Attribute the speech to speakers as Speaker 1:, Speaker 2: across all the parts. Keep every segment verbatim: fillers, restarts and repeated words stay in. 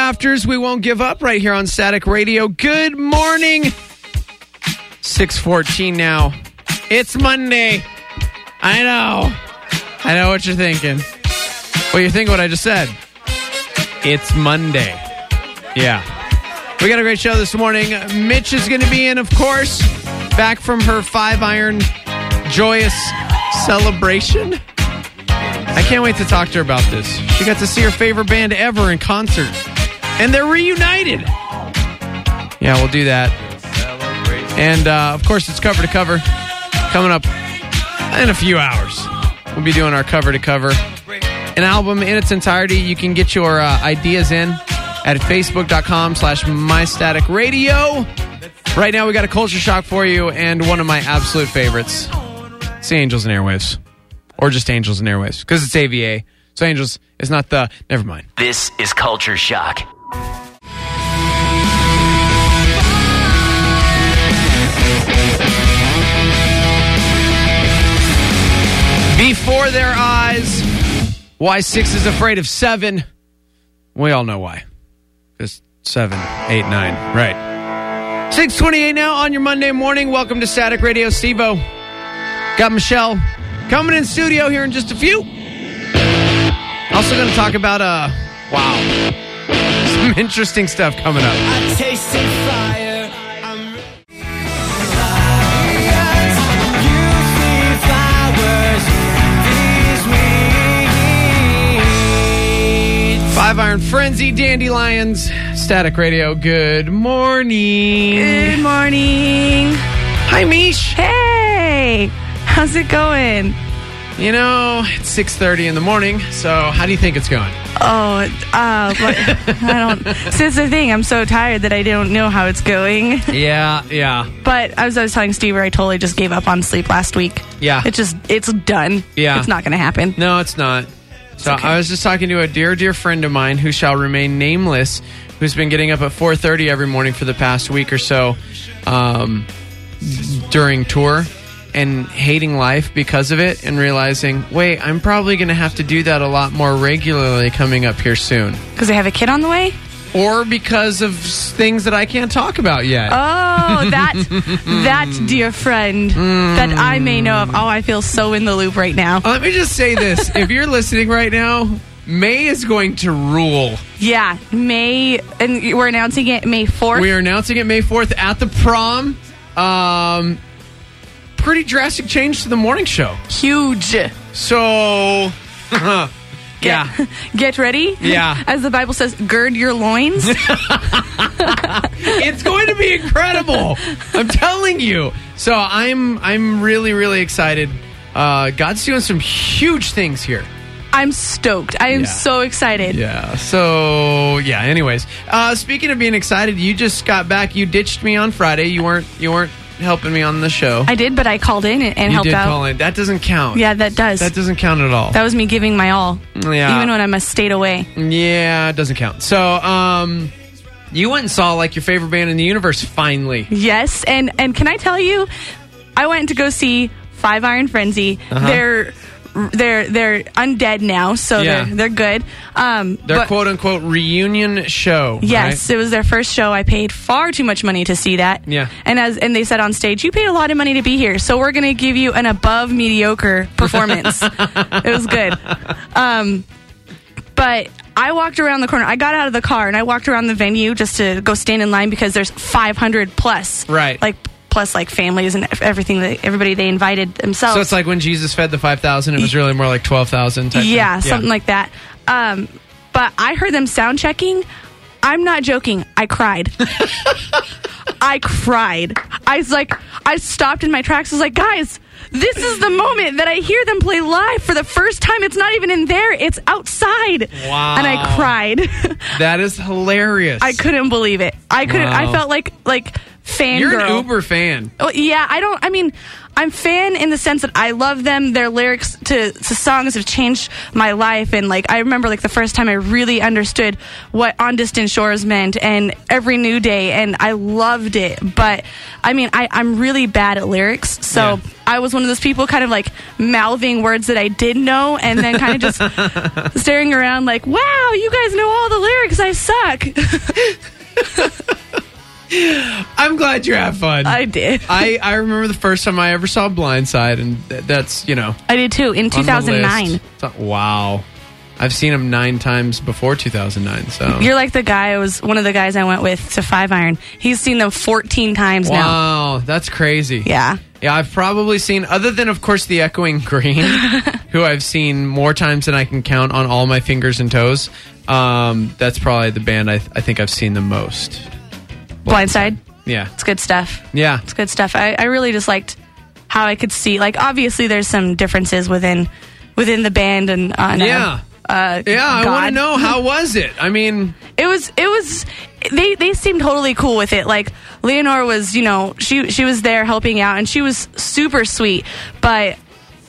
Speaker 1: rafters. We won't give up right here on Static Radio. Good morning. six fourteen now. It's Monday. I know. I know what you're thinking. Well, you're thinking what I just said. It's Monday. Yeah. We got a great show this morning. Mitch is going to be in, of course, back from her five-iron joyous celebration. I can't wait to talk to her about this. She got to see her favorite band ever in concert. And they're reunited. Yeah, we'll do that. And, uh, of course, it's cover to cover. Coming up in a few hours. We'll be doing our cover to cover. An album in its entirety. You can get your uh, ideas in at facebook.com slash mystaticradio. Right now, we got a culture shock for you and one of my absolute favorites. It's the Angels and Airwaves. Or just Angels and Airwaves, because it's A V A. So Angels is not the... Never mind.
Speaker 2: This is Culture Shock.
Speaker 1: Before their eyes, why six is afraid of seven. We all know why. Just seven, eight, nine. Right. six twenty-eight now on your Monday morning. Welcome to Static Radio. Steve-O. Got Michelle coming in studio here in just a few. Also going to talk about, uh, wow, some interesting stuff coming up. I tasted fire. I'm... Five Iron Frenzy, Dandelions, Static Radio. Good morning.
Speaker 3: Good morning.
Speaker 1: Hi, Mish.
Speaker 3: Hey. How's it going?
Speaker 1: You know, it's six thirty in the morning, so how do you think it's going?
Speaker 3: Oh, uh, but I don't... So that's the thing. I'm so tired that I don't know how it's going.
Speaker 1: Yeah, yeah.
Speaker 3: But as I was telling Steve, I totally just gave up on sleep last week.
Speaker 1: Yeah.
Speaker 3: It's just, it's done.
Speaker 1: Yeah.
Speaker 3: It's not going to happen.
Speaker 1: No, it's not. So
Speaker 3: okay.
Speaker 1: I was just talking to a dear, dear friend of mine who shall remain nameless, who's been getting up at four thirty every morning for the past week or so um, during tour. And hating life because of it and realizing, wait, I'm probably going to have to do that a lot more regularly coming up here soon.
Speaker 3: Because they have a kid on the way?
Speaker 1: Or because of things that I can't talk about yet.
Speaker 3: Oh, that, that dear friend mm. that I may know of. Oh, I feel so in the loop right now.
Speaker 1: Let me just say this. If you're listening right now, May is going to rule.
Speaker 3: Yeah, May, and we're announcing it May fourth.
Speaker 1: We are announcing it May fourth at the prom. Um... Pretty drastic change to the morning show.
Speaker 3: Huge.
Speaker 1: So,
Speaker 3: get,
Speaker 1: yeah.
Speaker 3: Get ready.
Speaker 1: Yeah.
Speaker 3: As the Bible says, gird your loins.
Speaker 1: It's going to be incredible. I'm telling you. So I'm I'm really, really excited. Uh, God's doing some huge things here.
Speaker 3: I'm stoked. I am
Speaker 1: yeah.
Speaker 3: so excited.
Speaker 1: Yeah. So, yeah, anyways. Uh, speaking of being excited, you just got back. You ditched me on Friday. You weren't you weren't helping me on the show.
Speaker 3: I did, but I called in and, and
Speaker 1: you
Speaker 3: helped
Speaker 1: did
Speaker 3: out.
Speaker 1: Call in. That doesn't count.
Speaker 3: Yeah, that does.
Speaker 1: That doesn't count at all.
Speaker 3: That was me giving my all.
Speaker 1: Yeah.
Speaker 3: Even when I'm a state away.
Speaker 1: Yeah, it doesn't count. So, um, you went and saw like your favorite band in the universe finally.
Speaker 3: Yes, and and can I tell you, I went to go see Five Iron Frenzy. Uh-huh. They're They're they're undead now, so
Speaker 1: yeah.
Speaker 3: they're they're good. Um,
Speaker 1: their
Speaker 3: but,
Speaker 1: quote unquote reunion show.
Speaker 3: Yes,
Speaker 1: right?
Speaker 3: It was their first show. I paid far too much money to see that.
Speaker 1: Yeah,
Speaker 3: and as and they said on stage, you paid a lot of money to be here, so we're going to give you an above mediocre performance. It was good. Um, but I walked around the corner. I got out of the car and I walked around the venue just to go stand in line because there's five hundred plus.
Speaker 1: Right.
Speaker 3: Like. Plus, like, families and everything, that everybody they invited themselves.
Speaker 1: So it's like when Jesus fed the five thousand, it was really more like twelve thousand type
Speaker 3: yeah,
Speaker 1: thing.
Speaker 3: something
Speaker 1: yeah.
Speaker 3: like that. Um, but I heard them sound checking. I'm not joking. I cried. I cried. I was like, I stopped in my tracks. I was like, guys, this is the moment that I hear them play live for the first time. It's not even in there. It's outside.
Speaker 1: Wow.
Speaker 3: And I cried.
Speaker 1: That is hilarious.
Speaker 3: I couldn't believe it. I couldn't.
Speaker 1: Wow.
Speaker 3: I felt like, like, fangirl.
Speaker 1: You're an Uber fan.
Speaker 3: Oh, yeah, I don't, I mean, I'm fan in the sense that I love them. Their lyrics to, to songs have changed my life, and like I remember like the first time I really understood what On Distant Shores meant and Every New Day, and I loved it. But I mean, I, I'm really bad at lyrics, so
Speaker 1: Yeah.
Speaker 3: I was one of those people kind of like mouthing words that I did know, and then kind of just staring around like, wow, you guys know all the lyrics. I suck.
Speaker 1: I'm glad you have fun.
Speaker 3: I did.
Speaker 1: I, I remember the first time I ever saw Blindside, and th- that's, you know,
Speaker 3: I did too, in
Speaker 1: on
Speaker 3: two thousand nine.
Speaker 1: the list. So- wow. I've seen him nine times before two thousand nine, so.
Speaker 3: You're like the guy, I was one of the guys I went with to Five Iron. He's seen them fourteen times now.
Speaker 1: Wow, that's crazy.
Speaker 3: Yeah.
Speaker 1: Yeah, I've probably seen, other than, of course, the Echoing Green, who I've seen more times than I can count on all my fingers and toes. Um, that's probably the band I, th- I think I've seen the most.
Speaker 3: Blindside.
Speaker 1: Yeah.
Speaker 3: It's good stuff.
Speaker 1: Yeah.
Speaker 3: It's good stuff. I, I really just liked how I could see, like, obviously there's some differences within within the band and, uh, and
Speaker 1: Yeah.
Speaker 3: uh,
Speaker 1: Yeah, I want to
Speaker 3: God.
Speaker 1: know, how was it? I mean,
Speaker 3: It was, it was, they, they seemed totally cool with it. Like, Leonore was, you know, she, she was there helping out, and she was super sweet, but,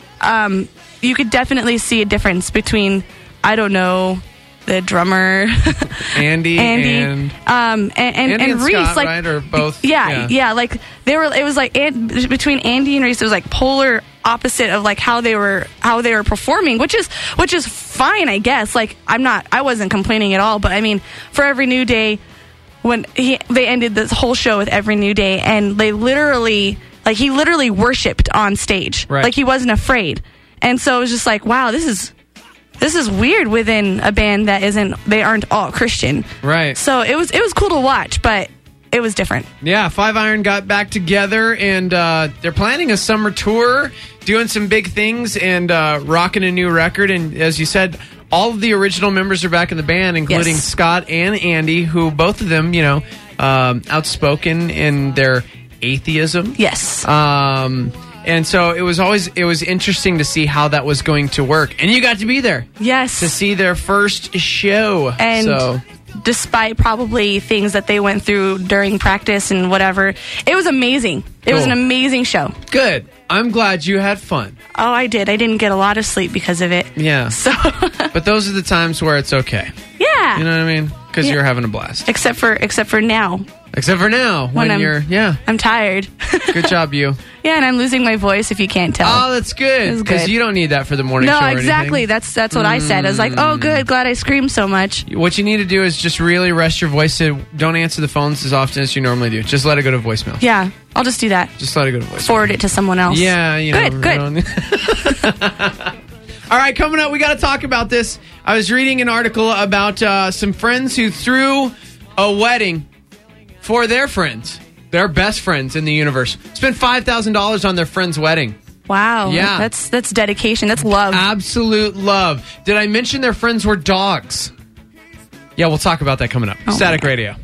Speaker 3: um, you could definitely see a difference between, I don't know, the drummer,
Speaker 1: Andy,
Speaker 3: Andy,
Speaker 1: and...
Speaker 3: um, and, and,
Speaker 1: Andy
Speaker 3: and
Speaker 1: and
Speaker 3: Reese,
Speaker 1: Scott,
Speaker 3: like,
Speaker 1: right? Or both?
Speaker 3: yeah,
Speaker 1: Yeah.
Speaker 3: yeah, like, they were, it was like, and, between Andy and Reese, it was like polar opposite of like how they were, how they were performing, which is, which is fine, I guess. Like, I'm not, I wasn't complaining at all, but I mean, for Every New Day, when he, they ended this whole show with Every New Day, and they literally, like, he literally worshipped on stage.
Speaker 1: Right.
Speaker 3: Like, he wasn't afraid. And so it was just like, wow, this is, this is weird within a band that isn't, they aren't all Christian.
Speaker 1: Right.
Speaker 3: So it was, it was cool to watch, but it was different.
Speaker 1: Yeah, Five Iron got back together, and uh, they're planning a summer tour, doing some big things, and uh, rocking a new record. And as you said, all of the original members are back in the band, including
Speaker 3: Yes.
Speaker 1: Scott and Andy, who both of them, you know, um, outspoken in their atheism.
Speaker 3: Yes.
Speaker 1: Um, and so it was always it was interesting to see how that was going to work, and you got to be there
Speaker 3: Yes.
Speaker 1: to see their first show.
Speaker 3: And
Speaker 1: so.
Speaker 3: despite probably things that they went through during practice and whatever, it was amazing. It was an
Speaker 1: Cool.
Speaker 3: amazing show.
Speaker 1: Good. I'm glad you had fun.
Speaker 3: Oh, I did. I didn't get a lot of sleep because of it.
Speaker 1: Yeah.
Speaker 3: So,
Speaker 1: But those are the times where it's okay.
Speaker 3: yeah.
Speaker 1: You know what I mean? Because
Speaker 3: Yeah.
Speaker 1: you're having a blast.
Speaker 3: Except for except for now,
Speaker 1: Except for now, when,
Speaker 3: I'm-
Speaker 1: you're, yeah.
Speaker 3: I'm tired.
Speaker 1: Good job, you.
Speaker 3: Yeah, and I'm losing my voice if you can't tell.
Speaker 1: Oh, that's good.
Speaker 3: It's
Speaker 1: Because
Speaker 3: good.
Speaker 1: you don't need that for the morning
Speaker 3: no,
Speaker 1: show or
Speaker 3: exactly.
Speaker 1: anything.
Speaker 3: That's that's what I said. I was like, oh, good. Glad I screamed so much.
Speaker 1: What you need to do is just really rest your voice. To, don't answer the phones as often as you normally do. Just let it go to voicemail.
Speaker 3: Yeah, I'll just do that.
Speaker 1: Just let it go to voicemail.
Speaker 3: Forward it to someone else.
Speaker 1: Yeah, you know.
Speaker 3: Good, good.
Speaker 1: good. All right, coming up, we got to talk about this. I was reading an article about uh, some friends who threw a wedding for their friends, their best friends in the universe. Spent five thousand dollars on their friend's wedding.
Speaker 3: Wow.
Speaker 1: Yeah.
Speaker 3: That's that's dedication. That's love.
Speaker 1: Absolute love. Did I mention their friends were dogs? Yeah, we'll talk about that coming up.
Speaker 3: Oh,
Speaker 1: Static
Speaker 3: my God.
Speaker 1: Radio.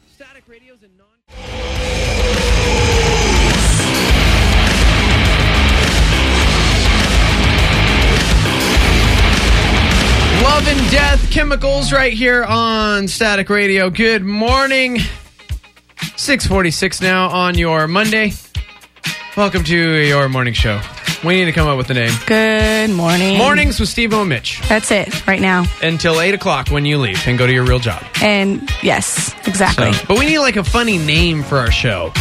Speaker 1: Love and Death Chemicals right here on Static Radio. Good morning. six forty-six now on your Monday. Welcome to your morning show. We need to come up with a name.
Speaker 3: Good morning.
Speaker 1: Mornings with Steve and Mitch
Speaker 3: That's it right now.
Speaker 1: until eight o'clock when you leave and go to your real job.
Speaker 3: And yes, exactly.
Speaker 1: So, but we need like a funny name for our show.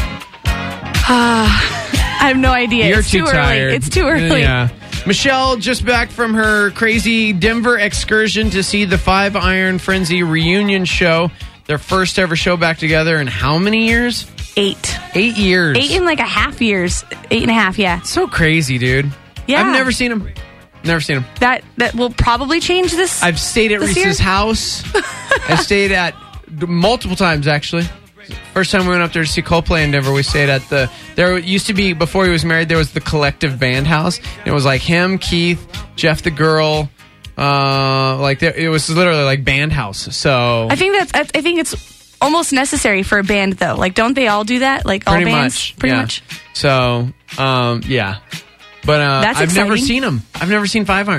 Speaker 3: I have no idea.
Speaker 1: You're
Speaker 3: it's
Speaker 1: too,
Speaker 3: too,
Speaker 1: tired.
Speaker 3: early. It's too early.
Speaker 1: Yeah. Michelle just back from her crazy Denver excursion to see the Five Iron Frenzy reunion show. Their first ever show back together in how many years?
Speaker 3: Eight.
Speaker 1: Eight years.
Speaker 3: Eight in like a half years. Eight and a half, yeah.
Speaker 1: So crazy, dude.
Speaker 3: Yeah.
Speaker 1: I've never seen him. Never seen him.
Speaker 3: That that will probably change this.
Speaker 1: I've stayed at
Speaker 3: This
Speaker 1: Reese's
Speaker 3: year?
Speaker 1: house. I've stayed at multiple times, actually. First time we went up there to see Coldplay in Denver, we stayed at the... There used to be, before he was married, there was the Collective Band House. It was like him, Keith, Jeff the Girl. Uh, like there, it was literally like band house. So
Speaker 3: I think that's. I think it's almost necessary for a band, though. Like, don't they all do that? Like all
Speaker 1: pretty
Speaker 3: bands,
Speaker 1: much,
Speaker 3: pretty
Speaker 1: yeah.
Speaker 3: much.
Speaker 1: So um, yeah, but uh,
Speaker 3: That's
Speaker 1: I've never
Speaker 3: exciting.
Speaker 1: seen him. I've never seen Five Iron.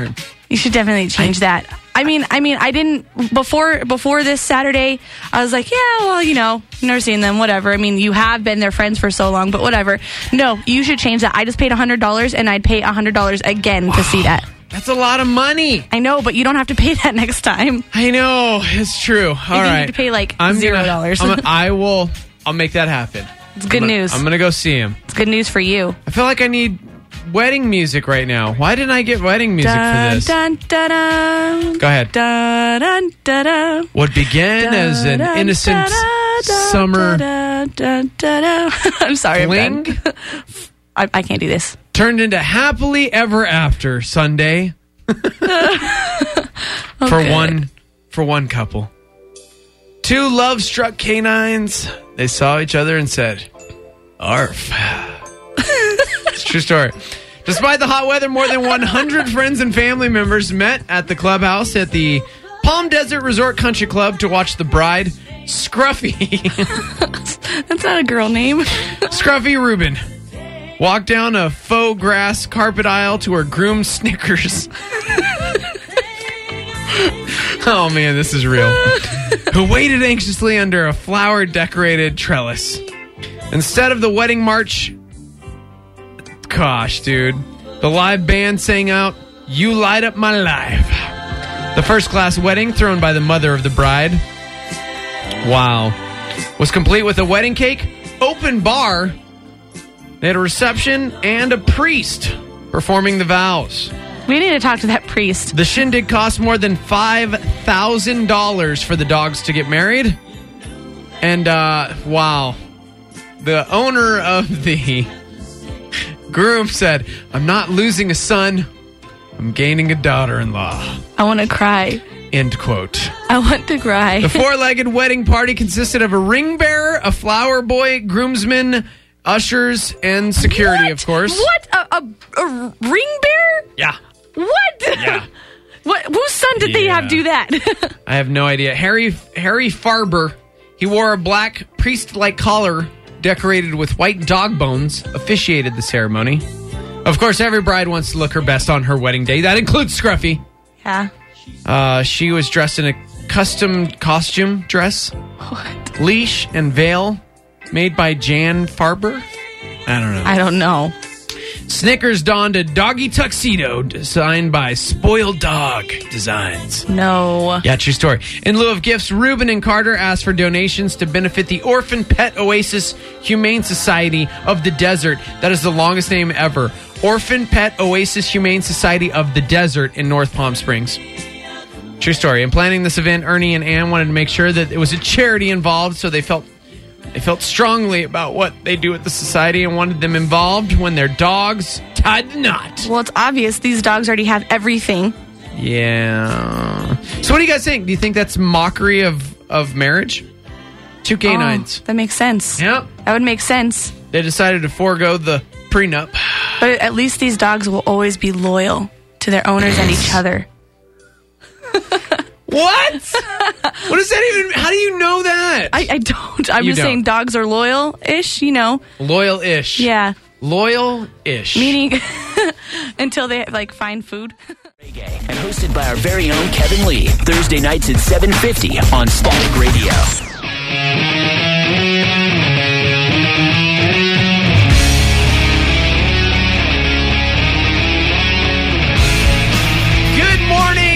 Speaker 3: You should definitely change that. I mean, I mean, I didn't before before this Saturday. I was like, yeah, well, you know, never seen them, whatever. I mean, you have been their friends for so long, but whatever. No, you should change that. I just paid a hundred dollars, and I'd pay a hundred dollars again wow. to see that.
Speaker 1: That's a lot of money.
Speaker 3: I know, but you don't have to pay that next time.
Speaker 1: I know, it's true. All
Speaker 3: you
Speaker 1: right,
Speaker 3: need to pay like
Speaker 1: I'm
Speaker 3: zero
Speaker 1: gonna,
Speaker 3: dollars.
Speaker 1: I'm, I will. I'll make that happen.
Speaker 3: It's good
Speaker 1: I'm gonna,
Speaker 3: news.
Speaker 1: I'm gonna go see him.
Speaker 3: It's good news for you.
Speaker 1: I feel like I need wedding music right now. Why didn't I get wedding music
Speaker 3: dun,
Speaker 1: for this?
Speaker 3: Dun, dun, dun,
Speaker 1: Go ahead.
Speaker 3: Dun, dun, dun, dun.
Speaker 1: What began dun, as an dun, innocent dun, dun, summer
Speaker 3: dun, dun, dun, dun. I'm sorry,
Speaker 1: fling
Speaker 3: I'm I, I can't do this.
Speaker 1: Turned into happily ever after Sunday
Speaker 3: okay.
Speaker 1: for one for one couple. Two love-struck canines. They saw each other and said, "Arf." It's a true story. Despite the hot weather, more than one hundred friends and family members met at the clubhouse at the Palm Desert Resort Country Club to watch the bride, Scruffy.
Speaker 3: That's not a girl name.
Speaker 1: Scruffy Rubin walked down a faux grass carpet aisle to her groom Snickers. Oh man, this is real. Who waited anxiously under a flower-decorated trellis. Instead of the wedding march, gosh, dude, the live band sang out, "You Light Up My Life." The first-class wedding thrown by the mother of the bride, wow, was complete with a wedding cake, open bar. They had a reception and a priest performing the vows.
Speaker 3: We need to talk to that priest.
Speaker 1: The shindig cost more than five thousand dollars for the dogs to get married. And, uh, wow. The owner of the groom said, "I'm not losing a son. I'm gaining a daughter-in-law."
Speaker 3: I want to cry.
Speaker 1: End quote.
Speaker 3: I want to cry.
Speaker 1: The four-legged wedding party consisted of a ring bearer, a flower boy, groomsmen, ushers, and security,
Speaker 3: what?
Speaker 1: of course.
Speaker 3: What? A, a, a ring bearer?
Speaker 1: Yeah.
Speaker 3: What?
Speaker 1: Yeah.
Speaker 3: What? Whose son did
Speaker 1: yeah.
Speaker 3: they have do that?
Speaker 1: I have no idea. Harry Harry Farber, he wore a black priest-like collar decorated with white dog bones, officiated the ceremony. Of course, every bride wants to look her best on her wedding day. That includes Scruffy.
Speaker 3: Yeah.
Speaker 1: Uh, she was dressed in a custom costume dress.
Speaker 3: What?
Speaker 1: Leash and veil made by Jan Farber. I don't know.
Speaker 3: I don't know.
Speaker 1: Snickers donned a doggy tuxedo designed by Spoiled Dog Designs.
Speaker 3: No.
Speaker 1: Yeah, true story. In lieu of gifts, Ruben and Carter asked for donations to benefit the Orphan Pet Oasis Humane Society of the Desert. That is the longest name ever. Orphan Pet Oasis Humane Society of the Desert in North Palm Springs. True story. In planning this event, Ernie and Ann wanted to make sure that it was a charity involved, so they felt They felt strongly about what they do at the society and wanted them involved when their dogs tied the knot.
Speaker 3: Well, it's obvious these dogs already have everything.
Speaker 1: Yeah. So what do you guys think? Do you think that's mockery of, of marriage? Two canines.
Speaker 3: Oh, that makes sense.
Speaker 1: Yep.
Speaker 3: That would make sense.
Speaker 1: They decided to forego the prenup.
Speaker 3: But at least these dogs will always be loyal to their owners and each other.
Speaker 1: What? What does that even... How do you know that?
Speaker 3: I, I don't. I'm
Speaker 1: You
Speaker 3: just
Speaker 1: don't.
Speaker 3: saying dogs are loyal-ish, you know.
Speaker 1: Loyal-ish.
Speaker 3: Yeah.
Speaker 1: Loyal-ish.
Speaker 3: Meaning until they, like, find food.
Speaker 2: And hosted by our very own Kevin Lee. Thursday nights at seven fifty on Static Radio.
Speaker 1: Good morning.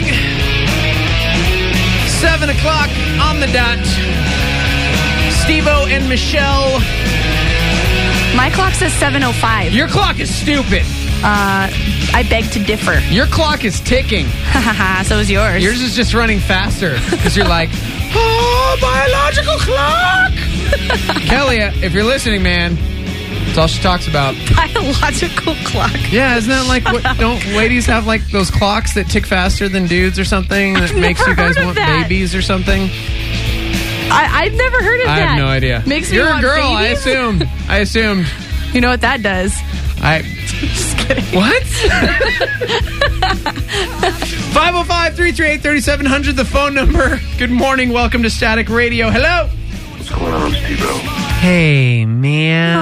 Speaker 1: Seven o'clock on the dot. Steve-O and Michelle.
Speaker 3: My clock says seven oh five.
Speaker 1: Your clock is stupid.
Speaker 3: Uh, I beg to differ.
Speaker 1: Your clock is ticking.
Speaker 3: So is yours.
Speaker 1: Yours is just running faster because you're like, oh, biological clock. Kelly, if you're listening, man, that's all she talks about.
Speaker 3: Biological clock.
Speaker 1: Yeah, isn't that like what? Don't ladies have like those clocks that tick faster than dudes or something that
Speaker 3: I've
Speaker 1: makes you
Speaker 3: never
Speaker 1: guys
Speaker 3: heard of
Speaker 1: want
Speaker 3: that.
Speaker 1: babies or something?
Speaker 3: I, I've never heard of
Speaker 1: I
Speaker 3: that.
Speaker 1: have no idea.
Speaker 3: Makes me
Speaker 1: You're a
Speaker 3: want
Speaker 1: girl. I
Speaker 3: babies?
Speaker 1: assumed. I assumed.
Speaker 3: You know what that does?
Speaker 1: I.
Speaker 3: Just kidding.
Speaker 1: What? five oh five, three three eight, three seven zero zero, the phone number. Good morning. Welcome to Static Radio. Hello.
Speaker 4: What's going on, Steve-O?
Speaker 1: Hey, man.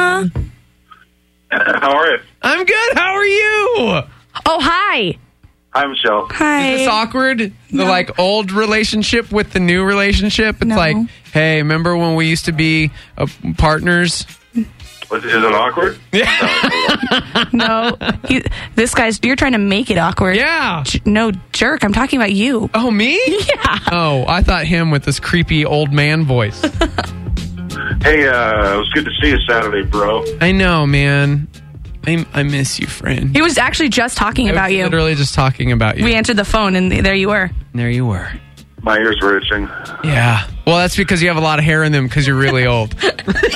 Speaker 3: Aww.
Speaker 4: Uh, how are you?
Speaker 1: I'm good. How are you?
Speaker 3: Oh, hi.
Speaker 4: Hi, Michelle.
Speaker 3: Hi.
Speaker 1: Is this awkward? The
Speaker 3: No.
Speaker 1: like old relationship with the new relationship? It's
Speaker 3: No.
Speaker 1: like, hey, remember when we used to be uh, partners?
Speaker 4: Was, is it awkward?
Speaker 1: Yeah.
Speaker 3: No, he, this guy's. You're trying to make it awkward.
Speaker 1: Yeah.
Speaker 3: J- no, jerk. I'm talking about you.
Speaker 1: Oh, me?
Speaker 3: Yeah.
Speaker 1: Oh, I thought him with this creepy old man voice.
Speaker 4: Hey, uh, it was good to see you Saturday, bro.
Speaker 1: I know, man. I, I miss you, friend.
Speaker 3: He was actually just talking
Speaker 1: I
Speaker 3: about
Speaker 1: was
Speaker 3: you.
Speaker 1: literally just talking about you.
Speaker 3: We answered the phone, and there you were.
Speaker 1: And there you were.
Speaker 4: My ears were itching.
Speaker 1: Yeah. Well, that's because you have a lot of hair in them because you're really old.
Speaker 4: Dude,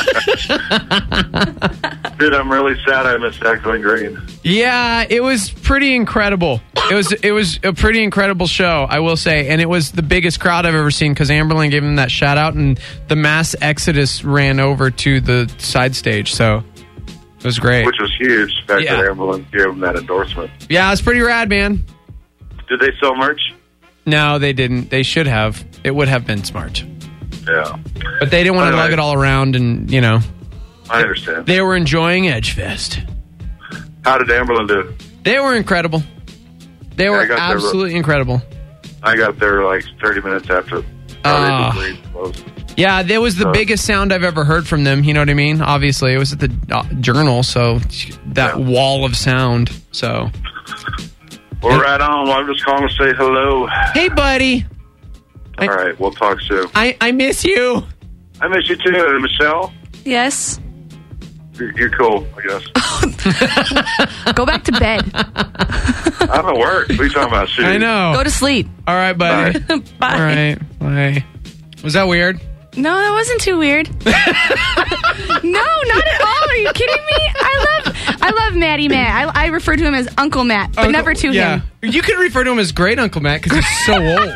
Speaker 4: I'm really sad I missed Echoing Green.
Speaker 1: Yeah, it was pretty incredible. It was it was a pretty incredible show, I will say, and it was the biggest crowd I've ever seen because Amberlin gave him that shout out, and the mass exodus ran over to the side stage. So it was great.
Speaker 4: Which was huge. The fact
Speaker 1: Yeah.
Speaker 4: that Ambulance gave him that endorsement.
Speaker 1: Yeah, it was pretty rad, man.
Speaker 4: Did they sell merch?
Speaker 1: No, they didn't. They should have. It would have been smart,
Speaker 4: Yeah.
Speaker 1: but they didn't want to
Speaker 4: Anyway.
Speaker 1: lug it all around, and you know
Speaker 4: I understand.
Speaker 1: they were enjoying Edgefest.
Speaker 4: How did Amberlin do?
Speaker 1: They were incredible. They
Speaker 4: I
Speaker 1: were
Speaker 4: got there-
Speaker 1: absolutely incredible.
Speaker 4: I got there like thirty minutes after.
Speaker 1: Ah.
Speaker 4: they did close.
Speaker 1: Yeah, that was the
Speaker 4: Uh,
Speaker 1: biggest sound I've ever heard from them. You know what I mean? Obviously, it was at the uh, Journal, so that
Speaker 4: Yeah.
Speaker 1: wall of sound. So,
Speaker 4: Well, right on. Well, I'm just calling to say hello.
Speaker 1: hey, buddy, I-
Speaker 4: All right, we'll talk soon.
Speaker 1: I, I miss you.
Speaker 4: I miss you too, and Michelle.
Speaker 3: Yes.
Speaker 4: You're, you're cool, I guess.
Speaker 3: Go back to bed.
Speaker 4: I'm at work. What are you talking about? Shooting?
Speaker 1: I know.
Speaker 3: Go to sleep.
Speaker 1: All right, buddy.
Speaker 3: Bye.
Speaker 1: All right, bye. Was that weird?
Speaker 3: No, that wasn't too weird. No, not at all. Are you kidding me? I love, I love Matty Matt. I, I refer to him as Uncle Matt, but
Speaker 1: Uncle-
Speaker 3: never to
Speaker 1: yeah.
Speaker 3: him.
Speaker 1: You could refer to him as Great Uncle Matt because he's so old.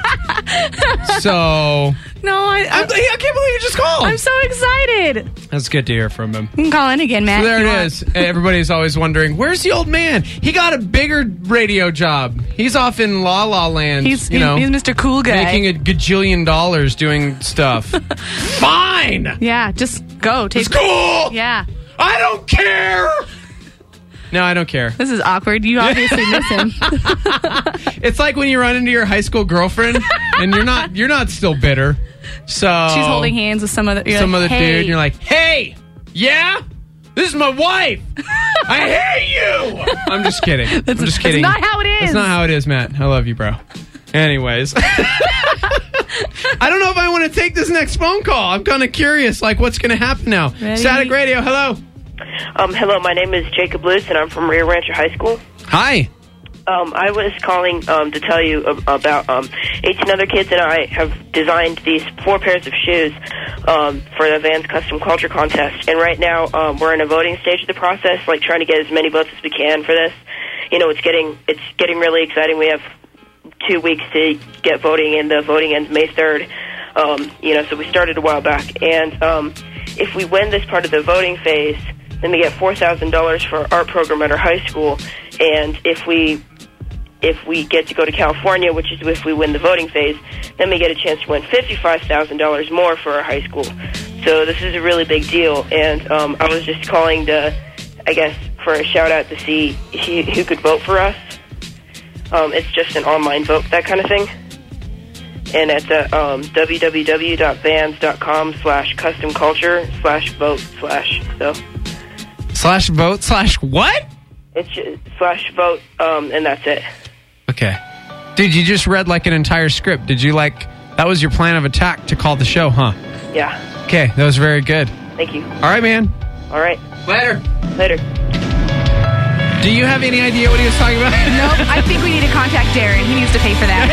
Speaker 1: So
Speaker 3: No, I,
Speaker 1: I,
Speaker 3: I,
Speaker 1: I can't believe you just called.
Speaker 3: I'm so excited.
Speaker 1: That's good to hear from him.
Speaker 3: You can call in again, Matt.
Speaker 1: So there
Speaker 3: if you
Speaker 1: it
Speaker 3: want.
Speaker 1: is. Everybody's always wondering, where's the old man? He got a bigger radio job. He's off in La La Land.
Speaker 3: He's,
Speaker 1: you
Speaker 3: he's,
Speaker 1: know,
Speaker 3: he's Mister Cool Guy.
Speaker 1: making a gajillion dollars doing stuff. Fine.
Speaker 3: yeah, just go. Take
Speaker 1: It's cool.
Speaker 3: Yeah.
Speaker 1: I don't care. No, I don't care.
Speaker 3: This is awkward. You obviously miss him.
Speaker 1: It's like when you run into your high school girlfriend and you're not you're not still bitter. So
Speaker 3: She's holding hands with some other you're
Speaker 1: some
Speaker 3: like,
Speaker 1: other
Speaker 3: hey.
Speaker 1: dude. And you're like, hey, yeah, this is my wife. I hate you. I'm just kidding. I'm just
Speaker 3: that's
Speaker 1: kidding.
Speaker 3: not how it is.
Speaker 1: That's not how it is, Matt. I love you, bro. Anyways. I don't know if I want to take this next phone call. I'm kind of curious, like, what's going to happen now?
Speaker 3: Ready?
Speaker 1: Static Radio, hello.
Speaker 5: Um, hello, my name is Jacob Luce, and I'm from Rio Rancho High School.
Speaker 1: Hi.
Speaker 5: Um, I was calling um, to tell you ab- about um, eighteen other kids and I have designed these four pairs of shoes um, for the Vans Custom Culture Contest. And right now um, we're in a voting stage of the process, like trying to get as many votes as we can for this. You know, it's getting it's getting really exciting. We have two weeks to get voting, and the voting ends May third. Um, you know, so we started a while back. And um, if we win this part of the voting phase, then we get four thousand dollars for our art program at our high school. And if we if we get to go to California, which is if we win the voting phase, then we get a chance to win fifty-five thousand dollars more for our high school. So this is a really big deal. And um, I was just calling to, I guess, for a shout-out to see who, who could vote for us. Um, it's just an online vote, that kind of thing. And it's at um, www.vans.com slash custom culture slash vote slash. So
Speaker 1: Slash vote slash what?
Speaker 5: it's just slash vote, um, and that's it.
Speaker 1: Okay. Dude, you just read like an entire script. Did you like, that was your plan of attack to call the show, huh?
Speaker 5: Yeah.
Speaker 1: Okay, that was very good.
Speaker 5: Thank you.
Speaker 1: All right, man.
Speaker 5: All right.
Speaker 1: Later.
Speaker 5: Later.
Speaker 1: Do you have any idea what he was talking about?
Speaker 3: Nope. I think we need to contact Darren. He needs to pay for that.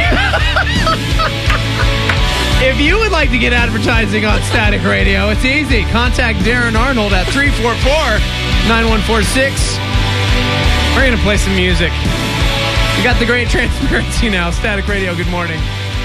Speaker 1: If you would like to get advertising on Static Radio, it's easy. Contact Darren Arnold at three four four, nine one four six. We're going to play some music. We got the great transparency now. Static Radio, good morning.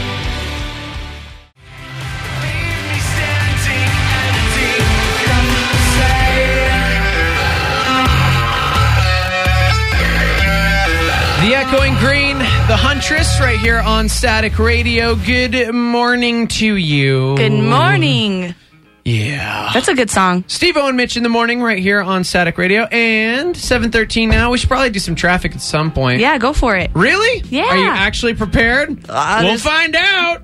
Speaker 1: The Echoing Green, the Huntress, right here on Static Radio. Good morning to you.
Speaker 3: Good morning.
Speaker 1: Yeah.
Speaker 3: That's a good song.
Speaker 1: Steve-O and Mitch in the morning right here on Static Radio. And seven thirteen now. We should probably do some traffic at some point.
Speaker 3: Yeah, go for it.
Speaker 1: Really?
Speaker 3: Yeah.
Speaker 1: Are you actually prepared?
Speaker 3: Uh,
Speaker 1: we'll
Speaker 3: there's-
Speaker 1: find out.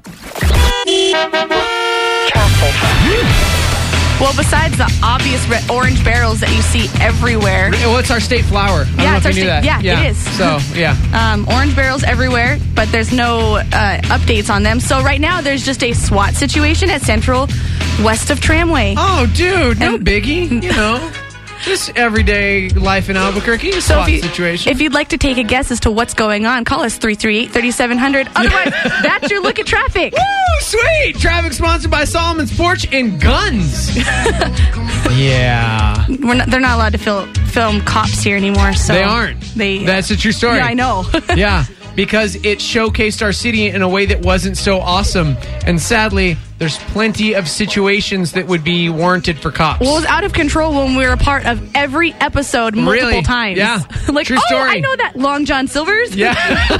Speaker 3: Well, besides the obvious red, orange barrels that you see everywhere.
Speaker 1: Well, it's our state flower. I don't
Speaker 3: Yeah,
Speaker 1: know
Speaker 3: it's
Speaker 1: if
Speaker 3: our
Speaker 1: you knew
Speaker 3: state-
Speaker 1: that.
Speaker 3: yeah, it is.
Speaker 1: So, yeah.
Speaker 3: Um, orange barrels everywhere, but there's no uh, updates on them. So right now, there's just a SWAT situation at Central, west of Tramway.
Speaker 1: Oh, dude, no
Speaker 3: And-
Speaker 1: biggie. You know, just everyday life in Albuquerque. A
Speaker 3: So
Speaker 1: SWAT
Speaker 3: if, you,
Speaker 1: situation.
Speaker 3: if you'd like to take a guess as to what's going on, call us three three eight, three seven zero zero. Otherwise, that's your look at traffic.
Speaker 1: Woo, sweet! Traffic sponsored by Solomon's Porch and Guns. Yeah.
Speaker 3: We're not, they're not allowed to fil- film cops here anymore. So
Speaker 1: They aren't.
Speaker 3: They,
Speaker 1: That's a true story.
Speaker 3: Yeah, I know.
Speaker 1: Yeah, because it showcased our city in a way that wasn't so awesome. And sadly, there's plenty of situations that would be warranted for cops.
Speaker 3: Well, it was out of control when we were a part of every episode multiple
Speaker 1: Really?
Speaker 3: times.
Speaker 1: Yeah.
Speaker 3: Like,
Speaker 1: True
Speaker 3: oh,
Speaker 1: story.
Speaker 3: I know that Long John Silver's.
Speaker 1: Yeah.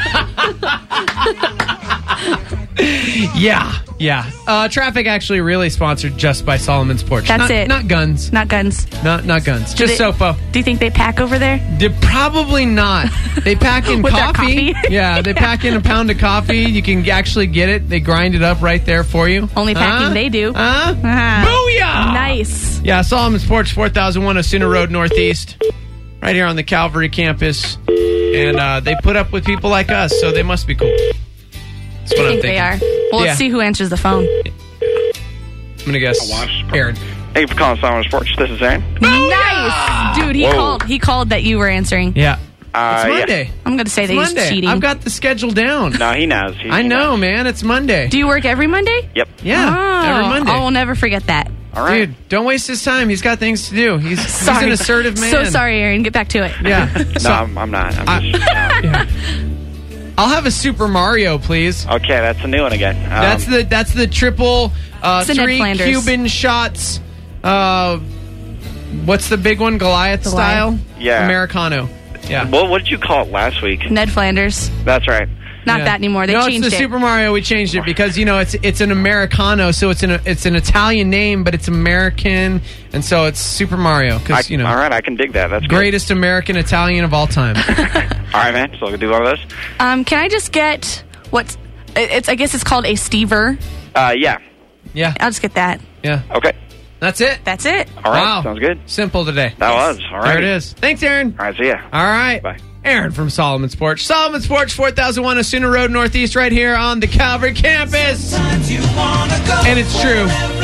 Speaker 1: yeah. Yeah. Uh, traffic actually really sponsored just by Solomon's Porch.
Speaker 3: That's
Speaker 1: Not-
Speaker 3: it.
Speaker 1: Not guns.
Speaker 3: Not guns.
Speaker 1: Not not guns. Just
Speaker 3: they-
Speaker 1: Sofo.
Speaker 3: Do you think they pack over there?
Speaker 1: They're probably not. They pack in
Speaker 3: With their
Speaker 1: coffee.
Speaker 3: coffee?
Speaker 1: Yeah, they pack in a pound of coffee. You can actually get it. They grind it up right there for you.
Speaker 3: Only packing
Speaker 1: Huh?
Speaker 3: they do.
Speaker 1: Huh?
Speaker 3: Ah.
Speaker 1: Booyah!
Speaker 3: Nice.
Speaker 1: Yeah, Solomon's Porch, four thousand one Osuna Road Northeast. Right here on the Calvary campus. And uh, they put up with people like us, so they must be cool. That's what
Speaker 3: I
Speaker 1: I'm
Speaker 3: think
Speaker 1: thinking.
Speaker 3: they are. Well,
Speaker 1: Yeah.
Speaker 3: let's see who answers the phone.
Speaker 1: I'm going to guess Aaron.
Speaker 4: Thank you for calling Solomon's Porch. This is Aaron.
Speaker 3: Nice. Dude, he
Speaker 4: Whoa.
Speaker 3: called He called that you were answering.
Speaker 1: Yeah.
Speaker 4: Uh,
Speaker 1: It's Monday.
Speaker 3: I'm going to say
Speaker 1: It's
Speaker 3: that he's
Speaker 1: Monday.
Speaker 3: cheating.
Speaker 1: I've got the schedule down.
Speaker 4: Yeah. No, he knows. He,
Speaker 1: I
Speaker 4: he
Speaker 1: know,
Speaker 4: knows.
Speaker 1: man. It's Monday.
Speaker 3: Do you work every Monday?
Speaker 4: Yep.
Speaker 1: Yeah,
Speaker 3: Oh,
Speaker 1: every Monday.
Speaker 3: I will never forget that.
Speaker 4: All right.
Speaker 1: Dude, don't waste his time. He's got things to do. He's, he's
Speaker 3: Sorry.
Speaker 1: an assertive man.
Speaker 3: So sorry, Aaron. Get back to it.
Speaker 1: Yeah.
Speaker 4: No,
Speaker 1: So,
Speaker 4: I'm, I'm not. I'm
Speaker 1: I-
Speaker 4: just,
Speaker 1: yeah. I'll have a Super Mario, please.
Speaker 4: okay, that's a new one again. Um,
Speaker 1: That's the that's the triple uh,
Speaker 3: It's the Ned
Speaker 1: three
Speaker 3: Flanders.
Speaker 1: Cuban shots. Uh, what's the big one? Goliath
Speaker 3: Goliath.
Speaker 1: style.
Speaker 4: Yeah.
Speaker 1: Americano. Yeah.
Speaker 4: What, what did you call it last week?
Speaker 3: Ned Flanders.
Speaker 4: That's right.
Speaker 3: Not
Speaker 1: Yeah.
Speaker 3: that anymore. They
Speaker 1: no,
Speaker 3: changed
Speaker 1: it's the
Speaker 3: it.
Speaker 1: Super Mario. We changed it because you know it's it's an Americano, so it's an it's an Italian name, but it's American, and so it's Super Mario
Speaker 4: I,
Speaker 1: because you know
Speaker 4: all right, I can dig that. That's good.
Speaker 1: greatest American Italian of all time.
Speaker 4: All right, man. So we'll do all this.
Speaker 3: Um, can I just get what's it- it's? I guess it's called a Stever.
Speaker 4: Uh, yeah.
Speaker 1: Yeah,
Speaker 3: I'll just get that.
Speaker 1: yeah.
Speaker 4: Okay.
Speaker 1: That's it.
Speaker 3: That's it.
Speaker 4: All right.
Speaker 1: Wow.
Speaker 4: Sounds good.
Speaker 1: Simple today.
Speaker 4: That was. All right.
Speaker 1: There it is. Thanks, Aaron.
Speaker 4: All right. See ya.
Speaker 1: All right.
Speaker 4: Bye.
Speaker 1: Aaron from Solomon's Porch. Solomon's Porch, four thousand one Osuna Road Northeast, right here on the Calvary campus. And it's true.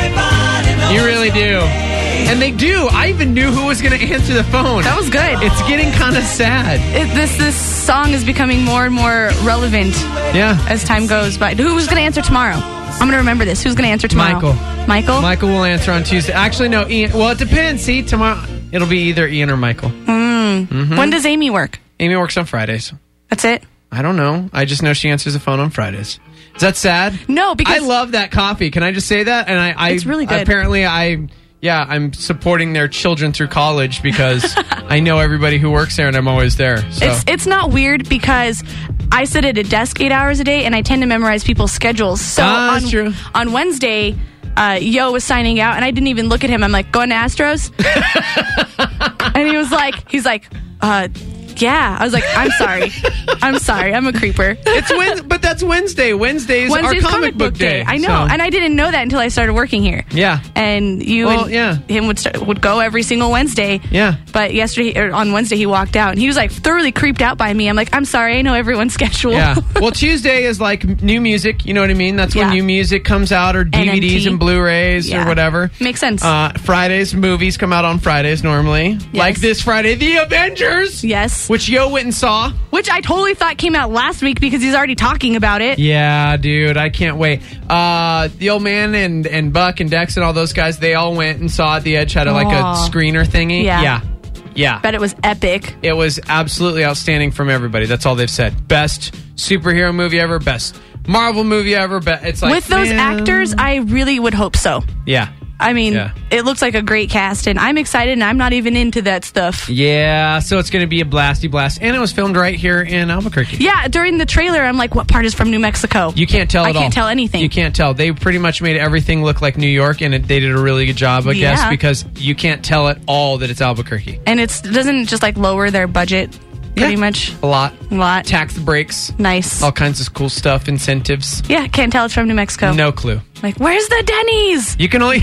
Speaker 1: You really do. And they do. I even knew who was going to answer the phone.
Speaker 3: That was good.
Speaker 1: It's getting kind of sad.
Speaker 3: It, this this song is becoming more and more relevant
Speaker 1: Yeah.
Speaker 3: as time goes by. Who's going to answer tomorrow? I'm going to remember this. Who's going to answer tomorrow?
Speaker 1: Michael.
Speaker 3: Michael?
Speaker 1: Michael will answer on Tuesday. Actually, no, Ian. Well, it depends. See, tomorrow it'll be either Ian or Michael.
Speaker 3: Mm. When does Amy work?
Speaker 1: Amy works on Fridays.
Speaker 3: That's it?
Speaker 1: I don't know. I just know she answers the phone on Fridays. Is that sad?
Speaker 3: No, because
Speaker 1: I love that coffee. Can I just say that? And I, I
Speaker 3: It's really good.
Speaker 1: Apparently, I yeah, I'm supporting their children through college because I know everybody who works there, and I'm always there. So
Speaker 3: it's it's not weird because I sit at a desk eight hours a day and I tend to memorize people's schedules. So
Speaker 1: Ah,
Speaker 3: on,
Speaker 1: that's true.
Speaker 3: on Wednesday, uh, Yo was signing out and I didn't even look at him. I'm like, going to Astros? And he was like, he's like, uh, yeah. I was like, I'm sorry. I'm sorry. I'm a creeper.
Speaker 1: it's Wed- but that's Wednesday. Wednesday's,
Speaker 3: Wednesday's
Speaker 1: our comic, book day.
Speaker 3: I know,
Speaker 1: So-
Speaker 3: and I didn't know that until I started working here.
Speaker 1: yeah,
Speaker 3: And you
Speaker 1: Well,
Speaker 3: and
Speaker 1: yeah.
Speaker 3: him would start, would go every single Wednesday.
Speaker 1: yeah.
Speaker 3: But yesterday or on Wednesday he walked out and he was like thoroughly creeped out by me. I'm like, I'm sorry, I know everyone's schedule.
Speaker 1: Yeah. Well, Tuesday is like new music. You know what I mean? That's when
Speaker 3: Yeah.
Speaker 1: new music comes out, or D V Ds
Speaker 3: N M T.
Speaker 1: and Blu-rays
Speaker 3: Yeah.
Speaker 1: or whatever.
Speaker 3: Makes sense.
Speaker 1: Uh, Fridays, movies come out on Fridays normally. Like this Friday, The Avengers.
Speaker 3: Yes.
Speaker 1: Which Yo went and saw.
Speaker 3: Which I totally thought came out last week because he's already talking about it.
Speaker 1: Yeah, dude, I can't wait. Uh, the old man and, and Buck and Dex and all those guys, they all went and saw it. The Edge had a, like a
Speaker 3: Aw.
Speaker 1: screener thingy.
Speaker 3: Yeah.
Speaker 1: Yeah. Yeah.
Speaker 3: Bet it was epic.
Speaker 1: It was absolutely outstanding from everybody. That's all they've said. Best superhero movie ever. Best Marvel movie ever. Be- it's like
Speaker 3: With those
Speaker 1: man.
Speaker 3: actors, I really would hope so.
Speaker 1: Yeah.
Speaker 3: I mean,
Speaker 1: Yeah.
Speaker 3: it looks like a great cast, and I'm excited, and I'm not even into that stuff.
Speaker 1: Yeah, so it's going to be a blasty blast. And it was filmed right here in Albuquerque.
Speaker 3: Yeah, during the trailer, I'm like, what part is from New Mexico?
Speaker 1: You can't tell
Speaker 3: I
Speaker 1: at all.
Speaker 3: can't tell anything.
Speaker 1: You can't tell. They pretty much made everything look like New York, and it, they did a really good job, I guess,
Speaker 3: Yeah.
Speaker 1: because you can't tell at all that it's Albuquerque.
Speaker 3: And it doesn't just like lower their budget pretty
Speaker 1: Yeah.
Speaker 3: much.
Speaker 1: A lot.
Speaker 3: A lot.
Speaker 1: Tax breaks.
Speaker 3: Nice.
Speaker 1: All kinds of cool stuff. Incentives.
Speaker 3: Yeah, can't tell it's from New Mexico.
Speaker 1: No clue.
Speaker 3: Like, where's the Denny's?
Speaker 1: You can only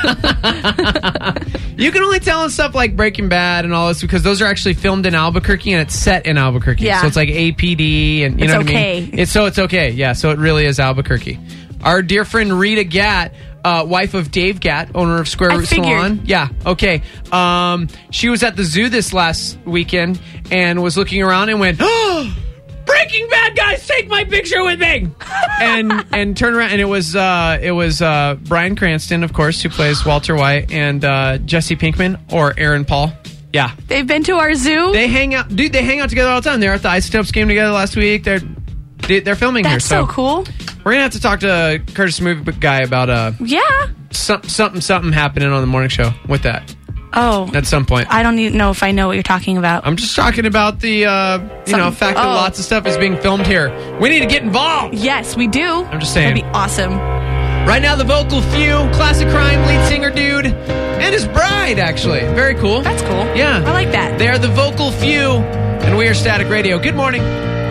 Speaker 1: you can only tell in stuff like Breaking Bad and all this because those are actually filmed in Albuquerque and it's set in Albuquerque.
Speaker 3: Yeah.
Speaker 1: So it's like A P D and you
Speaker 3: It's
Speaker 1: know what
Speaker 3: okay.
Speaker 1: I mean? It's so it's okay. Yeah, so it really is Albuquerque. Our dear friend Rita Gatt, uh, wife of Dave Gatt, owner of Square
Speaker 3: I
Speaker 1: Root
Speaker 3: figured.
Speaker 1: Salon. Yeah, okay. Um, she was at the zoo this last weekend and was looking around and went, "Oh, Breaking Bad guys, take my picture with me!" and and turned around and it was uh, it was uh, Bryan Cranston, of course, who plays Walter White, and uh, Jesse Pinkman or Aaron Paul. Yeah,
Speaker 3: They've been to our zoo.
Speaker 1: they hang out, dude. They hang out together all the time. They were at the Isotopes game together last week. They're they, they're filming
Speaker 3: That's
Speaker 1: here,
Speaker 3: so cool.
Speaker 1: we're gonna have to talk to Curtis Movie Guy about uh
Speaker 3: Yeah.
Speaker 1: some, something something happening on the morning show with that
Speaker 3: Oh,
Speaker 1: at some point.
Speaker 3: I don't even know if I know what you're talking about.
Speaker 1: I'm just talking about the uh, you know
Speaker 3: Something-
Speaker 1: fact that
Speaker 3: oh.
Speaker 1: lots of stuff is being filmed here. We need to get involved.
Speaker 3: Yes, we do.
Speaker 1: I'm just saying.
Speaker 3: That'd be awesome.
Speaker 1: Right now, the Vocal Few, classic crime lead singer dude, and his bride, actually. Very cool.
Speaker 3: That's cool.
Speaker 1: Yeah.
Speaker 3: I like that.
Speaker 1: They are the Vocal Few, and we are Static Radio. Good morning.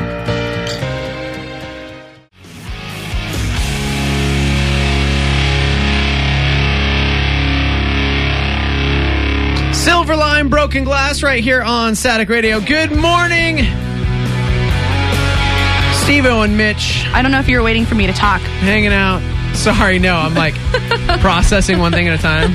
Speaker 1: Silverline Broken Glass right here on Static Radio. Good morning. Steve-O and Mitch
Speaker 3: I don't know if you were waiting for me to talk.
Speaker 1: hanging out. Sorry, no, I'm like processing one thing at a time.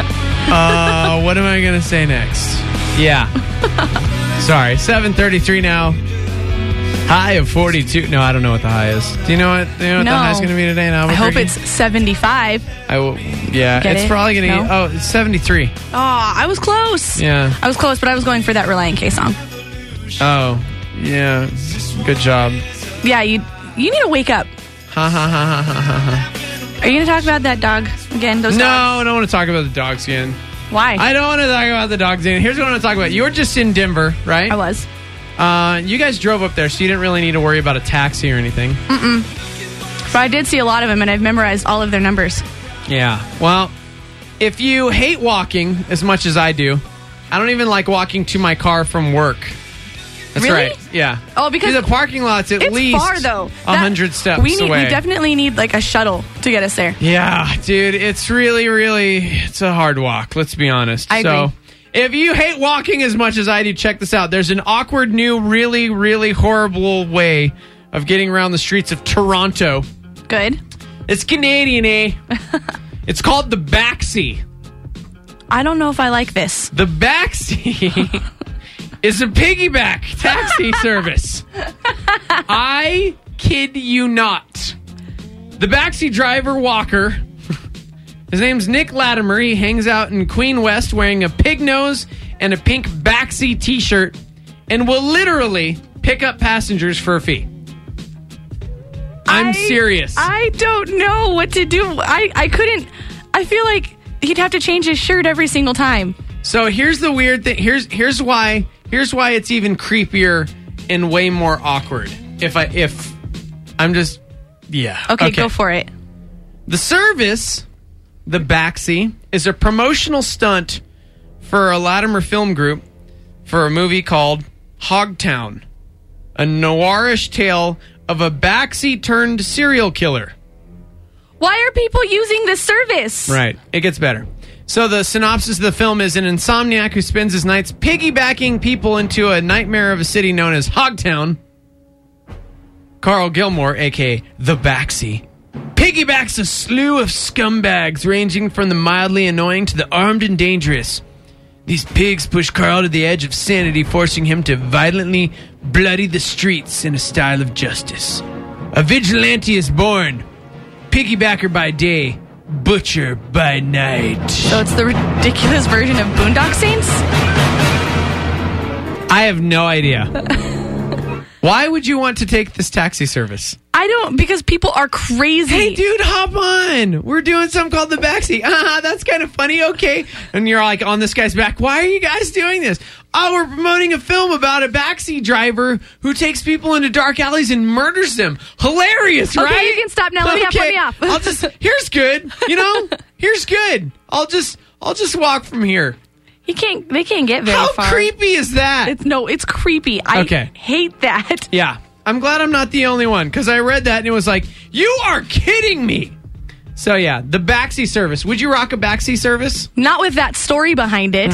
Speaker 1: Uh, what am I going to say next? Yeah. Sorry, seven thirty-three now. High of forty-two. No, I don't know what the high is. Do you know what, do you know what
Speaker 3: No.
Speaker 1: the high is going to be today in
Speaker 3: I
Speaker 1: Albuquerque?
Speaker 3: hope it's seventy-five.
Speaker 1: I will, yeah,
Speaker 3: Get
Speaker 1: it's
Speaker 3: it?
Speaker 1: probably going to
Speaker 3: No?
Speaker 1: get. Oh, it's seventy-three.
Speaker 3: Oh, I was close.
Speaker 1: Yeah.
Speaker 3: I was close, but I was going for that Reliant K song.
Speaker 1: Oh, yeah. Good job.
Speaker 3: Yeah, you you need to wake up.
Speaker 1: Ha ha ha ha ha ha. ha.
Speaker 3: Are you going to talk about that dog again? Those
Speaker 1: No,
Speaker 3: dogs?
Speaker 1: I don't want to talk about the dogs again.
Speaker 3: Why?
Speaker 1: I don't want to talk about the dogs again. Here's what I want to talk about. You were just in Denver, right?
Speaker 3: I was.
Speaker 1: Uh, you guys drove up there, so you didn't really need to worry about a taxi or anything.
Speaker 3: But I did see a lot of them, and I've memorized all of their numbers.
Speaker 1: Yeah. Well, if you hate walking as much as I do, I don't even like walking to my car from work. That's
Speaker 3: Really?
Speaker 1: right. Yeah.
Speaker 3: Oh, because
Speaker 1: the parking lot's at
Speaker 3: It's
Speaker 1: least
Speaker 3: far, though.
Speaker 1: a
Speaker 3: That-
Speaker 1: hundred steps
Speaker 3: we need,
Speaker 1: away.
Speaker 3: We definitely need like a shuttle to get us there.
Speaker 1: Yeah, dude, it's really, really, it's a hard walk. Let's be honest.
Speaker 3: I
Speaker 1: so,
Speaker 3: agree.
Speaker 1: if you hate walking as much as I do, check this out. There's an awkward, new, really, really horrible way of getting around the streets of Toronto.
Speaker 3: Good.
Speaker 1: It's Canadian, eh? It's called the Baxi.
Speaker 3: I don't know if I like this.
Speaker 1: The Baxi is a piggyback taxi service. I kid you not. The Baxi driver Walker, his name's Nick Latimer. He hangs out in Queen West wearing a pig nose and a pink Baxi t-shirt and will literally pick up passengers for a fee. I'm
Speaker 3: I-
Speaker 1: serious.
Speaker 3: I don't know what to do. I, I couldn't. I feel like he'd have to change his shirt every single time.
Speaker 1: So here's the weird thing. Here's here's why here's why it's even creepier and way more awkward. If I if I'm just yeah.
Speaker 3: Okay, go for it.
Speaker 1: The service, the Baxi, is a promotional stunt for a Latimer film group for a movie called Hogtown, a noirish tale of a Baxi turned serial killer.
Speaker 3: Why are people using this service?
Speaker 1: Right. It gets better. So the synopsis of the film is an insomniac who spends his nights piggybacking people into a nightmare of a city known as Hogtown. Carl Gilmore, a k a. The Baxi, piggybacks a slew of scumbags ranging from the mildly annoying to the armed and dangerous. These pigs push Carl to the edge of sanity, forcing him to violently bloody the streets in a style of justice. A vigilante is born, piggybacker by day, butcher by night.
Speaker 3: So it's the ridiculous version of Boondock Saints?
Speaker 1: I have no idea. Why would you want to take this taxi service?
Speaker 3: I don't, because people are crazy.
Speaker 1: Hey, dude, hop on. We're doing something called the backseat. Ah, that's kind of funny. Okay. And you're like on this guy's back. Why are you guys doing this? Oh, we're promoting a film about a backseat driver who takes people into dark alleys and murders them. Hilarious,
Speaker 3: Okay,
Speaker 1: right?
Speaker 3: you can stop now. Let me off, let me off.
Speaker 1: I'll just, here's good. You know, here's good. I'll just, I'll just walk from here.
Speaker 3: You can't. They can't get very
Speaker 1: How
Speaker 3: far.
Speaker 1: creepy is that?
Speaker 3: It's no. It's creepy. I
Speaker 1: Okay.
Speaker 3: hate that.
Speaker 1: Yeah. I'm glad I'm not the only one, because I read that and it was like, you are kidding me. So yeah, the backseat service. Would you rock a backseat service?
Speaker 3: Not with that story behind it.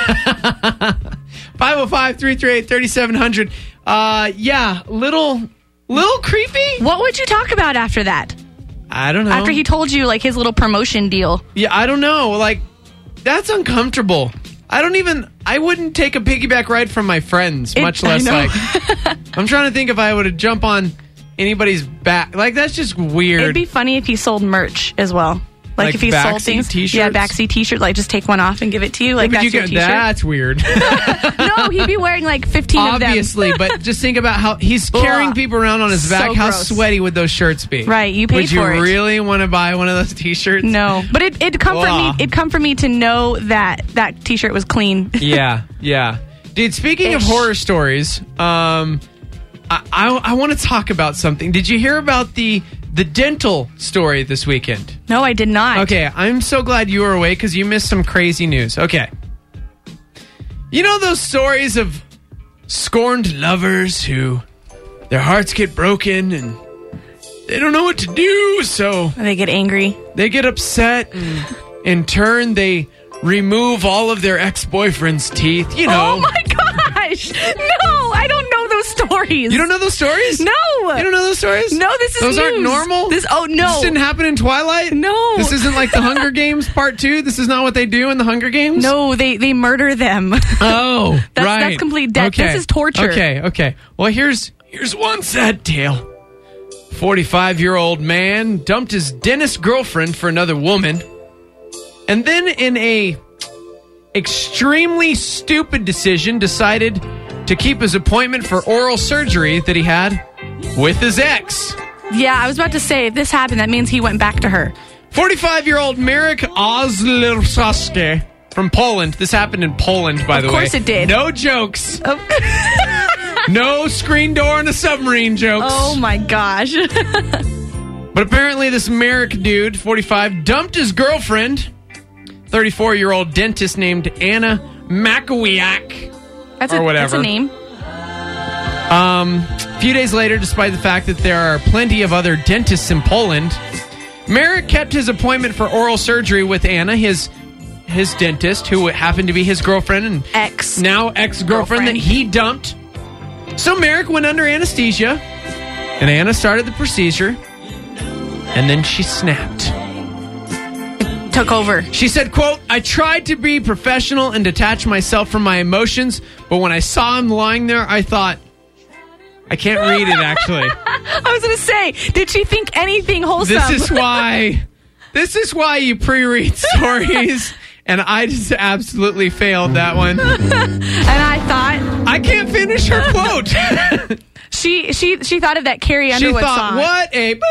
Speaker 1: five oh five, three three eight, three seven zero zero. Uh, yeah, little, little creepy.
Speaker 3: What would you talk about after that?
Speaker 1: I don't know.
Speaker 3: After he told you like his little promotion deal.
Speaker 1: Yeah, I don't know. Like, that's uncomfortable. I don't even, I wouldn't take a piggyback ride from my friends,
Speaker 3: It-
Speaker 1: much
Speaker 3: I
Speaker 1: less
Speaker 3: know.
Speaker 1: like, I'm trying to think if I would jump on anybody's back. Like, that's just weird.
Speaker 3: It'd be funny if he sold merch as well. Like,
Speaker 1: Like
Speaker 3: if he sold
Speaker 1: backseat
Speaker 3: things.
Speaker 1: t-shirts?
Speaker 3: Yeah, backseat t-shirt. Like just take one off and give it to you. Like
Speaker 1: But
Speaker 3: that's
Speaker 1: you
Speaker 3: your
Speaker 1: get-
Speaker 3: t-shirt.
Speaker 1: that's weird.
Speaker 3: No, he'd be wearing like fifteen
Speaker 1: Obviously,
Speaker 3: of them.
Speaker 1: but just think about how he's carrying people around on his
Speaker 3: So
Speaker 1: back. How
Speaker 3: gross.
Speaker 1: sweaty would those shirts be?
Speaker 3: Right, you paid
Speaker 1: Would you
Speaker 3: for it.
Speaker 1: really want to buy one of those t-shirts?
Speaker 3: No, but it it'd comfort
Speaker 1: Ugh.
Speaker 3: me. It'd comfort me to know that that t-shirt was clean.
Speaker 1: Yeah, yeah. Dude, speaking of
Speaker 3: Ish.
Speaker 1: horror stories, um, I, I, I want to talk about something. Did you hear about the the dental story this weekend?
Speaker 3: No, I did not.
Speaker 1: Okay, I'm so glad you were away because you missed some crazy news. Okay. You know those stories of scorned lovers who their hearts get broken and they don't know what to do, so
Speaker 3: They get angry.
Speaker 1: they get upset and in turn they remove all of their ex-boyfriend's teeth. You know.
Speaker 3: Oh my gosh! No, I don't know those stories.
Speaker 1: You don't know those stories?
Speaker 3: No.
Speaker 1: You don't know those stories?
Speaker 3: No, this is
Speaker 1: Those aren't
Speaker 3: news.
Speaker 1: normal?
Speaker 3: This oh no.
Speaker 1: This didn't happen in Twilight?
Speaker 3: No.
Speaker 1: This isn't like the Hunger Games Part two? This is not what they do in the Hunger Games?
Speaker 3: No, they they murder them.
Speaker 1: Oh,
Speaker 3: That's-
Speaker 1: right.
Speaker 3: that's complete death.
Speaker 1: Okay.
Speaker 3: This is torture.
Speaker 1: Okay, okay. Well, here's here's one sad tale. forty-five-year-old man dumped his dentist girlfriend for another woman, and then in a extremely stupid decision decided to keep his appointment for oral surgery that he had with his ex.
Speaker 3: Yeah, I was about to say if this happened, that means he went back to her.
Speaker 1: forty-five-year-old Marek Ozlowski from Poland. This happened in Poland, by
Speaker 3: Of
Speaker 1: the way.
Speaker 3: course it did.
Speaker 1: No jokes.
Speaker 3: Oh,
Speaker 1: No screen door in a submarine jokes.
Speaker 3: oh my gosh.
Speaker 1: But apparently this Marek dude, forty-five, dumped his girlfriend, thirty-four-year-old dentist named Anna Makowiak.
Speaker 3: That's
Speaker 1: Or
Speaker 3: a,
Speaker 1: whatever.
Speaker 3: That's a name.
Speaker 1: Um, a few days later, despite the fact that there are plenty of other dentists in Poland, Marek kept his appointment for oral surgery with Anna, his his dentist, who happened to be his girlfriend and
Speaker 3: Ex.
Speaker 1: now ex-girlfriend that
Speaker 3: Girlfriend.
Speaker 1: he dumped. So Marek went under anesthesia, and Anna started the procedure, and then she snapped.
Speaker 3: Took over.
Speaker 1: She said, quote, "I tried to be professional and detach myself from my emotions, but when I saw him lying there, I thought, I can't read it, actually.
Speaker 3: I was going to say, did she think anything wholesome?
Speaker 1: This is why, this is why you pre-read stories." And I just absolutely failed that one.
Speaker 3: And I thought
Speaker 1: I can't finish her quote.
Speaker 3: she she she thought of that Carrie
Speaker 1: She
Speaker 3: Underwood
Speaker 1: thought,
Speaker 3: song.
Speaker 1: what a boop.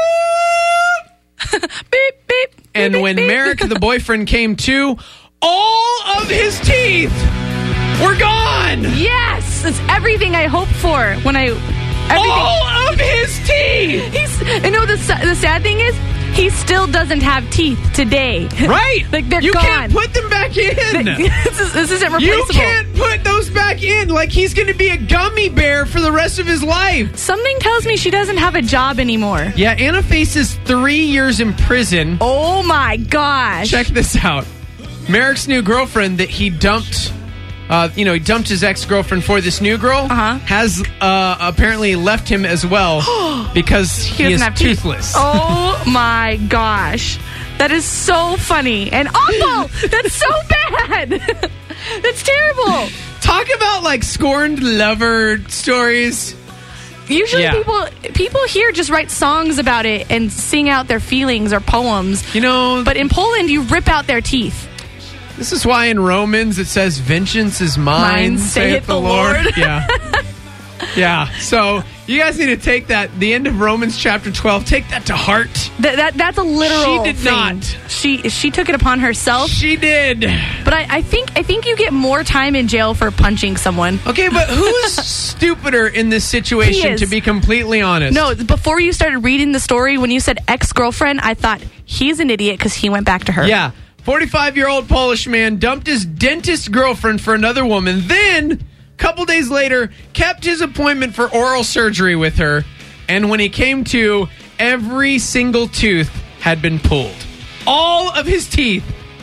Speaker 3: Beep beep.
Speaker 1: And
Speaker 3: beep,
Speaker 1: when
Speaker 3: beep,
Speaker 1: Marek,
Speaker 3: beep.
Speaker 1: the boyfriend, came to, all of his teeth were gone.
Speaker 3: Yes, it's everything I hoped for when I everything.
Speaker 1: All of his teeth.
Speaker 3: He's you know the sa- the sad thing is he still doesn't have teeth today.
Speaker 1: Right.
Speaker 3: Like they're
Speaker 1: you
Speaker 3: gone.
Speaker 1: can't put them back in.
Speaker 3: this, is, this isn't
Speaker 1: You
Speaker 3: replaceable.
Speaker 1: can't put those back in. Like he's going to be a gummy bear for the rest of his life.
Speaker 3: Something tells me she doesn't have a job anymore.
Speaker 1: Yeah, Anna faces three years in prison.
Speaker 3: Oh my gosh.
Speaker 1: Check this out. Marek's new girlfriend that he dumped, uh, you know, he dumped his ex-girlfriend for this new girl,
Speaker 3: Uh-huh.
Speaker 1: has uh, apparently left him as well because he,
Speaker 3: He doesn't
Speaker 1: is
Speaker 3: have teeth.
Speaker 1: toothless.
Speaker 3: Oh my gosh. That is so funny and awful. That's so bad. That's terrible.
Speaker 1: Talk about like scorned lover stories.
Speaker 3: Usually
Speaker 1: Yeah.
Speaker 3: people people here just write songs about it and sing out their feelings or poems.
Speaker 1: You know,
Speaker 3: But in Poland, you rip out their teeth.
Speaker 1: this is why in Romans it says, "Vengeance is mine,
Speaker 3: Mine,
Speaker 1: saith the Lord." Yeah, yeah. So You guys need to take that, the end of Romans chapter twelve, take that to heart.
Speaker 3: Th- that That's a literal
Speaker 1: She did
Speaker 3: thing.
Speaker 1: not.
Speaker 3: She she took it upon herself.
Speaker 1: She did.
Speaker 3: But I, I think I think you get more time in jail for punching someone.
Speaker 1: Okay, but who's stupider in this situation,
Speaker 3: He is.
Speaker 1: to be completely honest?
Speaker 3: No, before you started reading the story, when you said ex-girlfriend, I thought he's an idiot because he went back to her.
Speaker 1: Yeah. forty-five-year-old Polish man dumped his dentist girlfriend for another woman, then, a couple days later, kept his appointment for oral surgery with her, and when he came to, every single tooth had been pulled. All of his teeth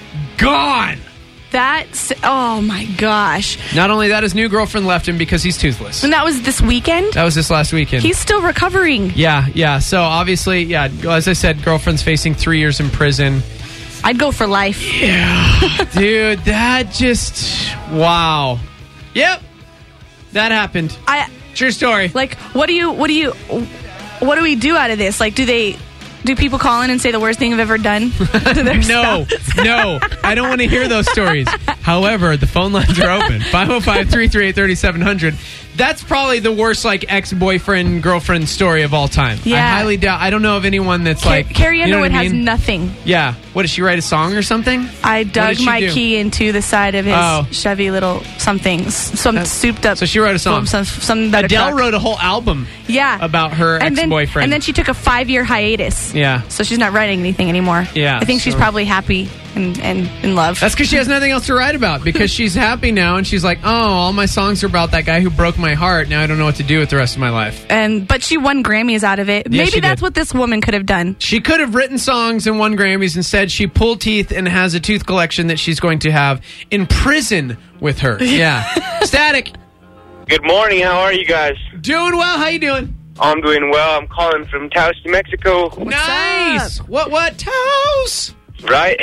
Speaker 1: gone.
Speaker 3: That's, oh my gosh.
Speaker 1: Not only that, his new girlfriend left him because he's toothless.
Speaker 3: And that was this weekend?
Speaker 1: That was this last weekend.
Speaker 3: He's still recovering.
Speaker 1: Yeah, yeah. So obviously, yeah, as I said, girlfriend's facing three years in prison.
Speaker 3: I'd go for life.
Speaker 1: Yeah. Dude, that just, wow. Yep. That happened.
Speaker 3: I
Speaker 1: True story.
Speaker 3: like what do you what do you what do we do out of this? Like do they do people call in and say the worst thing I've ever done to their
Speaker 1: No,
Speaker 3: spouse?
Speaker 1: no. I don't want to hear those stories. However, the phone lines are open. five oh five, three three eight, three seven zero zero. That's probably the worst, like, ex-boyfriend, girlfriend story of all time. I
Speaker 3: Yeah.
Speaker 1: highly doubt. I don't know of anyone that's
Speaker 3: Car-
Speaker 1: like...
Speaker 3: Carrie
Speaker 1: you know
Speaker 3: Underwood
Speaker 1: what I
Speaker 3: has
Speaker 1: mean?
Speaker 3: nothing.
Speaker 1: Yeah. What, did she write a song or something?
Speaker 3: I
Speaker 1: did
Speaker 3: dug
Speaker 1: she
Speaker 3: my
Speaker 1: do?
Speaker 3: key into the side of his
Speaker 1: Oh.
Speaker 3: Chevy little something, some
Speaker 1: Uh,
Speaker 3: souped up.
Speaker 1: so she wrote a song.
Speaker 3: Some, some that
Speaker 1: Adele
Speaker 3: truck.
Speaker 1: wrote a whole album
Speaker 3: yeah
Speaker 1: about her
Speaker 3: and then,
Speaker 1: ex-boyfriend.
Speaker 3: and then she took a five year hiatus.
Speaker 1: Yeah.
Speaker 3: So she's not writing anything anymore.
Speaker 1: Yeah,
Speaker 3: I think she's
Speaker 1: so-
Speaker 3: probably happy and, and in love.
Speaker 1: That's because she has nothing else to write about, because she's happy now and she's like, oh, all my songs are about that guy who broke my heart. Now I don't know what to do with the rest of my life.
Speaker 3: and but she won Grammys out of it.
Speaker 1: Yeah,
Speaker 3: Maybe
Speaker 1: she
Speaker 3: that's
Speaker 1: did.
Speaker 3: what this woman could have done.
Speaker 1: She could have written songs and won Grammys. Instead, she pulled teeth and has a tooth collection that she's going to have in prison with her. Yeah. Static.
Speaker 6: Good morning. How are you guys?
Speaker 1: Doing well. How you doing?
Speaker 6: I'm doing well. I'm calling from Taos, New Mexico.
Speaker 1: Nice. What, what? Toes?
Speaker 6: Right?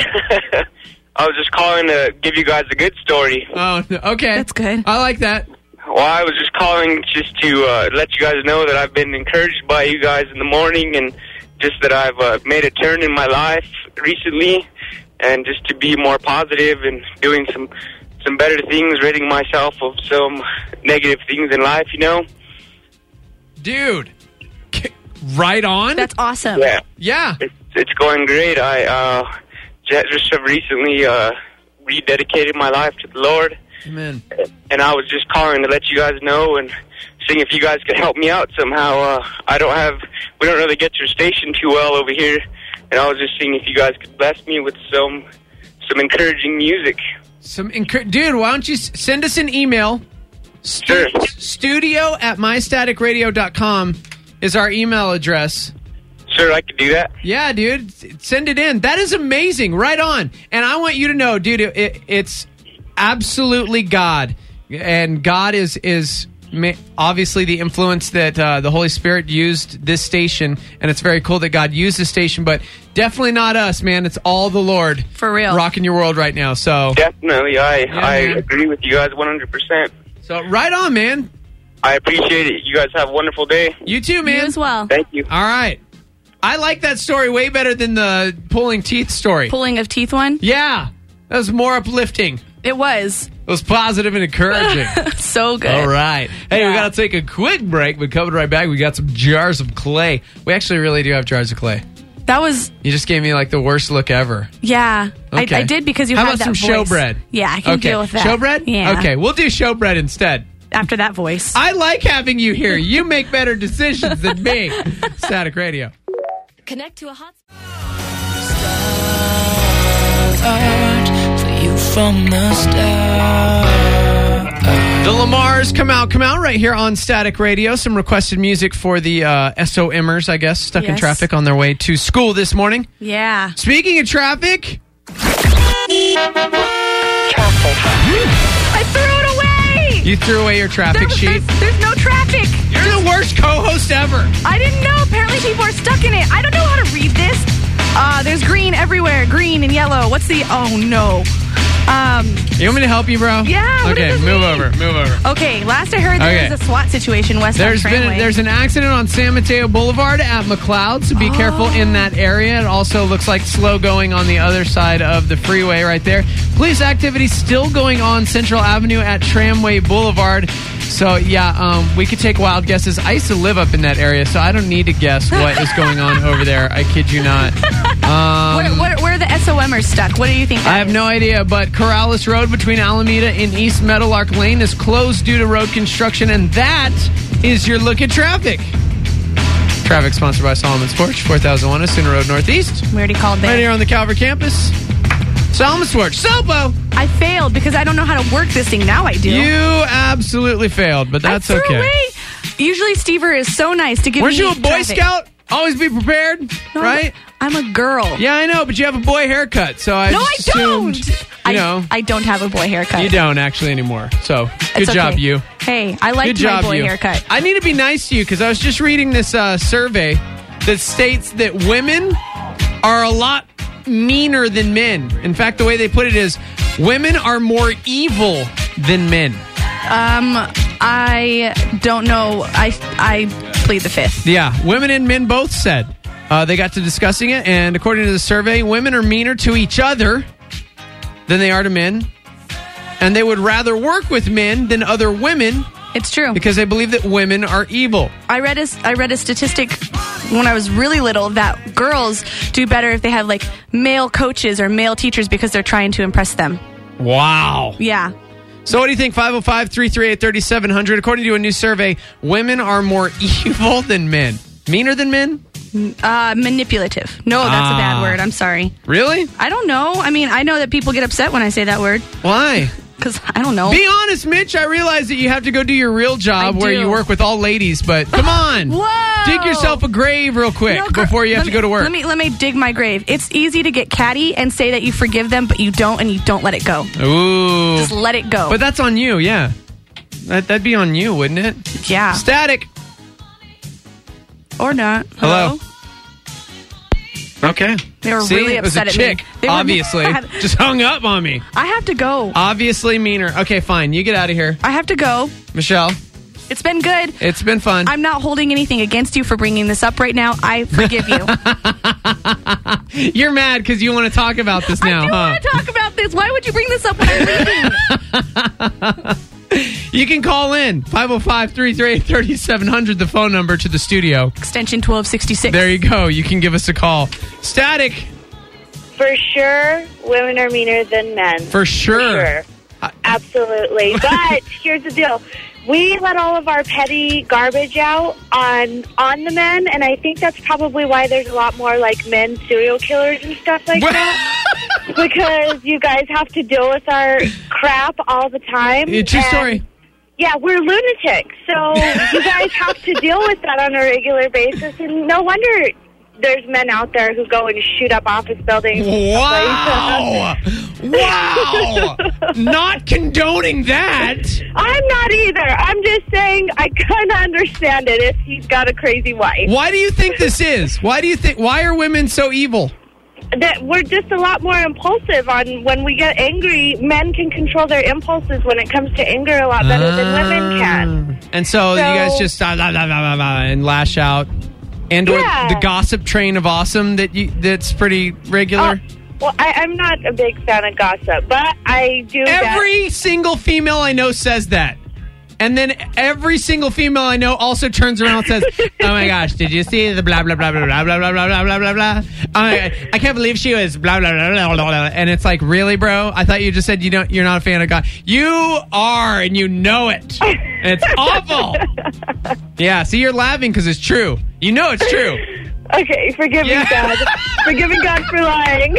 Speaker 6: I was just calling to give you guys a good story.
Speaker 1: Oh, no. Okay.
Speaker 3: That's good.
Speaker 1: I like that.
Speaker 6: Well, I was just calling just to uh, let you guys know that I've been encouraged by you guys in the morning, and just that I've uh, made a turn in my life recently, and just to be more positive and doing some some better things, ridding myself of some negative things in life, you know?
Speaker 1: Dude. K- Right on.
Speaker 3: That's awesome.
Speaker 6: Yeah.
Speaker 1: yeah.
Speaker 6: It's, it's going great. I uh, ju- just have recently uh, rededicated my life to the Lord.
Speaker 1: Amen.
Speaker 6: And I was just calling to let you guys know and seeing if you guys could help me out somehow. Uh, I don't have, we don't really get your station too well over here, and I was just seeing if you guys could bless me with some some encouraging music.
Speaker 1: Some encour- Dude, why don't you s- send us an email? Stu-
Speaker 6: Sure.
Speaker 1: Studio at my static radio dot com is our email address.
Speaker 6: Sure, I could do that.
Speaker 1: Yeah, dude. S- Send it in. That is amazing. Right on. And I want you to know, dude, it, it, it's absolutely God. And God is is ma- obviously the influence that uh, the Holy Spirit used this station. And it's very cool that God used this station. But definitely not us, man. It's all the Lord.
Speaker 3: For real.
Speaker 1: Rocking your world right now. So,
Speaker 6: Definitely, I, I
Speaker 1: man.
Speaker 6: agree with you guys one hundred percent.
Speaker 1: so right on, man.
Speaker 6: I appreciate it. You guys have a wonderful day.
Speaker 1: You too, man.
Speaker 3: You as well.
Speaker 6: Thank you.
Speaker 1: All right. I like that story way better than the pulling teeth story.
Speaker 3: Pulling of teeth one?
Speaker 1: Yeah. That was more uplifting.
Speaker 3: It was.
Speaker 1: It was positive and encouraging.
Speaker 3: So good.
Speaker 1: All right. Hey, we
Speaker 3: Yeah.
Speaker 1: got to take a quick break. We're coming right back. We got some jars of clay. We actually really do have jars of clay.
Speaker 3: That was,
Speaker 1: You just gave me like the worst look ever.
Speaker 3: yeah.
Speaker 1: Okay.
Speaker 3: I, I did because you
Speaker 1: How
Speaker 3: had
Speaker 1: about
Speaker 3: that
Speaker 1: some
Speaker 3: voice.
Speaker 1: showbread?
Speaker 3: Yeah, I can
Speaker 1: Okay.
Speaker 3: deal with that.
Speaker 1: Showbread?
Speaker 3: Yeah.
Speaker 1: Okay, we'll do showbread instead.
Speaker 3: After that voice.
Speaker 1: I like having you here. You make better decisions than me. Static Radio.
Speaker 7: Connect to a hot
Speaker 8: for you from the start.
Speaker 1: The Lamars come out, come out right here on Static Radio. Some requested music for the uh, S O Mers, I guess, stuck in
Speaker 3: Yes.
Speaker 1: traffic on their way to school this morning.
Speaker 3: Yeah.
Speaker 1: Speaking of traffic,
Speaker 3: I threw it away!
Speaker 1: you threw away your traffic
Speaker 3: There-
Speaker 1: sheet.
Speaker 3: there's, there's no traffic.
Speaker 1: You're the worst co-host ever.
Speaker 3: I didn't know. Apparently people are stuck in it. I don't know how to read this. Uh, there's green everywhere. Green and yellow. What's the... Oh, no. Um,
Speaker 1: You want me to help you, bro?
Speaker 3: Yeah, what
Speaker 1: Okay,
Speaker 3: does this
Speaker 1: move
Speaker 3: mean?
Speaker 1: over. Move over.
Speaker 3: okay, last I heard, there
Speaker 1: Okay.
Speaker 3: was a SWAT situation west
Speaker 1: There's
Speaker 3: on
Speaker 1: been
Speaker 3: Tramway.
Speaker 1: there's an accident on San Mateo Boulevard at McLeod, so be careful in that area. It also looks like slow going on the other side of the freeway right there. Police activity still going on Central Avenue at Tramway Boulevard. So yeah, um, we could take wild guesses. I used to live up in that area, so I don't need to guess what is going on over there. I kid you not. Um,
Speaker 3: where, where, where are the S O Mers stuck? What do you think?
Speaker 1: I have no idea, but Corrales Road between Alameda and East Meadowlark Lane is closed due to road construction, and that is your look at traffic. Traffic sponsored by Solomon's Porch, four thousand one Center Road Northeast.
Speaker 3: We already called there.
Speaker 1: Right here on the Calvert campus. Solomon's Porch. Sopo!
Speaker 3: I failed because I don't know how to work this thing. Now I do.
Speaker 1: You absolutely failed, but that's
Speaker 3: I threw
Speaker 1: okay.
Speaker 3: away. Usually Stever is so nice to give
Speaker 1: Weren't
Speaker 3: me
Speaker 1: you a Boy
Speaker 3: traffic.
Speaker 1: Scout? Always be prepared,
Speaker 3: No,
Speaker 1: right?
Speaker 3: I'm a girl.
Speaker 1: Yeah, I know, but you have a boy haircut, so I
Speaker 3: No, I
Speaker 1: just assumed,
Speaker 3: don't. I,
Speaker 1: You know,
Speaker 3: I don't have a boy haircut.
Speaker 1: you don't actually anymore. So good
Speaker 3: It's
Speaker 1: job,
Speaker 3: okay.
Speaker 1: you.
Speaker 3: Hey, I like
Speaker 1: Good
Speaker 3: my
Speaker 1: job,
Speaker 3: boy
Speaker 1: you.
Speaker 3: haircut.
Speaker 1: I need to be nice to you because I was just reading this uh, survey that states that women are a lot meaner than men. In fact, the way they put it is women are more evil than men.
Speaker 3: Um, I don't know. I I plead the fifth.
Speaker 1: Yeah, women and men both said. Uh, they got to discussing it, and according to the survey, women are meaner to each other than they are to men. And they would rather work with men than other women
Speaker 3: It's true.
Speaker 1: because they believe that women are evil.
Speaker 3: I read a I read a statistic when I was really little that girls do better if they have like male coaches or male teachers because they're trying to impress them.
Speaker 1: Wow.
Speaker 3: Yeah.
Speaker 1: So what do you think? five oh five, three three eight, three seven zero zero. According to a new survey, women are more evil than men. Meaner than men?
Speaker 3: Uh, manipulative. No, that's a
Speaker 1: Ah.
Speaker 3: bad word. I'm sorry.
Speaker 1: Really?
Speaker 3: I don't know. I mean, I know that people get upset when I say that word
Speaker 1: Why?
Speaker 3: because I don't know.
Speaker 1: Be honest, Mitch. I realize that you have to go do your real job
Speaker 3: I
Speaker 1: where
Speaker 3: do.
Speaker 1: you work with all ladies, but come on.
Speaker 3: Whoa!
Speaker 1: Dig yourself a grave real quick
Speaker 3: No, girl,
Speaker 1: before you have
Speaker 3: let
Speaker 1: to
Speaker 3: me-
Speaker 1: go to work.
Speaker 3: Let me let me dig my grave. It's easy to get catty and say that you forgive them, but you don't, and you don't let it go.
Speaker 1: Ooh.
Speaker 3: Just let it go.
Speaker 1: But that's on you, yeah. That, that'd be on you, wouldn't it?
Speaker 3: yeah,
Speaker 1: Static.
Speaker 3: or not.
Speaker 1: Hello? Okay.
Speaker 3: They were
Speaker 1: See?
Speaker 3: really
Speaker 1: It was a
Speaker 3: upset at me.
Speaker 1: chick,
Speaker 3: They were
Speaker 1: obviously.
Speaker 3: mad.
Speaker 1: Just hung up on me.
Speaker 3: I have to go.
Speaker 1: Obviously meaner. Okay, fine. You get out of here.
Speaker 3: I have to go.
Speaker 1: Michelle,
Speaker 3: It's been good.
Speaker 1: it's been fun.
Speaker 3: I'm not holding anything against you for bringing this up right now. I forgive you.
Speaker 1: You're mad because you want to talk about this now,
Speaker 3: I do
Speaker 1: huh?
Speaker 3: want to talk about this. Why would you bring this up when I'm leaving?
Speaker 1: You can call in five oh five, three three eight, three seven zero zero, the phone number to the studio.
Speaker 3: Extension twelve sixty-six.
Speaker 1: There you go. You can give us a call. Static,
Speaker 7: For sure, women are meaner than men.
Speaker 1: for sure.
Speaker 7: For sure. Absolutely. But here's the deal. We let all of our petty garbage out on on the men, and I think that's probably why there's a lot more like men serial killers and stuff like that. Because you guys have to deal with our crap all the time.
Speaker 1: Yeah, true
Speaker 7: and-
Speaker 1: story.
Speaker 7: Yeah, we're lunatics, so you guys have to deal with that on a regular basis, and no wonder there's men out there who go and shoot up office buildings.
Speaker 1: Wow. Wow. Not condoning that.
Speaker 7: I'm not either. I'm just saying I kind of understand it if he's got a crazy wife.
Speaker 1: Why do you think this is? Why do you think, why are women so evil?
Speaker 7: That we're just a lot more impulsive on when we get angry. Men can control their impulses when it comes to anger a lot better than women can.
Speaker 1: And so, you
Speaker 7: So-
Speaker 1: guys just uh, blah, blah, blah, blah, blah, and lash out. And or
Speaker 7: Yeah.
Speaker 1: the gossip train of awesome that you that's pretty regular.
Speaker 7: Oh, well, I, I'm not a big fan of gossip, but I do.
Speaker 1: Every single female I know says that. And then every single female I know also turns around and says, "Oh my gosh, did you see the blah blah blah blah blah blah blah blah blah blah blah blah? I, I can't believe she was blah blah blah blah blah blah." And it's like, really, bro? I thought you just said you don't. You're not a fan of God. You are, and you know it. It's awful. Yeah. See, you're laughing because it's true. You know it's true.
Speaker 7: Okay, forgive
Speaker 1: Yeah.
Speaker 7: me, God. Forgive me, God, for lying.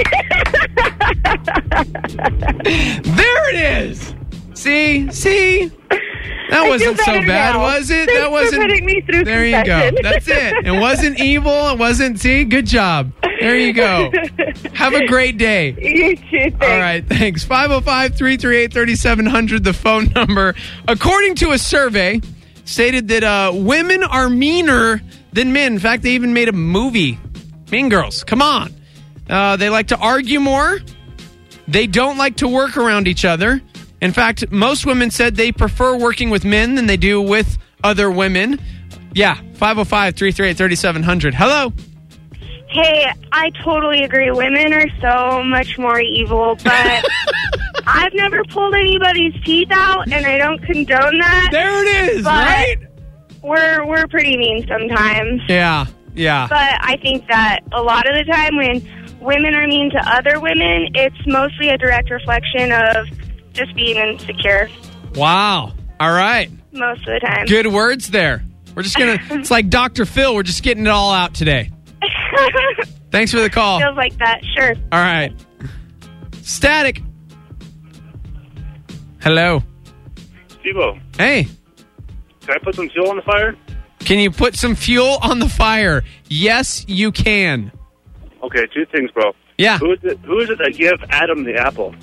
Speaker 1: There it is. See, see. That
Speaker 7: I
Speaker 1: wasn't
Speaker 7: feel
Speaker 1: so
Speaker 7: better
Speaker 1: bad,
Speaker 7: now.
Speaker 1: was it?
Speaker 7: Thanks
Speaker 1: that
Speaker 7: for
Speaker 1: wasn't.
Speaker 7: putting me through
Speaker 1: there you go.
Speaker 7: confession.
Speaker 1: That's it. It wasn't evil. It wasn't. See, good job. There you go. Have a great day.
Speaker 7: You too. Thanks.
Speaker 1: All right, thanks. five oh five, three three eight, three seven zero zero, the phone number. According to a survey, stated that uh, women are meaner than men. In fact, they even made a movie. Mean Girls. Come on. Uh, they like to argue more, They don't like to work around each other. In fact, most women said they prefer working with men than they do with other women. Yeah, five oh five, three three eight, three seven zero zero. Hello.
Speaker 7: Hey, I totally agree. Women are so much more evil, but I've never pulled anybody's teeth out, and I don't condone that.
Speaker 1: There it is,
Speaker 7: but
Speaker 1: right?
Speaker 7: We're, we're pretty mean sometimes.
Speaker 1: Yeah, yeah.
Speaker 7: But I think that a lot of the time when women are mean to other women, it's mostly a direct reflection of just being insecure.
Speaker 1: Wow. All right.
Speaker 7: Most of the time.
Speaker 1: Good words there. We're just going to, it's like Doctor Phil. We're just getting it all out today. Thanks for the call.
Speaker 7: Feels like that. Sure.
Speaker 1: All right. Static. Hello.
Speaker 4: Steve-O,
Speaker 1: Hey.
Speaker 4: can I put some fuel on the fire?
Speaker 1: Can you put some fuel on the fire? Yes, you can.
Speaker 4: Okay, two things, bro.
Speaker 1: Yeah.
Speaker 4: Who is it? Who is it that gave Adam the apple?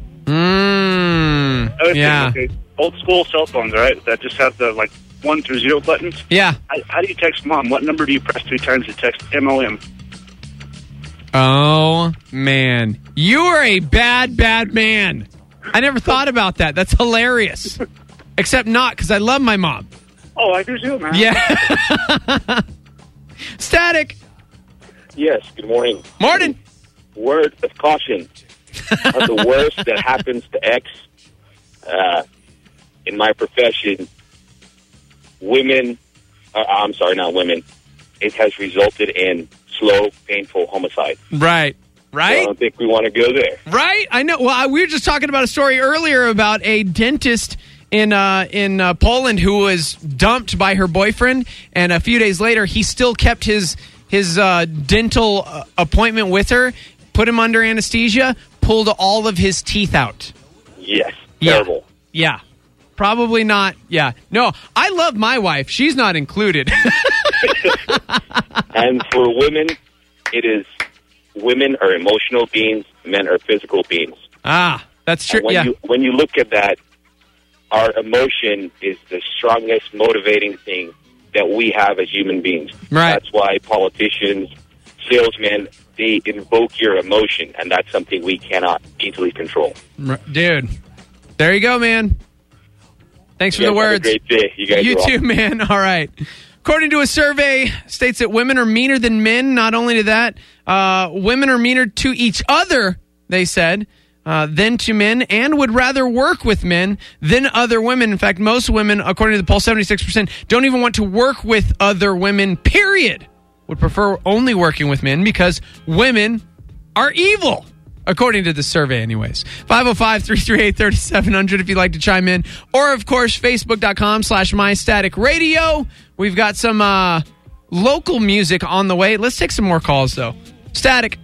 Speaker 1: Mmm.
Speaker 4: Other thing,
Speaker 1: Yeah.
Speaker 4: okay, old school cell phones, right? That just have the like one through zero buttons.
Speaker 1: Yeah.
Speaker 4: How, how do you text mom? What number do you press three times to text M O M?
Speaker 1: Oh, man. You are a bad, bad man. I never thought about that. That's hilarious. Except not, because I love my mom.
Speaker 4: Oh, I do too, man.
Speaker 1: Yeah. Static.
Speaker 9: Yes, good morning.
Speaker 1: Morning.
Speaker 9: Word of caution. Of the worst that happens to X uh, in my profession, women, uh, I'm sorry, not women, it has resulted in slow, painful homicide.
Speaker 1: Right. Right?
Speaker 9: So I don't think we want to go there.
Speaker 1: Right? I know. Well, I, we were just talking about a story earlier about a dentist in uh, in uh, Poland who was dumped by her boyfriend, and a few days later, he still kept his his uh, dental uh, appointment with her, put him under anesthesia, pulled all of his teeth out.
Speaker 9: Yes.
Speaker 1: Yeah.
Speaker 9: Terrible.
Speaker 1: Yeah. Probably not. Yeah. No, I love my wife. She's not included.
Speaker 9: And for women, it is women are emotional beings, men are physical beings.
Speaker 1: Ah, that's true.
Speaker 9: And when
Speaker 1: Yeah.
Speaker 9: you when you look at that, our emotion is the strongest motivating thing that we have as human beings.
Speaker 1: Right.
Speaker 9: That's why politicians, salesmen, they invoke your emotion, and that's something we cannot easily control.
Speaker 1: R- Dude, there you go, man. Thanks for
Speaker 9: You
Speaker 1: the
Speaker 9: guys have a
Speaker 1: words.
Speaker 9: great day. You guys
Speaker 1: You
Speaker 9: are
Speaker 1: too,
Speaker 9: awesome.
Speaker 1: man. All right. According to a survey, states that women are meaner than men. Not only to that, uh, women are meaner to each other, they said, uh, than to men, and would rather work with men than other women. In fact, most women, according to the poll, seventy-six percent, don't even want to work with other women, period. Would prefer only working with men because women are evil. According to the survey, anyways. five oh five, three three eight, three seven zero zero if you'd like to chime in. Or, of course, Facebook.com slash MyStaticRadio. We've got some uh, local music on the way. Let's take some more calls, though. Static.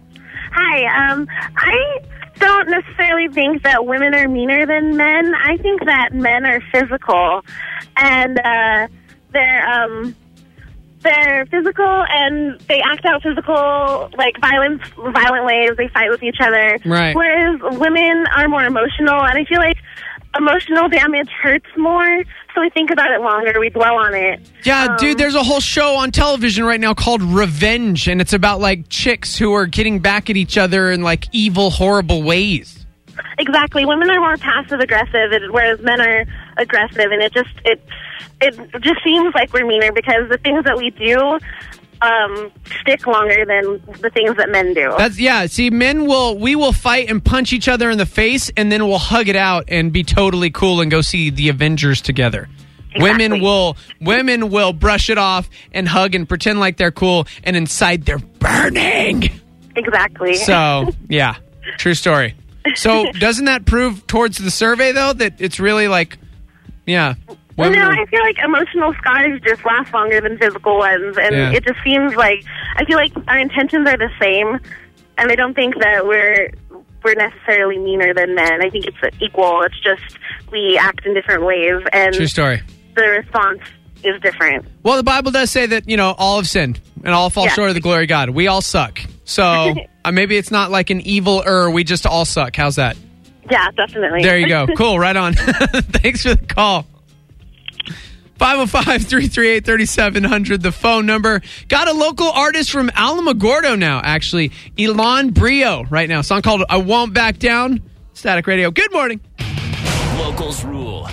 Speaker 7: Hi. Um, I don't necessarily think that women are meaner than men. I think that men are physical, and uh, they're um, they're physical, and they act out physical, like violence, violent ways. They fight with each other.
Speaker 1: Right.
Speaker 7: Whereas women are more emotional, and I feel like emotional damage hurts more. So we think about it longer. We dwell on it.
Speaker 1: Yeah,
Speaker 7: Um,
Speaker 1: dude, there's a whole show on television right now called Revenge, and it's about, like, chicks who are getting back at each other in, like, evil, horrible ways.
Speaker 7: Exactly. Women are more passive aggressive, whereas men are aggressive, and it just it it just seems like we're meaner because the things that we do um, stick longer than the things that men do.
Speaker 1: That's yeah. See, men will we will fight and punch each other in the face, and then we'll hug it out and be totally cool and go see the Avengers together.
Speaker 7: Exactly.
Speaker 1: Women will women will brush it off and hug and pretend like they're cool, and inside they're burning.
Speaker 7: Exactly.
Speaker 1: So yeah, true story. So doesn't that prove towards the survey though that it's really like, yeah.
Speaker 7: Well,
Speaker 1: women
Speaker 7: no,
Speaker 1: are-
Speaker 7: I feel like emotional scars just last longer than physical ones, and
Speaker 1: Yeah.
Speaker 7: it just seems like I feel like our intentions are the same, and I don't think that we're we're necessarily meaner than men. I think it's equal. It's just we act in different ways, and
Speaker 1: True story.
Speaker 7: the response is different.
Speaker 1: Well, the Bible does say that, you know, all have sinned and all fall
Speaker 7: Yeah.
Speaker 1: short of the glory of God. We all suck. So uh, maybe it's not like an evil er, we just all suck. How's that?
Speaker 7: Yeah, definitely.
Speaker 1: There you go. Cool. Right on. Thanks for the call. five oh five, three three eight, three seven zero zero, the phone number. Got a local artist from Alamogordo now, actually. Elan Brio right now. A song called I Won't Back Down. Static Radio. Good morning.
Speaker 2: Locals rule.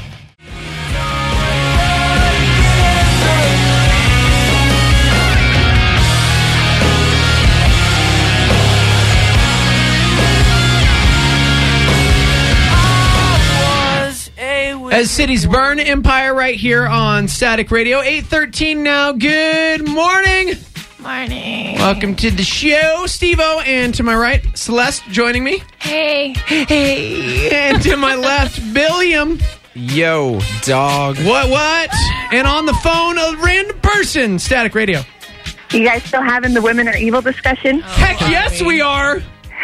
Speaker 1: As cities burn, Empire right here on Static Radio. eight thirteen now. Good morning.
Speaker 10: Morning.
Speaker 1: Welcome to the show. Steve-O, and to my right, Celeste joining me.
Speaker 10: Hey.
Speaker 1: Hey. And to my left, Billiam.
Speaker 11: Yo, dog.
Speaker 1: What, what? And on the phone, a random person. Static Radio.
Speaker 12: You guys still having the women are evil discussion?
Speaker 1: Oh, heck yes, we are.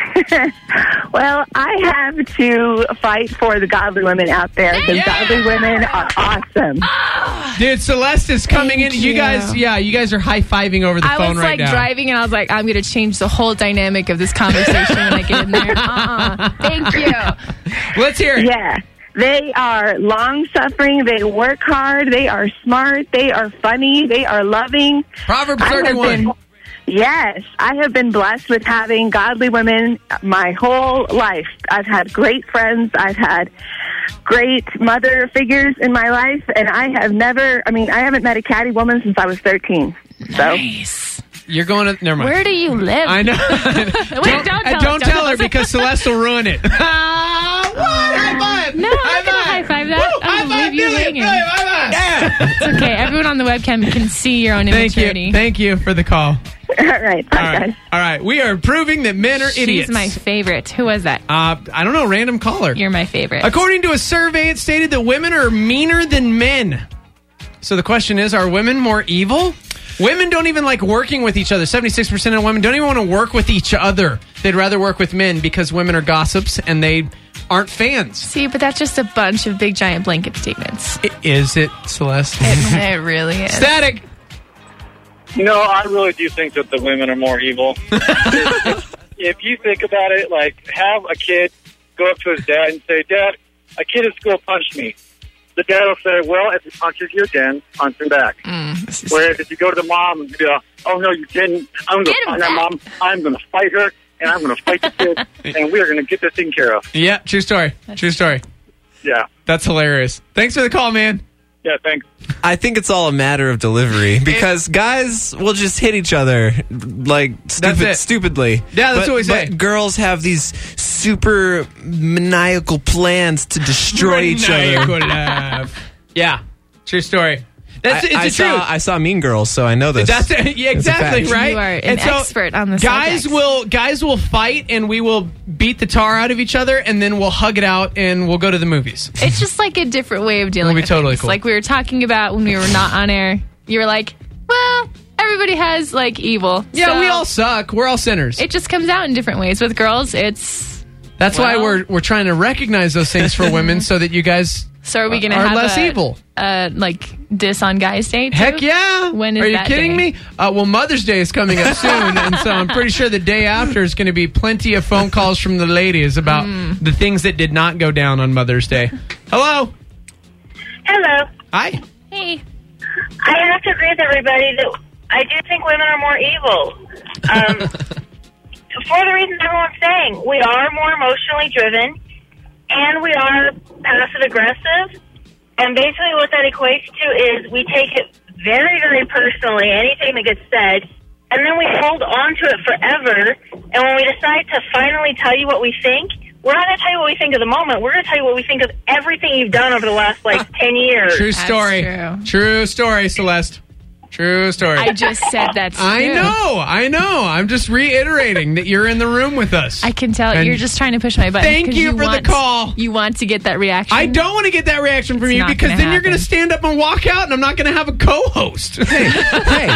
Speaker 12: Well, I have to fight for the godly women out there because
Speaker 1: Yeah.
Speaker 12: godly women are awesome.
Speaker 1: Dude, Celeste is coming
Speaker 10: Thank
Speaker 1: in. You.
Speaker 10: you.
Speaker 1: guys, yeah, you guys are high-fiving over the
Speaker 10: I
Speaker 1: phone
Speaker 10: was
Speaker 1: right
Speaker 10: like
Speaker 1: now.
Speaker 10: driving and I was like, I'm going to change the whole dynamic of this conversation when I get in there. Uh-uh. Thank you.
Speaker 1: Let's hear it.
Speaker 12: Yeah. They are long-suffering. They work hard. They are smart. They are funny. They are loving.
Speaker 1: Proverbs
Speaker 12: I have
Speaker 1: thirty-one.
Speaker 12: been- Yes, I have been blessed with having godly women my whole life. I've had great friends. I've had great mother figures in my life, and I have never, I mean, I haven't met a catty woman since I was thirteen. So.
Speaker 10: Nice.
Speaker 1: You're going to, never mind.
Speaker 10: Where do you live?
Speaker 1: I know.
Speaker 10: Wait, don't tell
Speaker 1: uh,
Speaker 10: us,
Speaker 1: don't tell
Speaker 10: tell
Speaker 1: her
Speaker 10: us.
Speaker 1: because Celeste will ruin it. Ah, what? High five.
Speaker 10: No, I'm not going to high five that.
Speaker 1: Woo,
Speaker 10: I'm
Speaker 1: high
Speaker 10: going to
Speaker 1: five,
Speaker 10: leave you
Speaker 1: Billy,
Speaker 10: hanging.
Speaker 1: Billy, high five. Yeah.
Speaker 10: It's okay. Everyone on the webcam can see your own
Speaker 1: Thank
Speaker 10: immaturity.
Speaker 1: you. Thank you for the call.
Speaker 12: All right. Bye,
Speaker 1: All right.
Speaker 12: guys.
Speaker 1: All right. We are proving that men are
Speaker 10: She's
Speaker 1: idiots.
Speaker 10: my favorite. Who was that?
Speaker 1: Uh, I don't know. Random caller.
Speaker 10: You're my favorite.
Speaker 1: According to a survey, it stated that women are meaner than men. So the question is, are women more evil? Women don't even like working with each other. seventy-six percent of women don't even want to work with each other. They'd rather work with men because women are gossips and they aren't fans.
Speaker 10: See, but that's just a bunch of big giant blanket statements.
Speaker 1: I- Is it, Celeste?
Speaker 10: It, it really is.
Speaker 1: Static.
Speaker 13: You know, I really do think that the women are more evil. if, if you think about it, like, have a kid go up to his dad and say, Dad, a kid at school punched me. The dad will say, well, if he punches you again, punch him back.
Speaker 10: Mm,
Speaker 13: Whereas if you go to the mom and be like, oh, no, you didn't. I'm going to find that mom. I'm going to fight her, and I'm going to fight the kid, and we're going to get this taken care of.
Speaker 1: Yeah, true story. True story.
Speaker 13: Yeah.
Speaker 1: That's hilarious. Thanks for the call, man.
Speaker 13: Yeah, thanks.
Speaker 11: I think it's all a matter of delivery because guys will just hit each other like stupid,
Speaker 1: it.
Speaker 11: stupidly.
Speaker 1: Yeah, that's
Speaker 11: but,
Speaker 1: what we say.
Speaker 11: But girls have these super maniacal plans to destroy each other.
Speaker 1: Maniacal. Yeah, true story. That's
Speaker 11: I,
Speaker 1: it's
Speaker 11: I
Speaker 1: the
Speaker 11: saw,
Speaker 1: truth.
Speaker 11: I saw Mean Girls, so I know this.
Speaker 1: That's it. Yeah,
Speaker 11: It's a
Speaker 1: exactly
Speaker 11: fact.
Speaker 1: right.
Speaker 10: You are an
Speaker 1: And so
Speaker 10: expert on the
Speaker 1: guys
Speaker 10: subject.
Speaker 1: will guys will fight and we will beat the tar out of each other and then we'll hug it out and we'll go to the movies.
Speaker 10: It's just like a different way of dealing
Speaker 1: It'll be
Speaker 10: with
Speaker 1: totally
Speaker 10: things.
Speaker 1: cool.
Speaker 10: Like we were talking about when we were not on air. You were like, well, everybody has like evil.
Speaker 1: Yeah,
Speaker 10: So
Speaker 1: we all suck. We're all sinners.
Speaker 10: It just comes out in different ways. With girls, it's...
Speaker 1: That's why
Speaker 10: well-
Speaker 1: we're we're trying to recognize those things for women so that you guys
Speaker 10: So are we going to
Speaker 1: are
Speaker 10: have
Speaker 1: less
Speaker 10: a,
Speaker 1: evil.
Speaker 10: Uh, like diss on guys' day too?
Speaker 1: Heck yeah!
Speaker 10: When is
Speaker 1: Are you
Speaker 10: that
Speaker 1: kidding
Speaker 10: day?
Speaker 1: me? Uh, well, Mother's Day is coming up soon, and so I'm pretty sure the day after is going to be plenty of phone calls from the ladies about
Speaker 10: Mm.
Speaker 1: the things that did not go down on Mother's Day. Hello.
Speaker 7: Hello.
Speaker 1: Hi.
Speaker 10: Hey.
Speaker 7: I have to agree with everybody that I do think women are more evil. Um, for the reason everyone's saying. We are more emotionally driven, and we are passive aggressive. And basically what that equates to is we take it very, very personally, anything that gets said, and then we hold on to it forever. And when we decide to finally tell you what we think, we're not going to tell you what we think of the moment. We're going to tell you what we think of everything you've done over the last, like, ten years.
Speaker 1: True story.
Speaker 10: true.
Speaker 1: True story, Celeste. True story.
Speaker 10: I just said that's
Speaker 1: I
Speaker 10: true.
Speaker 1: know. I know. I'm just reiterating that you're in the room with us.
Speaker 10: I can tell
Speaker 1: And
Speaker 10: you're just trying to push my button.
Speaker 1: Thank you for the
Speaker 10: want,
Speaker 1: call.
Speaker 10: You want to get that reaction.
Speaker 1: I don't want to get that reaction from
Speaker 10: It's
Speaker 1: you
Speaker 10: not
Speaker 1: because
Speaker 10: gonna
Speaker 1: then you're going to
Speaker 10: happen.
Speaker 1: stand up and walk out, and I'm not going to have a co-host.
Speaker 11: hey, hey,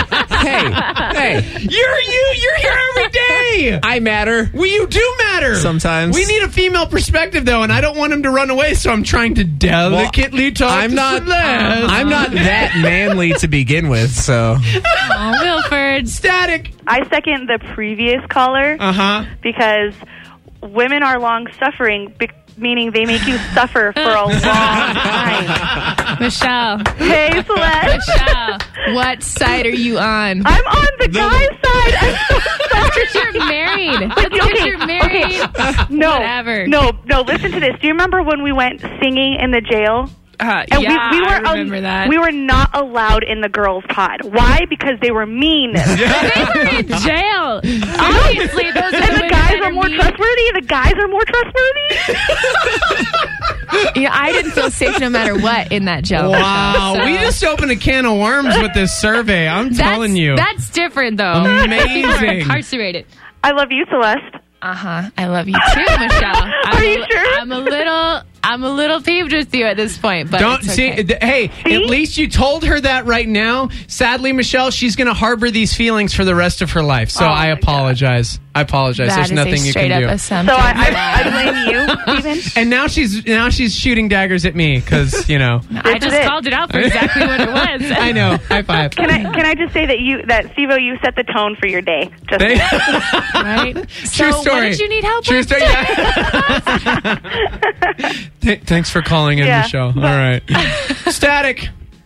Speaker 11: hey.
Speaker 1: You're you. You're here every day.
Speaker 11: I matter.
Speaker 1: Well, you do matter.
Speaker 11: Sometimes.
Speaker 1: We need a female perspective, though, and I don't want him to run away, so I'm trying to delicately talk
Speaker 11: I'm
Speaker 1: to
Speaker 11: not.
Speaker 1: Celeste.
Speaker 11: I'm not that manly to begin with, so.
Speaker 10: Oh, Wilford.
Speaker 1: Static.
Speaker 14: I second the previous caller
Speaker 1: Uh-huh.
Speaker 14: because women are long suffering, be- meaning they make you suffer for a long time.
Speaker 10: Michelle.
Speaker 3: Hey, Celeste.
Speaker 10: Michelle, what side are you on?
Speaker 3: I'm on the, the guy's side. I'm so sorry.
Speaker 10: Because you're married. That's because
Speaker 3: okay,
Speaker 10: you're married.
Speaker 3: Okay. No,
Speaker 10: Whatever.
Speaker 14: No, no, listen to this. Do you remember when we went singing in the jail?
Speaker 10: Uh,
Speaker 14: And
Speaker 10: yeah,
Speaker 14: we, we were
Speaker 10: I remember
Speaker 14: um,
Speaker 10: that.
Speaker 14: We were not allowed in the girls' pod. Why? Because they were mean.
Speaker 10: They were in jail. Obviously, those are
Speaker 14: and
Speaker 10: the,
Speaker 14: the guys
Speaker 10: that
Speaker 14: are more
Speaker 10: mean.
Speaker 14: trustworthy. The guys are more trustworthy.
Speaker 10: Yeah, I didn't feel safe no matter what in that jail.
Speaker 1: Wow,
Speaker 10: So-
Speaker 1: we just opened a can of worms with this survey. I'm
Speaker 10: That's,
Speaker 1: telling you.
Speaker 10: That's different, though.
Speaker 1: Amazing.
Speaker 10: People are incarcerated.
Speaker 14: I love you, Celeste.
Speaker 10: Uh huh. I love you too, Michelle. I'm
Speaker 14: Are you
Speaker 10: a,
Speaker 14: sure?
Speaker 10: I'm a little, I'm a little peeved with you at this point, but
Speaker 1: Don't
Speaker 10: it's
Speaker 1: see.
Speaker 10: okay.
Speaker 1: th- Hey, at least you told her that right now. Sadly, Michelle, she's going to harbor these feelings for the rest of her life. So
Speaker 10: Oh
Speaker 1: I
Speaker 10: my
Speaker 1: apologize. I apologize.
Speaker 10: That
Speaker 1: There's
Speaker 10: is
Speaker 1: nothing
Speaker 10: a
Speaker 1: you
Speaker 10: straight
Speaker 1: can
Speaker 10: up
Speaker 1: do.
Speaker 10: assumption.
Speaker 14: So I, I, I blame you, Steven.
Speaker 1: And now she's now she's shooting daggers at me because you know.
Speaker 10: I just
Speaker 14: it.
Speaker 10: called it out for exactly what it was.
Speaker 1: I know. High five.
Speaker 14: Can I can I just say that you that Stevo, you set the tone for your day. Just
Speaker 1: They-
Speaker 10: Right?
Speaker 1: True
Speaker 10: So
Speaker 1: story.
Speaker 10: what did you need help
Speaker 1: True
Speaker 10: with?
Speaker 1: story. Yeah. Th- thanks for calling in,
Speaker 14: Yeah.
Speaker 1: Michelle. All right. Static.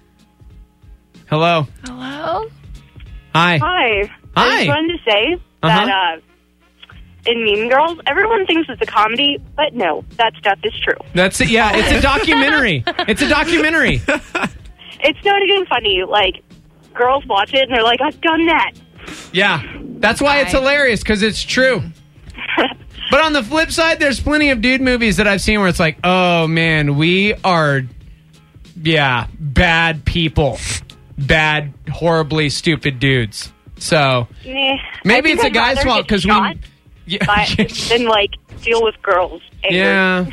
Speaker 1: Hello.
Speaker 10: Hello?
Speaker 1: Hi.
Speaker 15: Hi.
Speaker 1: Hi.
Speaker 15: I just wanted to say that uh, in Mean Girls, everyone thinks it's a comedy, but no, that stuff is true.
Speaker 1: That's it. Yeah, it's a documentary. It's a documentary.
Speaker 15: It's not even funny. Like, girls watch it and they're like, I've done that.
Speaker 1: Yeah. That's why it's
Speaker 10: I-
Speaker 1: hilarious because it's true. But on the flip side, there's plenty of dude movies that I've seen where it's like, oh man, we are, yeah, bad people. Bad, horribly stupid dudes. So
Speaker 15: Nah,
Speaker 1: maybe
Speaker 15: I
Speaker 1: it's a
Speaker 15: think I'd
Speaker 1: guy's
Speaker 15: rather
Speaker 1: fault
Speaker 15: get
Speaker 1: because we.
Speaker 15: shot
Speaker 1: Yeah,
Speaker 15: by- than, like, deal with girls. angry.
Speaker 1: yeah,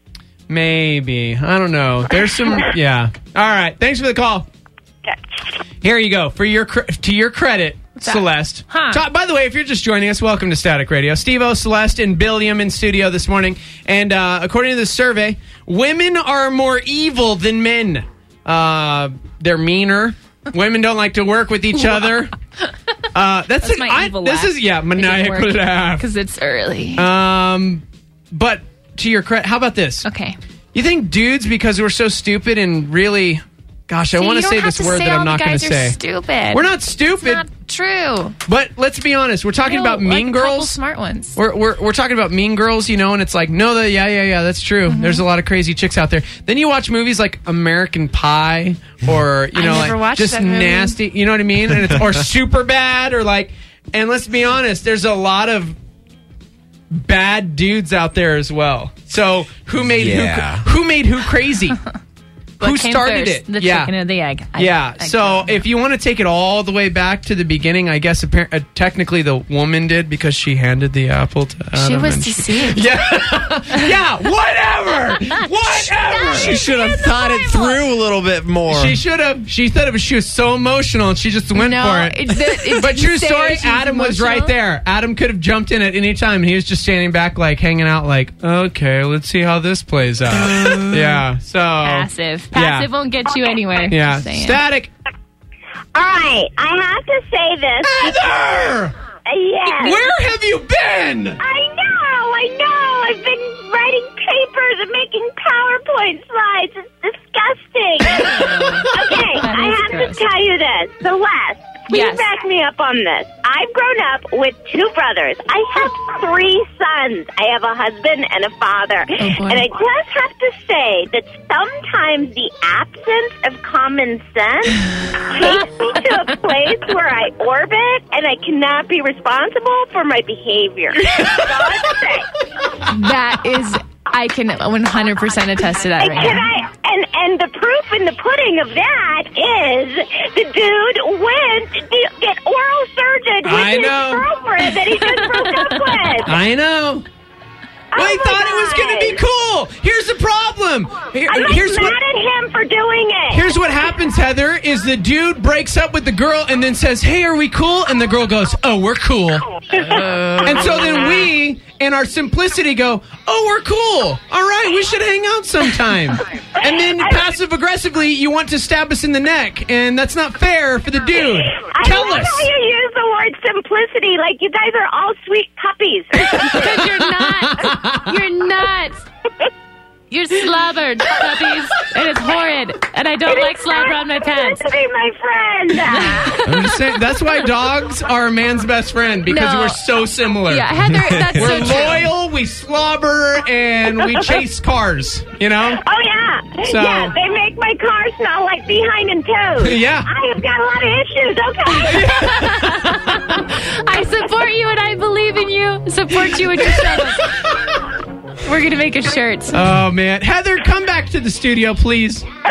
Speaker 1: maybe. I don't know. There's some. Yeah. All right. Thanks for the call.
Speaker 15: Okay.
Speaker 1: Here you go. For your cre- to your credit,
Speaker 10: that?
Speaker 1: Celeste.
Speaker 10: Huh.
Speaker 1: Ta- by the way, if you're just joining us, welcome to Static Radio. Steve-O, Celeste, and Billiam in studio this morning. And uh, according to this survey, women are more evil than men. Uh, they're meaner. Women don't like to work with each other. Uh, that's
Speaker 10: That's
Speaker 1: an-
Speaker 10: my
Speaker 1: I-
Speaker 10: evil
Speaker 1: This
Speaker 10: laugh.
Speaker 1: is yeah, maniacal laugh.
Speaker 10: Because it's early.
Speaker 1: Um, but to your credit, how about this?
Speaker 10: Okay.
Speaker 1: You think dudes, because we're so stupid and really, gosh, I
Speaker 10: See,
Speaker 1: want
Speaker 10: you
Speaker 1: to
Speaker 10: don't
Speaker 1: say
Speaker 10: have
Speaker 1: this
Speaker 10: to
Speaker 1: word
Speaker 10: say
Speaker 1: that I'm
Speaker 10: all
Speaker 1: not
Speaker 10: the
Speaker 1: going
Speaker 10: guys
Speaker 1: to
Speaker 10: are
Speaker 1: say.
Speaker 10: stupid.
Speaker 1: We're not stupid.
Speaker 10: It's not true.
Speaker 1: But let's be honest. We're talking
Speaker 10: No,
Speaker 1: about
Speaker 10: like
Speaker 1: Mean
Speaker 10: a couple
Speaker 1: Girls.
Speaker 10: smart ones.
Speaker 1: We're, we're we're talking about Mean Girls, you know, and it's like, no, the, yeah, yeah, yeah, that's true.
Speaker 10: Mm-hmm.
Speaker 1: There's a lot of crazy chicks out there. Then you watch movies like American Pie, or you
Speaker 10: I
Speaker 1: know,
Speaker 10: never
Speaker 1: like
Speaker 10: watched
Speaker 1: just
Speaker 10: that movie.
Speaker 1: nasty. You know what I mean? And it's, or super bad, or like. And let's be honest, there's a lot of bad dudes out there as well. So who made
Speaker 11: Yeah.
Speaker 1: who? Who made who crazy?
Speaker 10: What
Speaker 1: Who
Speaker 10: came
Speaker 1: started
Speaker 10: first,
Speaker 1: it?
Speaker 10: The
Speaker 1: Yeah.
Speaker 10: chicken or the egg? I-
Speaker 1: yeah.
Speaker 10: I
Speaker 1: so
Speaker 10: don't know.
Speaker 1: if you want to take it all the way back to the beginning, I guess appar- uh, technically the woman did because she handed the apple to Adam.
Speaker 10: She was
Speaker 1: and
Speaker 10: deceived.
Speaker 1: Yeah. Yeah. Whatever. Whatever.
Speaker 11: She should have thought it through a little bit more.
Speaker 1: She should have. She said it was. She was so emotional, and she just went
Speaker 10: No,
Speaker 1: for it.
Speaker 10: it- it- it
Speaker 1: but
Speaker 10: didn't
Speaker 1: true
Speaker 10: say
Speaker 1: story,
Speaker 10: she was
Speaker 1: Adam was
Speaker 10: emotional.
Speaker 1: right there. Adam could have jumped in at any time, and he was just standing back, like hanging out, like, okay, let's see how this plays out. Yeah. So
Speaker 10: Passive.
Speaker 1: Yeah.
Speaker 10: Passive won't get you anywhere.
Speaker 1: Yeah.
Speaker 10: Just saying.
Speaker 1: Static.
Speaker 7: All right, I have to say this.
Speaker 1: Heather!
Speaker 7: Uh, yes.
Speaker 1: Where have you been?
Speaker 7: I know, I know. I've been writing papers and making PowerPoint slides. It's disgusting. Okay,
Speaker 10: That
Speaker 7: I
Speaker 10: is
Speaker 7: have
Speaker 10: gross.
Speaker 7: to tell you this. Celeste, please
Speaker 10: Yes.
Speaker 7: back me up on this. I've grown up with two brothers. I have three sons. I have a husband and a father.
Speaker 10: Oh, boy.
Speaker 7: And I just have to say that sometimes the absence of common sense takes me to a place where I orbit and I cannot be responsible for my behavior. God's sake.
Speaker 10: That is, I can one hundred percent attest to that
Speaker 7: And
Speaker 10: right
Speaker 7: can
Speaker 10: now.
Speaker 7: I? And and the proof in the pudding of that is the dude went to get oral surgery with
Speaker 1: I
Speaker 7: his
Speaker 1: know.
Speaker 7: girlfriend that he just broke up with.
Speaker 1: I know. Well, I
Speaker 7: Oh my
Speaker 1: thought it was going to be cool. Here's the problem. Here-
Speaker 7: I'm like
Speaker 1: here's
Speaker 7: mad
Speaker 1: what.
Speaker 7: at him for doing it.
Speaker 1: Here's what happens, Heather, is the dude breaks up with the girl and then says, hey, are we cool? And the girl goes, oh, we're cool. And so then we, in our simplicity, go, oh, we're cool. All right, we should hang out sometime. And then passive-aggressively, you want to stab us in the neck. And that's not fair for the dude.
Speaker 7: I
Speaker 1: Tell
Speaker 7: love
Speaker 1: us.
Speaker 7: how you use the word simplicity, like you guys are all sweet puppies.
Speaker 10: Because you're not. You're not. You're slobbered, puppies, and it's horrid, and I don't like slobber on my pants.
Speaker 7: To be my friend.
Speaker 1: I'm just saying, that's why dogs are a man's best friend, because
Speaker 10: No.
Speaker 1: we're so similar.
Speaker 10: Yeah, Heather, that's
Speaker 1: We're
Speaker 10: so true.
Speaker 1: loyal, we slobber, and we chase cars, you know?
Speaker 7: Oh, yeah.
Speaker 1: So-
Speaker 7: Yeah, they make my car smell like behind and toes.
Speaker 1: Yeah.
Speaker 7: I have got a lot of issues, okay?
Speaker 10: I support you, and I believe in you. Support you in your struggles. We're going to make a shirt.
Speaker 1: Oh, man. Heather, come back to the studio, please.
Speaker 7: Okay,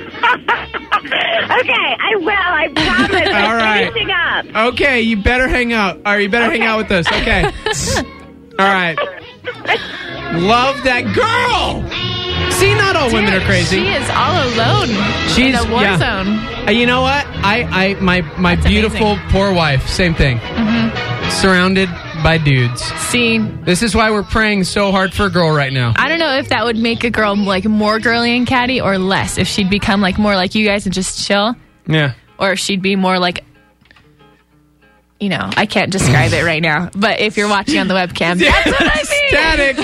Speaker 7: I will. I promise.
Speaker 1: All
Speaker 7: I'm
Speaker 1: right.
Speaker 7: finishing up.
Speaker 1: Okay, you better hang out. Or you better hang out with us. Okay. All right. Love that girl. See, not all women are crazy.
Speaker 10: She is all alone
Speaker 1: She's
Speaker 10: in a war
Speaker 1: yeah.
Speaker 10: zone.
Speaker 1: Uh, you know what? I, I, my, my beautiful
Speaker 10: amazing.
Speaker 1: poor wife. Same thing.
Speaker 10: Mm-hmm.
Speaker 1: Surrounded by dudes.
Speaker 10: See,
Speaker 1: This is why we're praying so hard for a girl right now.
Speaker 10: I don't know if that would make a girl like more girly and catty or less. If she'd become like more like you guys and just chill,
Speaker 1: Yeah.
Speaker 10: or if she'd be more like, you know, I can't describe it right now. But if you're watching on the webcam, that's what I mean.
Speaker 1: Static.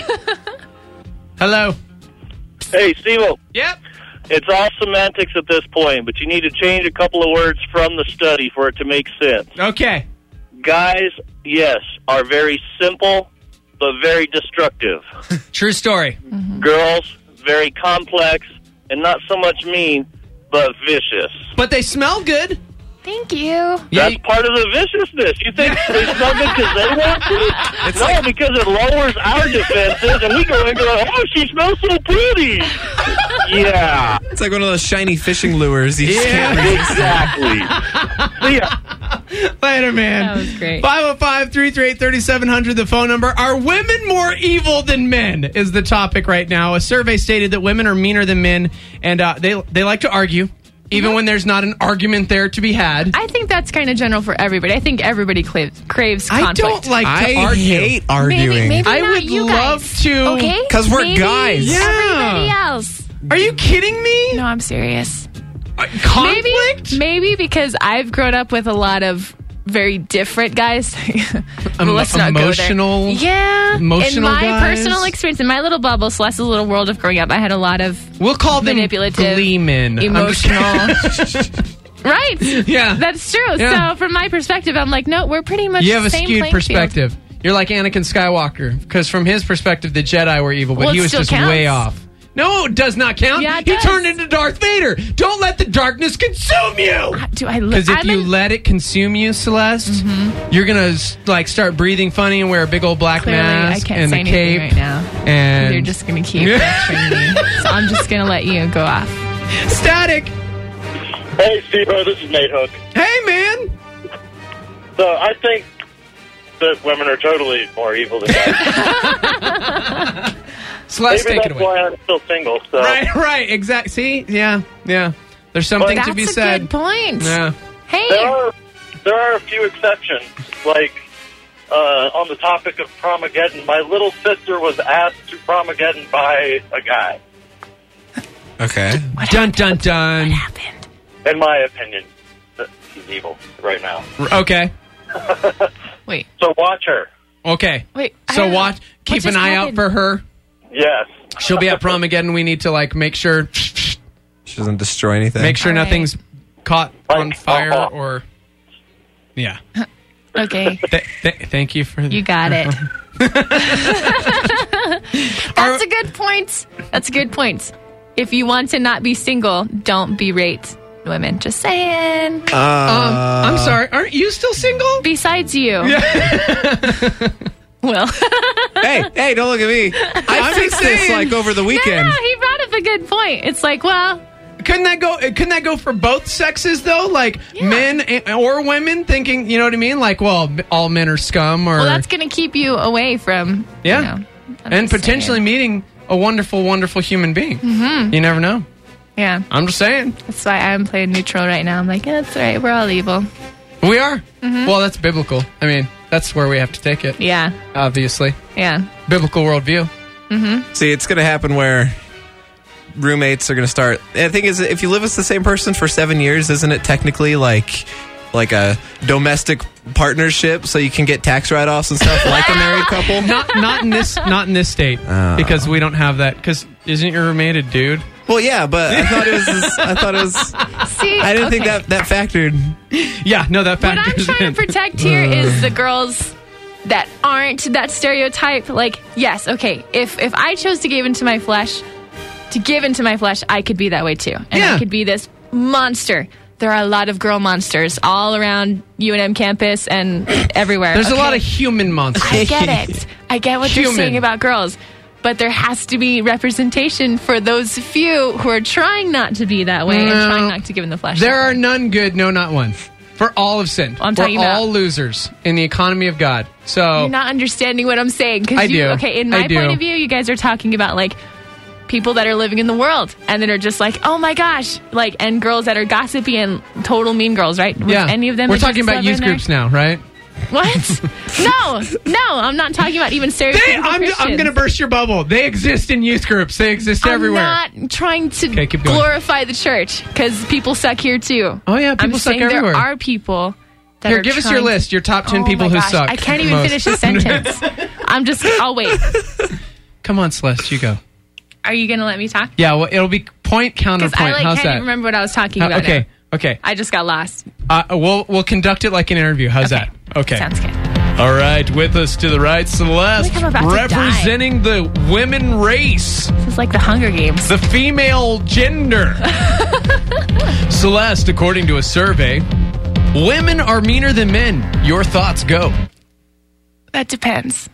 Speaker 1: Hello.
Speaker 16: Hey, Steve-O.
Speaker 1: Yep.
Speaker 16: It's all semantics at this point, but you need to change a couple of words from the study for it to make sense.
Speaker 1: Okay.
Speaker 16: Guys, yes, are very simple, but very destructive.
Speaker 1: True story.
Speaker 10: Mm-hmm.
Speaker 16: Girls, very complex, and not so much mean, but vicious.
Speaker 1: But they smell good.
Speaker 10: Thank you.
Speaker 16: That's part of the viciousness. You think they smell good because they want to?
Speaker 11: It's
Speaker 16: no,
Speaker 11: like-
Speaker 16: because it lowers our defenses, and we go in and go, oh, she smells so pretty. Yeah.
Speaker 11: It's like one of those shiny fishing lures. You just
Speaker 1: Yeah.
Speaker 11: can't resist.
Speaker 16: Exactly. See ya.
Speaker 1: Later, man.
Speaker 10: That was great.
Speaker 1: five oh five, three three eight, three seven zero zero, the phone number. Are women more evil than men is the topic right now. A survey stated that women are meaner than men, and uh, they they like to argue, even
Speaker 10: Mm-hmm.
Speaker 1: when there's not an argument there to be had.
Speaker 10: I think that's kind of general for everybody. I think everybody craves, craves
Speaker 1: I
Speaker 10: conflict.
Speaker 1: don't like to
Speaker 11: I
Speaker 1: argue.
Speaker 11: hate arguing.
Speaker 10: Maybe, maybe
Speaker 1: I
Speaker 10: not
Speaker 1: would
Speaker 10: you
Speaker 1: love
Speaker 10: guys.
Speaker 1: to.
Speaker 10: Okay,
Speaker 11: 'Cause we're
Speaker 10: Maybe
Speaker 11: guys.
Speaker 1: Yeah.
Speaker 10: Everybody else.
Speaker 1: Are you kidding me?
Speaker 10: No, I'm serious.
Speaker 1: Uh, conflict?
Speaker 10: Maybe, maybe because I've grown up with a lot of very different guys. But let's not
Speaker 1: emotional,
Speaker 10: go there. Yeah.
Speaker 1: emotional
Speaker 10: In my
Speaker 1: guys?
Speaker 10: personal experience, in my little bubble, Celeste's little world of growing up, I had a lot of
Speaker 1: We'll call them
Speaker 10: manipulative,
Speaker 1: glee men. I'm just
Speaker 10: emotional. Right.
Speaker 1: Yeah.
Speaker 10: That's true.
Speaker 1: Yeah.
Speaker 10: So from my perspective, I'm like, no, we're pretty much
Speaker 1: You have
Speaker 10: the
Speaker 1: a
Speaker 10: same
Speaker 1: skewed
Speaker 10: playing
Speaker 1: perspective. You're like Anakin Skywalker, because from his perspective, the Jedi were evil, but
Speaker 10: Well,
Speaker 1: he
Speaker 10: it
Speaker 1: was
Speaker 10: still
Speaker 1: just
Speaker 10: counts.
Speaker 1: way off. No, it does not count.
Speaker 10: Yeah, it
Speaker 1: he
Speaker 10: does.
Speaker 1: turned into Darth Vader. Don't let the darkness consume you.
Speaker 10: Do I?
Speaker 1: Because if
Speaker 10: I'm
Speaker 1: you
Speaker 10: in-
Speaker 1: let it consume you, Celeste, you're gonna like start breathing funny and wear a big old black
Speaker 10: Clearly, I
Speaker 1: mask
Speaker 10: can't
Speaker 1: and
Speaker 10: say
Speaker 1: a
Speaker 10: anything
Speaker 1: cape.
Speaker 10: right now.
Speaker 1: And
Speaker 10: You're just going to keep lecturing me. So I'm just going to let you go off.
Speaker 1: Static.
Speaker 16: Hey, Steve-O, this is Nate Hook.
Speaker 1: Hey, man.
Speaker 16: So I think that women are totally more evil than guys.
Speaker 1: Celeste,
Speaker 16: Maybe
Speaker 1: take it
Speaker 16: that's
Speaker 1: away.
Speaker 16: why I'm still single. So.
Speaker 1: Right, right, exactly. See, yeah, yeah. There's something
Speaker 10: That's
Speaker 1: to be
Speaker 10: a
Speaker 1: said.
Speaker 10: good point.
Speaker 1: Yeah.
Speaker 10: Hey.
Speaker 16: There are, there are a few exceptions. Like, uh, on the topic of Promageddon, my little sister was asked to Promageddon by a guy.
Speaker 11: Okay.
Speaker 1: Dun, dun, dun.
Speaker 10: What happened?
Speaker 16: In my opinion, that he's evil right now.
Speaker 1: Okay.
Speaker 10: Wait.
Speaker 16: So watch her.
Speaker 1: Okay.
Speaker 10: Wait. I
Speaker 1: So
Speaker 10: don't know.
Speaker 1: watch. Keep
Speaker 10: What
Speaker 1: an
Speaker 10: just
Speaker 1: eye out
Speaker 10: happened?
Speaker 1: for her.
Speaker 16: Yes.
Speaker 1: She'll be at Promageddon. We need to like make sure
Speaker 11: She doesn't destroy anything.
Speaker 1: make sure
Speaker 10: All right.
Speaker 1: nothing's caught on
Speaker 16: Like,
Speaker 1: fire
Speaker 16: uh-uh.
Speaker 1: or. Yeah.
Speaker 10: Okay.
Speaker 1: Th- th- thank you for
Speaker 10: You got it. That's a good point. That's a good point. If you want to not be single, don't berate women. Just saying.
Speaker 11: Uh,
Speaker 1: Um, I'm sorry. Aren't you still single?
Speaker 10: Besides you. Well.
Speaker 11: hey, hey, don't look at me. I fixed this
Speaker 1: saying.
Speaker 11: like over the weekend.
Speaker 10: No, no, he brought up a good point. It's like, well,
Speaker 1: Couldn't that go? Couldn't that go for both sexes though? Like
Speaker 10: Yeah.
Speaker 1: men and, or women thinking, you know what I mean? Like, well, all men are scum, or
Speaker 10: well, that's going to keep you away from,
Speaker 1: yeah,
Speaker 10: you know, I'm
Speaker 1: and
Speaker 10: just
Speaker 1: potentially
Speaker 10: saying.
Speaker 1: meeting a wonderful, wonderful human being.
Speaker 10: Mhm.
Speaker 1: You never know.
Speaker 10: Yeah.
Speaker 1: I'm just saying.
Speaker 10: That's why I'm playing neutral right now. I'm like, yeah, that's all right. We're all evil.
Speaker 1: We are.
Speaker 10: Mhm.
Speaker 1: Well, that's biblical. I mean, that's where we have to take it.
Speaker 10: Yeah.
Speaker 1: Obviously.
Speaker 10: Yeah.
Speaker 1: Biblical worldview.
Speaker 10: Mm-hmm.
Speaker 11: See, it's going to happen where roommates are going to start. The thing is, if you live with the same person for seven years, isn't it technically like like a domestic partnership, so you can get tax write-offs and stuff like a married couple?
Speaker 1: Not not in this not in this state
Speaker 11: Oh.
Speaker 1: because we don't have that. Because Isn't your roommate a dude?
Speaker 11: Well, yeah, but I thought it was. I thought it was.
Speaker 10: See,
Speaker 11: I didn't think
Speaker 10: okay.
Speaker 11: that that factored.
Speaker 1: Yeah, no, that
Speaker 10: What I'm
Speaker 1: factors
Speaker 10: trying
Speaker 1: in.
Speaker 10: to protect here is the girls that aren't that stereotype. Like, yes, okay, if if I chose to give into my flesh, to give into my flesh, I could be that way too, and
Speaker 1: Yeah.
Speaker 10: I could be this monster. There are a lot of girl monsters all around U N M campus and everywhere.
Speaker 1: There's a
Speaker 10: okay?
Speaker 1: lot of human monsters.
Speaker 10: I get it. I get what
Speaker 1: Human.
Speaker 10: you're saying about girls. But there has to be representation for those few who are trying not to be that way and
Speaker 1: No.
Speaker 10: trying not to give in the flesh.
Speaker 1: There are none good, no, not one. For all have sinned.
Speaker 10: I'm
Speaker 1: We're
Speaker 10: talking about-
Speaker 1: all losers in the economy of God. So
Speaker 10: You're not understanding what I'm saying. 'cause
Speaker 1: I
Speaker 10: you,
Speaker 1: do.
Speaker 10: Okay, in
Speaker 1: I
Speaker 10: my
Speaker 1: do.
Speaker 10: point of view, you guys are talking about like people that are living in the world and that are just like, oh my gosh, like, and girls that are gossipy and total mean girls, right? Was
Speaker 1: yeah,
Speaker 10: any of them?
Speaker 1: we're
Speaker 10: a
Speaker 1: talking
Speaker 10: good
Speaker 1: about
Speaker 10: lover
Speaker 1: youth
Speaker 10: in there?
Speaker 1: groups now, right?
Speaker 10: What? no, no, I'm not talking about even stereotypical
Speaker 1: They, I'm, I'm
Speaker 10: Christians.
Speaker 1: going to burst your bubble. They exist in youth groups. They exist
Speaker 10: I'm
Speaker 1: everywhere.
Speaker 10: not trying to
Speaker 1: Okay, keep going.
Speaker 10: glorify the church because people suck here too.
Speaker 1: Oh, yeah, people
Speaker 10: I'm
Speaker 1: suck
Speaker 10: saying
Speaker 1: everywhere.
Speaker 10: There are people that
Speaker 1: Here,
Speaker 10: are
Speaker 1: give us
Speaker 10: trying
Speaker 1: your list. Your top ten
Speaker 10: Oh
Speaker 1: people
Speaker 10: my
Speaker 1: who
Speaker 10: gosh,
Speaker 1: suck.
Speaker 10: I can't even
Speaker 1: most.
Speaker 10: finish a sentence. I'm just. I'll wait.
Speaker 1: Come on, Celeste, you go.
Speaker 10: Are you going to let me talk?
Speaker 1: Yeah, well, it'll be point
Speaker 10: Because
Speaker 1: counterpoint.
Speaker 10: I like
Speaker 1: How's
Speaker 10: can't
Speaker 1: that?
Speaker 10: even remember what I was talking
Speaker 1: Uh,
Speaker 10: about.
Speaker 1: okay,
Speaker 10: now.
Speaker 1: okay.
Speaker 10: I just got lost.
Speaker 1: Uh, we'll we'll conduct it like an interview. How's
Speaker 10: Okay.
Speaker 1: that? Okay.
Speaker 10: Sounds good.
Speaker 1: All right, with us to the right, Celeste,
Speaker 10: I feel like I'm about to
Speaker 1: representing the women race.
Speaker 10: This is like the Hunger Games.
Speaker 1: The female gender. Celeste, according to a survey, women are meaner than men. Your thoughts go.
Speaker 10: That depends.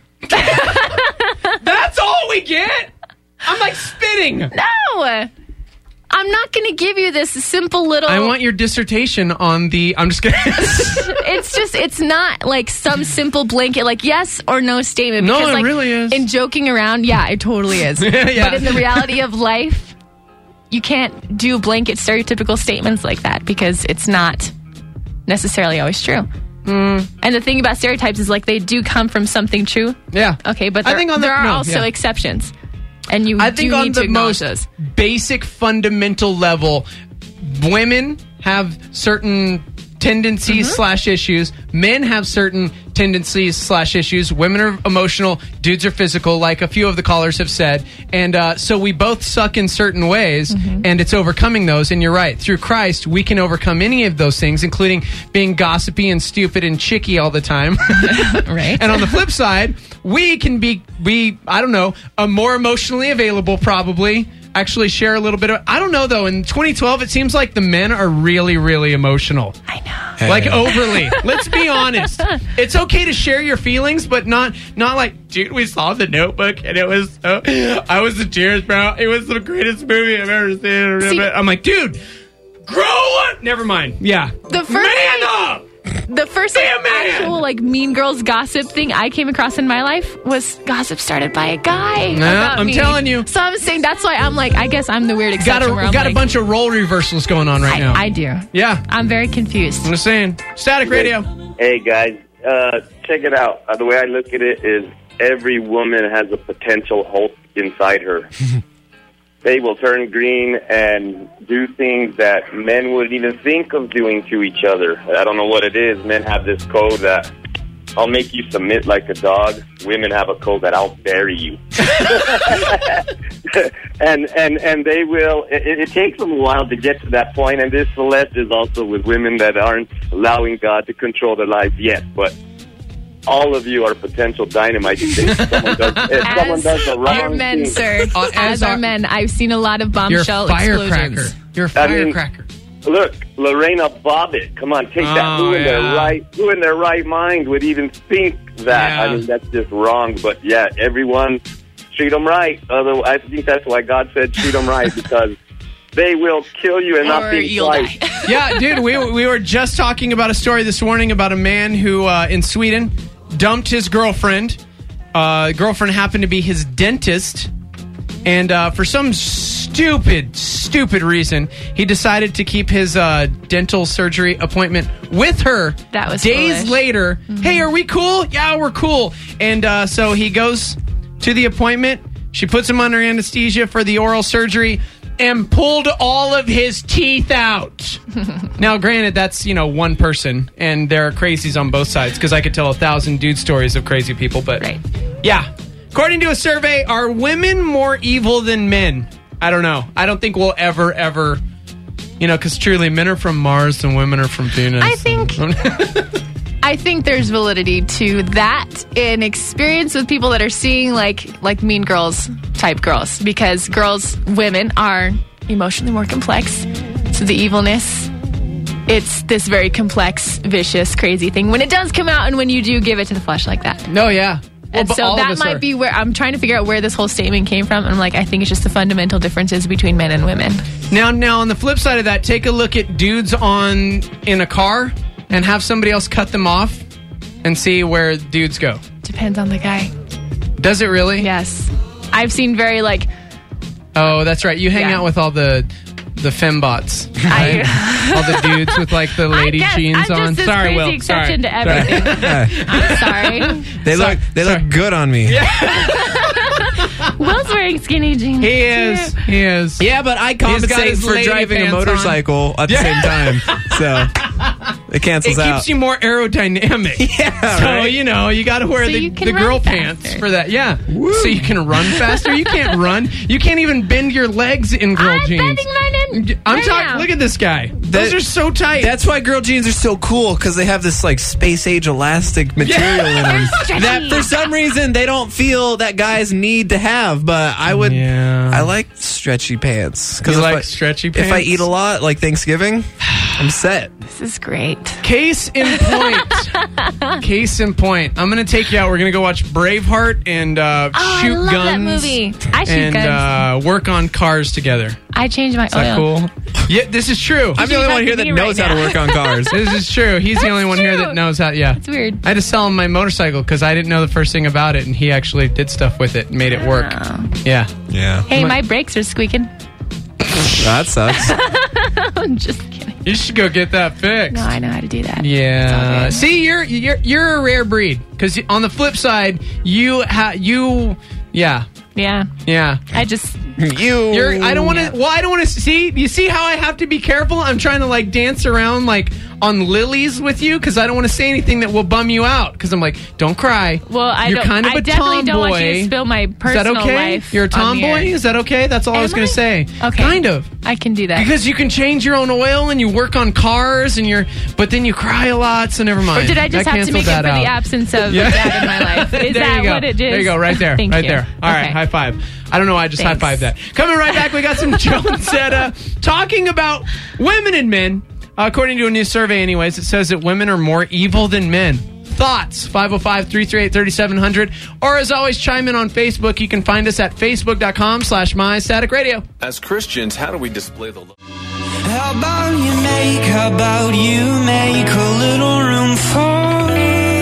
Speaker 1: That's all we get? I'm like spitting.
Speaker 10: No! I'm not going to give you this simple little...
Speaker 1: I want your dissertation on the... I'm just kidding.
Speaker 10: It's just, it's not like some simple blanket, like yes or no statement.
Speaker 1: No,
Speaker 10: because,
Speaker 1: it
Speaker 10: like,
Speaker 1: really is.
Speaker 10: In joking around, yeah, it totally is.
Speaker 1: Yeah.
Speaker 10: But in the reality of life, you can't do blanket stereotypical statements like that because it's not necessarily always true.
Speaker 1: Mm.
Speaker 10: And the thing about stereotypes is like they do come from something true.
Speaker 1: Yeah.
Speaker 10: Okay, but
Speaker 1: I
Speaker 10: there,
Speaker 1: think on the-
Speaker 10: there are
Speaker 1: no,
Speaker 10: also
Speaker 1: yeah.
Speaker 10: exceptions. And you
Speaker 1: I
Speaker 10: do
Speaker 1: think
Speaker 10: need
Speaker 1: on
Speaker 10: to
Speaker 1: the
Speaker 10: acknowledge
Speaker 1: most
Speaker 10: those.
Speaker 1: basic fundamental level, women have certain tendencies
Speaker 10: Mm-hmm.
Speaker 1: slash issues. Men have certain tendencies slash issues. Women are emotional. Dudes are physical, like a few of the callers have said. And uh, so we both suck in certain ways,
Speaker 10: Mm-hmm.
Speaker 1: and it's overcoming those. And you're right. Through Christ, we can overcome any of those things, including being gossipy and stupid and chicky all the time.
Speaker 10: Right.
Speaker 1: And on the flip side, we can be, be I don't know, uh, more emotionally available probably. Actually share a little bit of... I don't know, though. In twenty twelve, it seems like the men are really, really emotional.
Speaker 10: I know.
Speaker 1: Like, overly. Let's be honest. It's okay to share your feelings, but not not like, dude, we saw The Notebook, and it was... So, I was in tears, bro. It was the greatest movie I've ever seen.
Speaker 10: See-
Speaker 1: I'm like, dude, grow up! Never mind. Yeah.
Speaker 10: The first
Speaker 1: Man up!
Speaker 10: The first like, actual like mean girls gossip thing I came across in my life was gossip started by a guy.
Speaker 1: Nah,
Speaker 10: about
Speaker 1: I'm
Speaker 10: me.
Speaker 1: telling you.
Speaker 10: So I'm saying that's why I'm like I guess I'm the weird
Speaker 1: Got
Speaker 10: exception.
Speaker 1: a,
Speaker 10: where I'm
Speaker 1: got
Speaker 10: like,
Speaker 1: a bunch of role reversals going on right
Speaker 10: I,
Speaker 1: now.
Speaker 10: I do.
Speaker 1: Yeah.
Speaker 10: I'm very confused.
Speaker 1: I'm just saying. Static Radio.
Speaker 17: Hey guys, uh, check it out. Uh, the way I look at it is every woman has a potential Hulk inside her. They will turn green and do things that men wouldn't even think of doing to each other. I don't know what it is. Men have this code that I'll make you submit like a dog. Women have a code that I'll bury you. and and and they will. It, it takes them a while to get to that point. And this Celeste is also with women that aren't allowing God to control their lives yet, but. All of you are potential dynamite. If someone does, if someone does the wrong
Speaker 10: Our men,
Speaker 17: thing.
Speaker 10: sir.
Speaker 1: Uh,
Speaker 10: as
Speaker 1: as
Speaker 10: our
Speaker 1: our-
Speaker 10: men, I've seen a lot of bombshell
Speaker 1: You're a firecracker.
Speaker 10: explosions.
Speaker 1: You're a
Speaker 17: I mean,
Speaker 1: firecracker.
Speaker 17: Look, Lorena Bobbitt. Come on, take that.
Speaker 1: Oh,
Speaker 17: Who in their
Speaker 1: yeah.
Speaker 17: right? Who in their right mind would even think that?
Speaker 1: Yeah.
Speaker 17: I mean, that's just wrong. But yeah, everyone treat them right. Otherwise, I think that's why God said treat them right because they will kill you and not
Speaker 10: Or
Speaker 17: think
Speaker 10: you'll
Speaker 17: twice.
Speaker 10: die.
Speaker 1: Yeah, dude, we, we were just talking about a story this morning about a man who, uh, in Sweden, dumped his girlfriend. Uh, girlfriend happened to be his dentist. And uh, for some stupid, stupid reason, he decided to keep his uh, dental surgery appointment with her.
Speaker 10: That was
Speaker 1: days
Speaker 10: foolish.
Speaker 1: later. Hey, are we cool? Yeah, we're cool. And uh, so he goes to the appointment. She puts him under anesthesia for the oral surgery and pulled all of his teeth out. Now, granted, that's, you know, one person, and there are crazies on both sides, because I could tell a thousand dude stories of crazy people, but
Speaker 10: Right.
Speaker 1: yeah. According to a survey, are women more evil than men? I don't know. I don't think we'll ever, ever, you know, because truly men are from Mars and women are from Venus.
Speaker 10: I think I think there's validity to that in experience with people that are seeing like like Mean Girls type girls, because girls, women are emotionally more complex. So the evilness, it's this very complex, vicious, crazy thing when it does come out and when you do give it to the flesh like that.
Speaker 1: No, yeah.
Speaker 10: And
Speaker 1: Well, but
Speaker 10: so
Speaker 1: all of
Speaker 10: that
Speaker 1: us
Speaker 10: might
Speaker 1: are.
Speaker 10: be where I'm trying to figure out where this whole statement came from. And I'm like, I think it's just the fundamental differences between men and women.
Speaker 1: Now, now on the flip side of that, take a look at dudes on in a car and have somebody else cut them off and see where dudes go.
Speaker 10: Depends on the guy.
Speaker 1: Does it really?
Speaker 10: Yes. I've seen very like...
Speaker 1: Oh, that's right. You hang
Speaker 10: Yeah.
Speaker 1: out with all the the fembots, right? all the dudes with like the lady
Speaker 10: guess
Speaker 1: jeans
Speaker 10: I'm just
Speaker 1: on.
Speaker 10: this
Speaker 1: Sorry,
Speaker 10: crazy
Speaker 1: Will.
Speaker 10: exception
Speaker 1: Sorry.
Speaker 10: to everything. I'm sorry.
Speaker 11: They look they look good on me.
Speaker 10: Will's wearing skinny jeans.
Speaker 1: He is. He is.
Speaker 11: Yeah, but I
Speaker 1: He's got
Speaker 11: compensate
Speaker 1: his
Speaker 11: for
Speaker 1: lady
Speaker 11: driving a
Speaker 1: pants on.
Speaker 11: motorcycle at the
Speaker 1: Yeah.
Speaker 11: same time. So it cancels
Speaker 1: It
Speaker 11: out.
Speaker 1: keeps you more aerodynamic.
Speaker 11: Yeah,
Speaker 1: So,
Speaker 11: right.
Speaker 1: you know, you got to wear
Speaker 10: So
Speaker 1: the,
Speaker 10: you can
Speaker 1: the
Speaker 10: run
Speaker 1: girl
Speaker 10: faster.
Speaker 1: pants for that. Yeah. So you can run faster. You can't run. You can't even bend your legs in girl
Speaker 10: I'm
Speaker 1: jeans.
Speaker 10: bending mine in
Speaker 1: I'm
Speaker 10: right
Speaker 1: talking.
Speaker 10: now.
Speaker 1: Look at this guy. Those are so tight.
Speaker 11: That's why girl jeans are so cool, because they have this like space age elastic material in them
Speaker 10: stretchy.
Speaker 11: that for some reason they don't feel that guys need to have. But I would,
Speaker 1: Yeah.
Speaker 11: I like stretchy pants because
Speaker 1: You
Speaker 11: if,
Speaker 1: like
Speaker 11: I-
Speaker 1: stretchy
Speaker 11: if I
Speaker 1: pants?
Speaker 11: eat a lot, like Thanksgiving, I'm set.
Speaker 10: This is great.
Speaker 1: Case in point. Case in point. I'm going to take you out. We're going to go watch Braveheart and uh,
Speaker 10: Oh,
Speaker 1: shoot
Speaker 10: I love
Speaker 1: guns.
Speaker 10: that movie. I shoot
Speaker 1: and,
Speaker 10: guns.
Speaker 1: Uh, work on cars together.
Speaker 10: I changed my
Speaker 1: Is that
Speaker 10: oil.
Speaker 1: cool? Yeah, this is true.
Speaker 11: I'm the only one here that
Speaker 10: me
Speaker 11: knows
Speaker 10: right
Speaker 11: how to
Speaker 10: now.
Speaker 11: work on cars.
Speaker 1: This is true. He's the
Speaker 10: That's
Speaker 1: only one here
Speaker 10: true.
Speaker 1: that knows how. Yeah.
Speaker 10: It's weird.
Speaker 1: I had to sell him my motorcycle because I didn't know the first thing about it, and he actually did stuff with it and made it work.
Speaker 10: Oh.
Speaker 1: Yeah.
Speaker 11: Yeah,
Speaker 10: Hey, my brakes are squeaking.
Speaker 11: that sucks.
Speaker 10: I'm just kidding.
Speaker 1: You should go get that fixed.
Speaker 10: No, I know how to do that.
Speaker 1: Yeah.
Speaker 10: It's all good.
Speaker 1: See, you're you're you're a rare breed because on the flip side, you ha- you yeah
Speaker 10: Yeah.
Speaker 1: yeah.
Speaker 10: I just...
Speaker 11: You,
Speaker 1: You're, I don't want to. Well, I don't want to see. You see how I have to be careful? I'm trying to like dance around like on lilies with you because I don't want to say anything that will bum you out. Because I'm like, don't cry.
Speaker 10: Well, I
Speaker 1: You're
Speaker 10: don't.
Speaker 1: kind of
Speaker 10: I
Speaker 1: a
Speaker 10: definitely don't want you
Speaker 1: tomboy.
Speaker 10: to spill my
Speaker 1: Is
Speaker 10: personal
Speaker 1: that okay?
Speaker 10: life.
Speaker 1: You're a
Speaker 10: on the
Speaker 1: tomboy.
Speaker 10: air.
Speaker 1: Is that okay? That's all I was
Speaker 10: Am
Speaker 1: going
Speaker 10: I?
Speaker 1: to say.
Speaker 10: Okay.
Speaker 1: Kind of.
Speaker 10: I can do that.
Speaker 1: Because you can change your own oil and you work on cars and you're, but then you cry a lot. So never mind.
Speaker 10: Or did I just
Speaker 1: That
Speaker 10: have to
Speaker 1: canceled
Speaker 10: make it for
Speaker 1: that
Speaker 10: the
Speaker 1: out.
Speaker 10: absence of
Speaker 1: Yeah.
Speaker 10: a dad in my life? Is
Speaker 1: There
Speaker 10: that
Speaker 1: you go.
Speaker 10: what it is?
Speaker 1: There you go, right there,
Speaker 10: Thank
Speaker 1: right
Speaker 10: you.
Speaker 1: there. All right,
Speaker 10: Okay.
Speaker 1: high five. I don't know why I just high
Speaker 10: Thanks.
Speaker 1: fived that. Coming right back, we got some Joe and Zeta talking about women and men. Uh, according to a new survey, anyways, it says that women are more evil than men. Thoughts? five oh five, three three eight, three seven zero zero. Or as always, chime in on Facebook. You can find us at facebook.com slash my static radio.
Speaker 18: As Christians, how do we display the love?
Speaker 8: How about you make, how about you make a little room for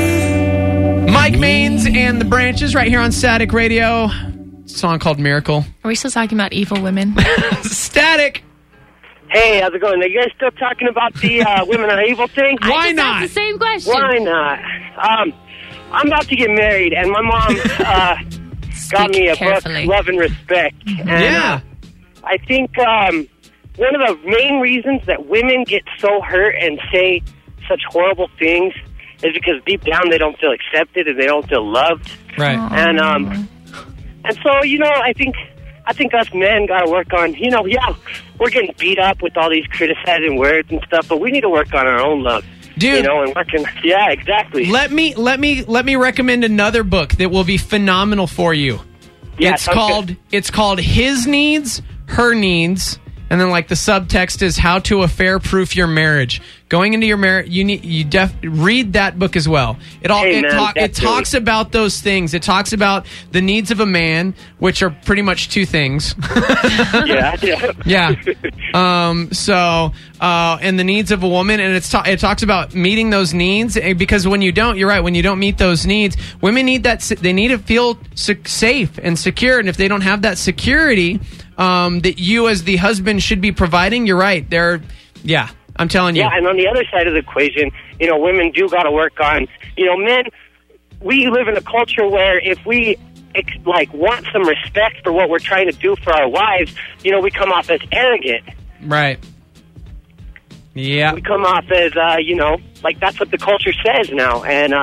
Speaker 8: me?
Speaker 1: Mike Maines and the Branches right here on Static Radio. Song called Miracle.
Speaker 10: Are we still talking about evil women?
Speaker 1: Static.
Speaker 19: Hey, how's it going? Are you guys still talking about the uh, women are evil thing?
Speaker 10: I just asked the same question.
Speaker 19: Why not? Um, I'm about to get married, and my mom uh, got me a
Speaker 10: carefully.
Speaker 19: book, Love and Respect. And,
Speaker 1: Yeah.
Speaker 19: uh, I think um, one of the main reasons that women get so hurt and say such horrible things is because deep down they don't feel accepted and they don't feel loved.
Speaker 1: Right.
Speaker 19: And um, and so you know, I think I think us men got to work on. You know, yeah, we're getting beat up with all these criticizing words and stuff, but we need to work on our own love.
Speaker 1: Dude.
Speaker 19: You know, and working. Yeah, exactly.
Speaker 1: Let me let me let me recommend another book that will be phenomenal for you.
Speaker 19: Yeah,
Speaker 1: it's
Speaker 19: sounds
Speaker 1: called
Speaker 19: good.
Speaker 1: it's called His Needs, Her Needs, and then like the subtext is How to Affair Proof Your Marriage. Going into your marriage, you need you def read that book as well. It all
Speaker 19: Hey,
Speaker 1: it,
Speaker 19: man,
Speaker 1: talk, it
Speaker 19: definitely.
Speaker 1: talks about those things. It talks about the needs of a man, which are pretty much two things.
Speaker 19: yeah, yeah.
Speaker 1: Yeah. Um, so, uh, and the needs of a woman, and it's ta- it talks about meeting those needs eh, because when you don't, you're right. When you don't meet those needs, women need that. se- They need to feel se- safe and secure, and if they don't have that security, um, that you as the husband should be providing, you're right. They're, yeah, I'm telling you.
Speaker 19: Yeah, and on the other side of the equation, you know, women do got to work on, you know, men, we live in a culture where if we, ex- like, want some respect for what we're trying to do for our wives, you know, we come off as arrogant.
Speaker 1: Right. Yeah.
Speaker 19: We come off as, uh, you know, like that's what the culture says now. And uh,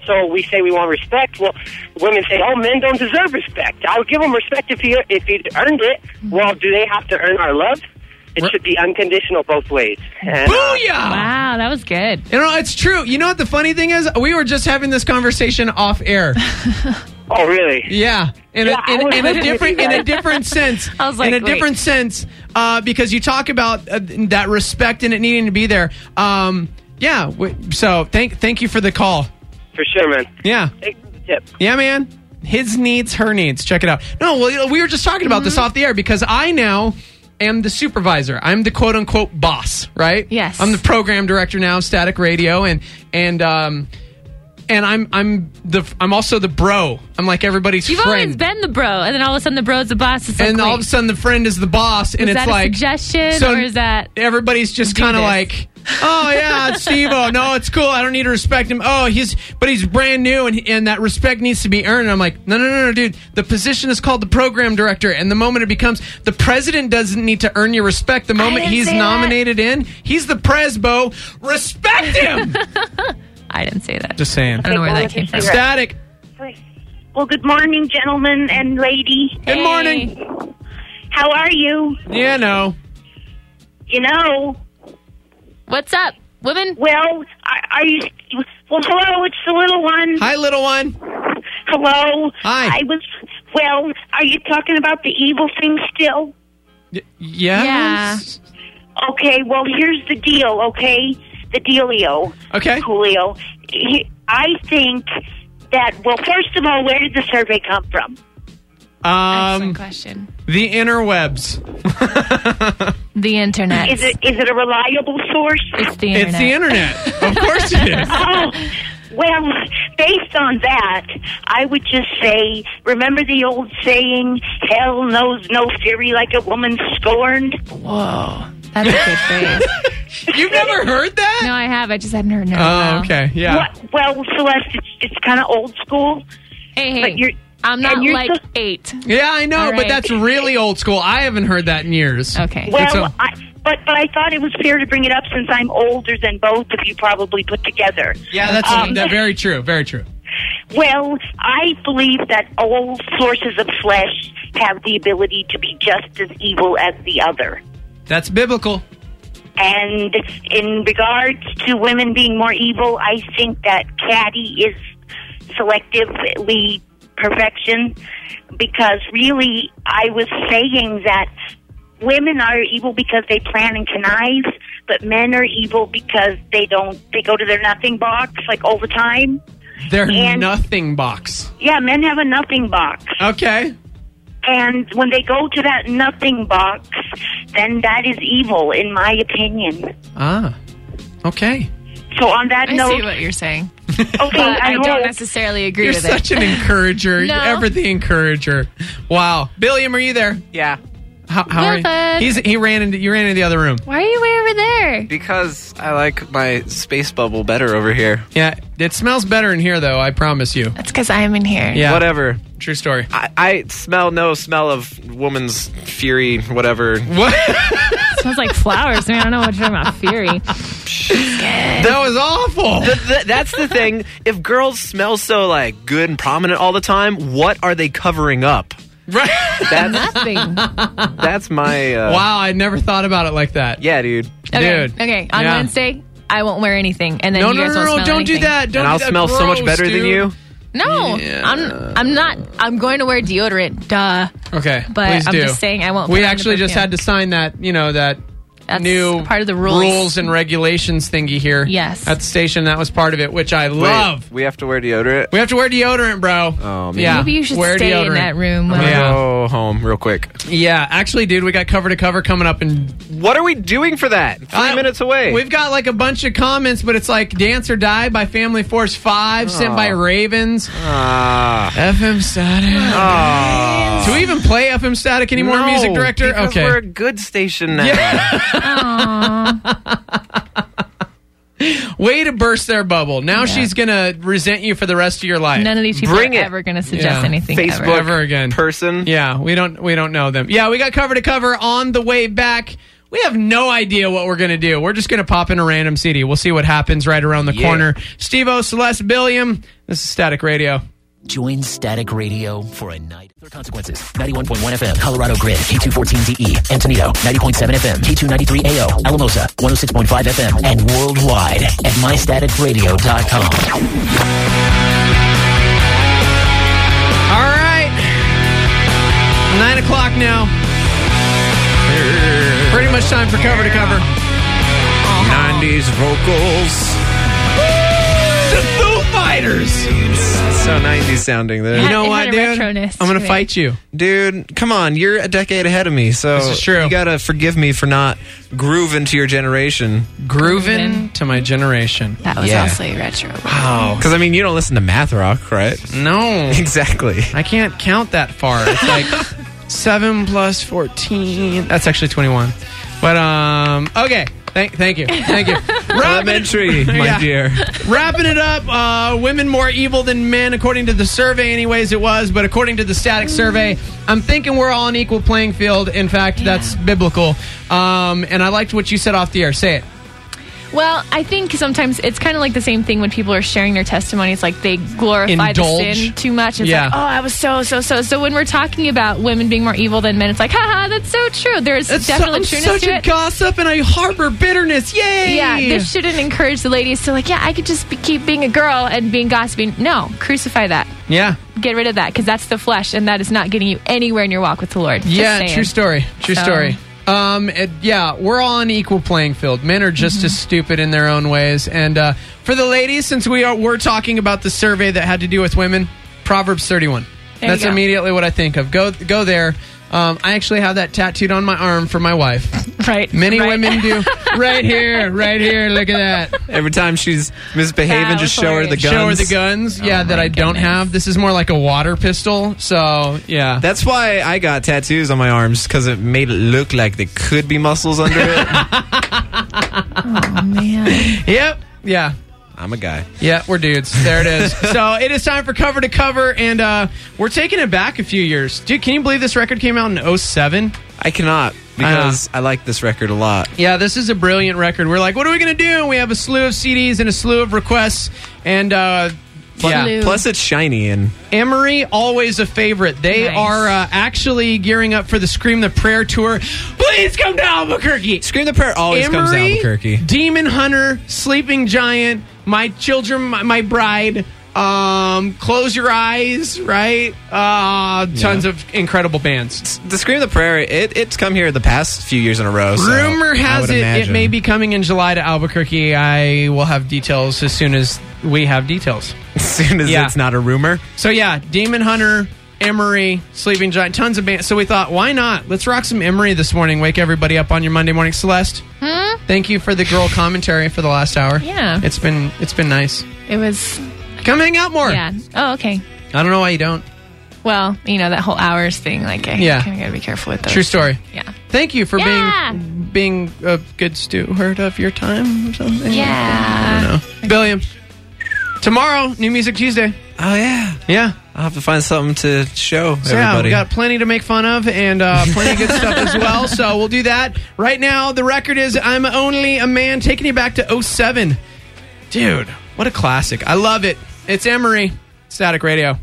Speaker 19: So we say we want respect. Well, women say, "Oh, men don't deserve respect." I'll give them respect if he if he earned it. Well, do they have to earn our love? It should be unconditional both ways. And,
Speaker 1: Booyah!
Speaker 10: Wow, that was good.
Speaker 1: You know, it's true. You know what the funny thing is? We were just having this conversation off air.
Speaker 19: Oh, really?
Speaker 1: Yeah, in
Speaker 19: Yeah,
Speaker 1: a,
Speaker 19: I
Speaker 1: in,
Speaker 19: was
Speaker 1: in a
Speaker 19: listening to
Speaker 1: different
Speaker 19: you
Speaker 1: in a
Speaker 19: guys.
Speaker 1: different sense.
Speaker 10: I was like,
Speaker 1: in a
Speaker 10: wait.
Speaker 1: different sense, uh, because you talk about uh, that respect and it needing to be there. Um, yeah. W- so thank thank you for the call.
Speaker 19: For sure, man.
Speaker 1: Yeah.
Speaker 19: Thanks for the tip.
Speaker 1: Yeah, man. His needs, her needs. Check it out. No, well, you know, we were just talking about
Speaker 10: Mm-hmm.
Speaker 1: this off the air because I now am the supervisor. I'm the quote unquote boss, right?
Speaker 10: Yes.
Speaker 1: I'm the program director now of Static Radio, and and um and I'm I'm the I'm also the bro. I'm like everybody's
Speaker 10: You've
Speaker 1: friend.
Speaker 10: always been the bro, and then all of a sudden the bro's the boss. It's like,
Speaker 1: and all of a
Speaker 10: wait,
Speaker 1: sudden the friend is the boss, and
Speaker 10: is
Speaker 1: it's
Speaker 10: that a
Speaker 1: like
Speaker 10: suggestion,
Speaker 1: so
Speaker 10: or is that
Speaker 1: everybody's just
Speaker 10: do
Speaker 1: kind of
Speaker 10: this?
Speaker 1: like, oh yeah, it's Steve-O. No, it's cool. I don't need to respect him. Oh, he's but he's brand new, and and that respect needs to be earned. And I'm like, no, no, no, no, dude. The position is called the program director, and the moment it becomes the president doesn't need to earn your respect. The moment
Speaker 10: didn't
Speaker 1: he's
Speaker 10: say that.
Speaker 1: nominated in, he's the presbo. Respect him.
Speaker 10: I didn't say that.
Speaker 1: Just saying.
Speaker 10: I don't know where that came from.
Speaker 1: Static.
Speaker 7: Well, good morning, gentlemen and lady.
Speaker 1: Good morning.
Speaker 7: How are you?
Speaker 1: Yeah, no.
Speaker 7: You know.
Speaker 10: What's up, women?
Speaker 7: Well, are, are you? Well, hello. It's the little one.
Speaker 1: Hi, little one.
Speaker 7: Hello.
Speaker 1: Hi.
Speaker 7: I was. Well, are you talking about the evil thing still?
Speaker 1: Y- yes.
Speaker 7: Okay. Well, here's the deal. Okay, the dealio.
Speaker 1: Okay.
Speaker 7: Julio. He, I think that. Well, first of all, where did the survey come from?
Speaker 1: Um,
Speaker 10: Excellent question.
Speaker 1: The interwebs.
Speaker 10: The internet.
Speaker 7: Is it is it a reliable source?
Speaker 10: It's the internet.
Speaker 1: It's the internet. Of course it is.
Speaker 7: Oh, well, based on that, I would just say, remember the old saying, hell knows no fury like a woman scorned?
Speaker 10: Whoa. That's a good phrase.
Speaker 1: You've never heard that?
Speaker 10: No, I have. I just hadn't heard it. in a while.
Speaker 1: Oh, okay. Yeah.
Speaker 7: What, well, Celeste, it's, it's kind of old school.
Speaker 10: Hey, hey.
Speaker 7: But you're,
Speaker 10: I'm not
Speaker 7: and you're
Speaker 10: like
Speaker 7: so-
Speaker 10: eight.
Speaker 1: Yeah, I know,
Speaker 10: All
Speaker 1: but
Speaker 10: right.
Speaker 1: that's really old school. I haven't heard that in years.
Speaker 10: Okay.
Speaker 7: Well,
Speaker 1: It's a-
Speaker 7: I, but, but I thought it was fair to bring it up since I'm older than both of you probably put together.
Speaker 1: yeah, that's
Speaker 7: Um,
Speaker 1: that very true. Very true.
Speaker 7: Well, I believe that all sources of flesh have the ability to be just as evil as the other.
Speaker 1: That's biblical.
Speaker 7: And in regards to women being more evil, I think that Caddy is selectively perfection, because really I was saying that women are evil because they plan and connive, but men are evil because they don't, they go to their nothing box like all the time.
Speaker 1: They're
Speaker 7: And-
Speaker 1: nothing box.
Speaker 7: Yeah, men have a nothing box.
Speaker 1: Okay.
Speaker 7: And when they go to that nothing box, then that is evil, in my opinion.
Speaker 1: Ah. Okay.
Speaker 7: So on that
Speaker 10: I
Speaker 7: note,
Speaker 10: see what you're saying.
Speaker 7: okay,
Speaker 10: But
Speaker 7: I,
Speaker 10: I don't
Speaker 7: hope-
Speaker 10: necessarily agree
Speaker 1: You're
Speaker 10: with
Speaker 1: such
Speaker 10: it.
Speaker 1: an encourager.
Speaker 10: No.
Speaker 1: You're ever the encourager. Wow. Billiam, are you there?
Speaker 11: Yeah.
Speaker 1: How, how are you?
Speaker 10: Wilfred.
Speaker 1: He's, he ran into you ran into the other room.
Speaker 10: Why are you way over there?
Speaker 11: Because I like my space bubble better over here.
Speaker 1: Yeah, it smells better in here, though. I promise you.
Speaker 10: That's because I'm in here.
Speaker 1: Yeah,
Speaker 11: Whatever.
Speaker 1: true story.
Speaker 11: I, I smell no smell of woman's fury, whatever.
Speaker 1: What?
Speaker 10: It smells like flowers. I mean, I don't know what you're talking about. Fury.
Speaker 1: That was awful.
Speaker 11: The, the, that's the thing. If girls smell so like good and prominent all the time, what are they covering up?
Speaker 1: Right.
Speaker 11: That's
Speaker 10: Nothing.
Speaker 11: that's my. Uh,
Speaker 1: Wow, I never thought about it like that.
Speaker 11: Yeah, dude.
Speaker 10: Okay.
Speaker 1: Dude.
Speaker 10: Okay. On
Speaker 1: Yeah.
Speaker 10: Wednesday, I won't wear anything, and then
Speaker 1: No,
Speaker 10: you
Speaker 1: no,
Speaker 10: guys
Speaker 1: no,
Speaker 10: won't
Speaker 1: no,
Speaker 10: smell
Speaker 1: don't
Speaker 10: anything.
Speaker 1: do that. Don't
Speaker 11: and I'll
Speaker 1: do that.
Speaker 11: smell so much
Speaker 1: Gross,
Speaker 11: better than
Speaker 1: dude.
Speaker 11: you.
Speaker 10: No,
Speaker 1: Yeah.
Speaker 10: I'm. I'm not. I'm going to wear deodorant. Duh.
Speaker 1: Okay,
Speaker 10: But
Speaker 1: please
Speaker 10: I'm
Speaker 1: do.
Speaker 10: just saying I won't
Speaker 1: We
Speaker 10: put on the
Speaker 1: actually just
Speaker 10: perfume.
Speaker 1: had to sign that, you know, that
Speaker 10: That's
Speaker 1: new
Speaker 10: part of the rules.
Speaker 1: and regulations thingy here.
Speaker 10: Yes.
Speaker 1: At the station, that was part of it, which I love.
Speaker 11: Wait, we have to wear deodorant.
Speaker 1: We have to wear deodorant, bro.
Speaker 11: Oh man.
Speaker 1: Yeah.
Speaker 10: Maybe you should
Speaker 1: wear
Speaker 10: stay
Speaker 1: deodorant.
Speaker 10: in that room.
Speaker 11: I'm
Speaker 10: When
Speaker 11: gonna
Speaker 1: Yeah.
Speaker 11: go home real quick.
Speaker 1: Yeah, actually, dude, we got cover to cover coming up in
Speaker 11: What are we doing for that? Three
Speaker 1: Uh,
Speaker 11: minutes away.
Speaker 1: We've got like a bunch of comments, but it's like Dance or Die by Family Force five, sent
Speaker 11: Oh.
Speaker 1: by Ravens.
Speaker 11: Ah.
Speaker 1: F M Static.
Speaker 11: Oh.
Speaker 1: Do we even play F M Static anymore,
Speaker 11: No,
Speaker 1: music director?
Speaker 11: because
Speaker 1: Okay.
Speaker 11: we're a good station now.
Speaker 10: Aw.
Speaker 1: Way to burst their bubble. Now
Speaker 10: Yeah.
Speaker 1: she's going to resent you for the rest of your life.
Speaker 10: None of these people
Speaker 11: Bring
Speaker 10: are
Speaker 11: it.
Speaker 10: ever going to suggest
Speaker 1: Yeah.
Speaker 10: anything
Speaker 11: Facebook
Speaker 10: ever.
Speaker 1: Ever again.
Speaker 11: person.
Speaker 1: Yeah, we don't we don't know them. Yeah, we got cover to cover on the way back. we have no idea what we're going to do. We're just going to pop in a random C D. We'll see what happens right around the
Speaker 2: Yeah.
Speaker 1: corner. Steve-O, Celeste, Billiam. This is Static Radio.
Speaker 2: Join Static Radio for a night of consequences. ninety-one point one F M, Colorado Grid, K two fourteen D E, Antonito, ninety point seven F M, K two ninety-three A O, Alamosa, one oh six point five F M, and worldwide at my static radio dot com.
Speaker 1: All right. Nine o'clock now. Pretty much time for cover to cover.
Speaker 11: nineties vocals.
Speaker 1: The Foo Fighters.
Speaker 11: So nineties sounding there.
Speaker 1: You know what, dude? I'm going to fight you.
Speaker 11: Dude, come on. You're a decade ahead of me, so
Speaker 1: This is true.
Speaker 11: you got to forgive me for not grooving to your generation.
Speaker 1: Grooving to my generation.
Speaker 10: That was
Speaker 11: Yeah.
Speaker 10: also retro.
Speaker 11: Wow. Because, I mean, you don't listen to math rock, right?
Speaker 1: No.
Speaker 11: Exactly.
Speaker 1: I can't count that far. It's like seven plus fourteen. That's actually twenty-one. But, um, okay. Thank, thank you. Thank you.
Speaker 11: Elementary, my
Speaker 1: Yeah.
Speaker 11: dear.
Speaker 1: Wrapping it up, uh, women more evil than men, according to the survey, anyways, it was. But according to the Static survey, I'm thinking we're all on equal playing field. In fact, that's biblical. Um, and I liked what you said off the air. Say it.
Speaker 10: Well, I think sometimes it's kind of like the same thing when people are sharing their testimonies. Like they glorify
Speaker 1: Indulge.
Speaker 10: the sin too much. It's
Speaker 1: Yeah.
Speaker 10: like, oh, I was so, so, so. So when we're talking about women being more evil than men, it's like, haha, that's so true. There's
Speaker 1: That's
Speaker 10: definitely
Speaker 1: so, I'm
Speaker 10: trueness
Speaker 1: such
Speaker 10: to
Speaker 1: a
Speaker 10: it.
Speaker 1: gossip, and I harbor bitterness. Yay!
Speaker 10: Yeah, this shouldn't encourage the ladies to like, yeah, I could just be, keep being a girl and being gossiping. No, crucify that.
Speaker 1: Yeah.
Speaker 10: Get rid of that because that's the flesh, and that is not getting you anywhere in your walk with the Lord. Just
Speaker 1: Yeah,
Speaker 10: saying.
Speaker 1: true story. True
Speaker 10: So-
Speaker 1: story. Um, it, yeah, we're all on equal playing field. Men are just
Speaker 10: Mm-hmm.
Speaker 1: as stupid in their own ways. And uh, for the ladies, since we are we're talking about the survey that had to do with women, Proverbs thirty-one.
Speaker 10: There you
Speaker 1: That's
Speaker 10: go.
Speaker 1: immediately what I think of. Go go there. Um, I actually have that tattooed on my arm for my wife.
Speaker 10: Right.
Speaker 1: Many
Speaker 10: right.
Speaker 1: women do. Right here, right here. Look at that.
Speaker 11: Every time she's misbehaving,
Speaker 10: That
Speaker 11: just
Speaker 10: was
Speaker 11: show her the guns.
Speaker 1: Show her the guns. Yeah,
Speaker 10: Oh
Speaker 1: that
Speaker 10: my
Speaker 1: I don't
Speaker 10: goodness.
Speaker 1: have. This is more like a water pistol. So yeah.
Speaker 11: That's why I got tattoos on my arms, because it made it look like there could be muscles under it.
Speaker 10: Oh, man.
Speaker 1: Yep. Yeah.
Speaker 11: I'm a guy.
Speaker 1: Yeah, we're dudes. There it is. So it is time for cover to cover, and uh, we're taking it back a few years. Dude, can you believe this record came out in oh seven?
Speaker 11: I cannot, because I like this record a lot.
Speaker 1: Yeah, this is a brilliant record. We're like, what are we going to do? And we have a slew of C Ds and a slew of requests, and uh, yeah.
Speaker 10: Slew.
Speaker 11: Plus, it's shiny and
Speaker 1: Emery, always a favorite. They
Speaker 10: Nice.
Speaker 1: are uh, actually gearing up for the Scream the Prayer tour. Please come to Albuquerque.
Speaker 11: Scream the Prayer always comes to
Speaker 1: Emery,
Speaker 11: Albuquerque.
Speaker 1: Demon Hunter, Sleeping Giant, My Children, My, my Bride, um, Close Your Eyes, right? Uh, tons
Speaker 11: Yeah.
Speaker 1: of incredible bands.
Speaker 11: The Scream the Prayer, it, it's come here the past few years in a row. So
Speaker 1: Rumor
Speaker 11: I
Speaker 1: has
Speaker 11: would
Speaker 1: it it
Speaker 11: imagine.
Speaker 1: may be coming in July to Albuquerque. I will have details as soon as we have details.
Speaker 11: As soon as
Speaker 1: Yeah.
Speaker 11: it's not a rumor.
Speaker 1: So yeah, Demon Hunter, Emery, Sleeping Giant, tons of bands. So we thought, why not? Let's rock some Emery this morning. Wake everybody up on your Monday morning. Celeste,
Speaker 10: Hmm?
Speaker 1: thank you for the girl commentary for the last hour.
Speaker 10: Yeah.
Speaker 1: It's been it's been nice.
Speaker 10: It was.
Speaker 1: Come hang out more.
Speaker 10: Yeah. Oh, okay.
Speaker 1: I don't know why you don't.
Speaker 10: Well, you know, that whole hours thing, like, I
Speaker 1: Yeah.
Speaker 10: kind of got to be careful with those.
Speaker 1: True story.
Speaker 10: Yeah.
Speaker 1: Thank you for
Speaker 10: Yeah.
Speaker 1: being being a good steward of your time or something.
Speaker 10: Yeah.
Speaker 1: I don't know. Billiam. Tomorrow, New Music Tuesday.
Speaker 11: Oh, yeah.
Speaker 1: Yeah.
Speaker 11: I'll have to find something to show
Speaker 1: So yeah,
Speaker 11: everybody.
Speaker 1: we got plenty to make fun of and uh, plenty of good stuff as well. So we'll do that. Right now, the record is I'm Only a Man, taking you back to oh seven. Dude, what a classic. I love it. It's Emery, Static Radio.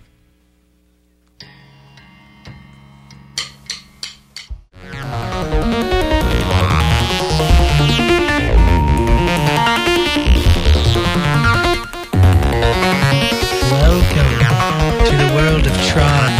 Speaker 1: Welcome to the world of Tron.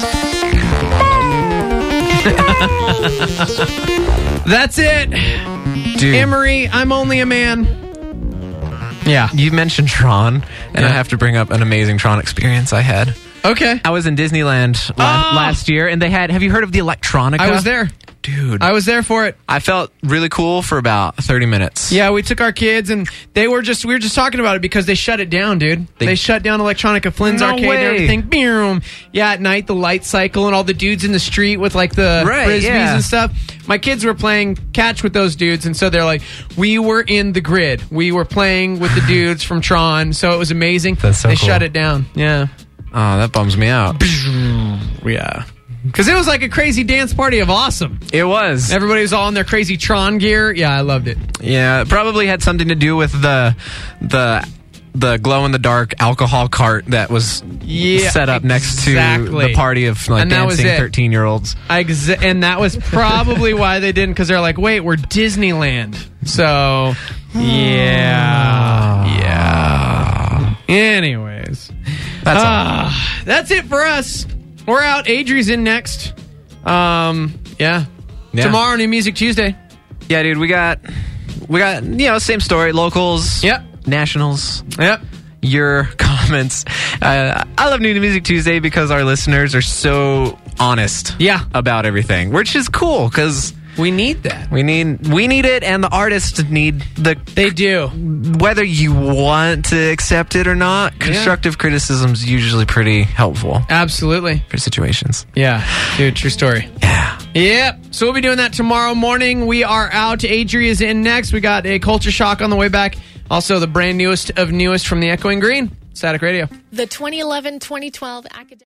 Speaker 1: That's it.
Speaker 11: Dude.
Speaker 1: Emery, I'm Only a Man. Yeah.
Speaker 11: You mentioned Tron, and
Speaker 1: Yeah.
Speaker 11: I have to bring up an amazing Tron experience I had.
Speaker 1: Okay.
Speaker 11: I was in Disneyland la-
Speaker 1: Oh!
Speaker 11: last year, and they had. Have you heard of the Electronica?
Speaker 1: I was there.
Speaker 11: dude.
Speaker 1: I was there for it.
Speaker 11: I felt really cool for about thirty minutes.
Speaker 1: Yeah, we took our kids and they were just, we were just talking about it because they shut it down, dude. They,
Speaker 11: They-
Speaker 1: shut down Electronica, Flynn's
Speaker 11: No
Speaker 1: Arcade
Speaker 11: way.
Speaker 1: and everything. Boom. Yeah, at night, the light cycle and all the dudes in the street with like the
Speaker 11: Right,
Speaker 1: frisbees
Speaker 11: yeah.
Speaker 1: and stuff. My kids were playing catch with those dudes, and so they're like, we were in the grid. We were playing with the dudes from Tron, so it was amazing.
Speaker 11: That's so
Speaker 1: They
Speaker 11: cool.
Speaker 1: shut it down. Yeah.
Speaker 11: Oh, that bums me out.
Speaker 1: Yeah. Because it was like a crazy dance party of awesome.
Speaker 11: It was.
Speaker 1: Everybody was all in their crazy Tron gear. Yeah, I loved it.
Speaker 11: Yeah, it probably had something to do with the the the glow in the dark alcohol cart that was
Speaker 1: Yeah,
Speaker 11: set up next to
Speaker 1: exactly.
Speaker 11: the party of like
Speaker 1: And that was
Speaker 11: dancing
Speaker 1: it.
Speaker 11: thirteen year olds.
Speaker 1: Exa- and that was probably why they didn't, because they're like, wait, we're Disneyland. So, yeah. Yeah. Anyways.
Speaker 11: That's
Speaker 1: ah, that's it for us. We're out. Adri's in next. Um, yeah.
Speaker 11: Yeah.
Speaker 1: Tomorrow, New Music Tuesday.
Speaker 11: Yeah, dude, we got we got you know same story. Locals.
Speaker 1: Yep.
Speaker 11: Nationals.
Speaker 1: Yep.
Speaker 11: Your comments. Uh, I love New Music Tuesday because our listeners are so honest.
Speaker 1: Yeah.
Speaker 11: About everything, which is cool because
Speaker 1: we need that.
Speaker 11: We need we need it, and the artists need the.
Speaker 1: They do.
Speaker 11: Whether you want to accept it or not, constructive criticism is usually pretty helpful.
Speaker 1: Absolutely.
Speaker 11: For situations.
Speaker 1: Yeah, dude, true story.
Speaker 11: Yeah.
Speaker 1: Yep. So we'll be doing that tomorrow morning. We are out. Adri is in next. We got a Culture Shock on the way back. Also, the brand newest of newest from the Echoing Green. Static Radio.
Speaker 20: The twenty eleven twenty twelve academic.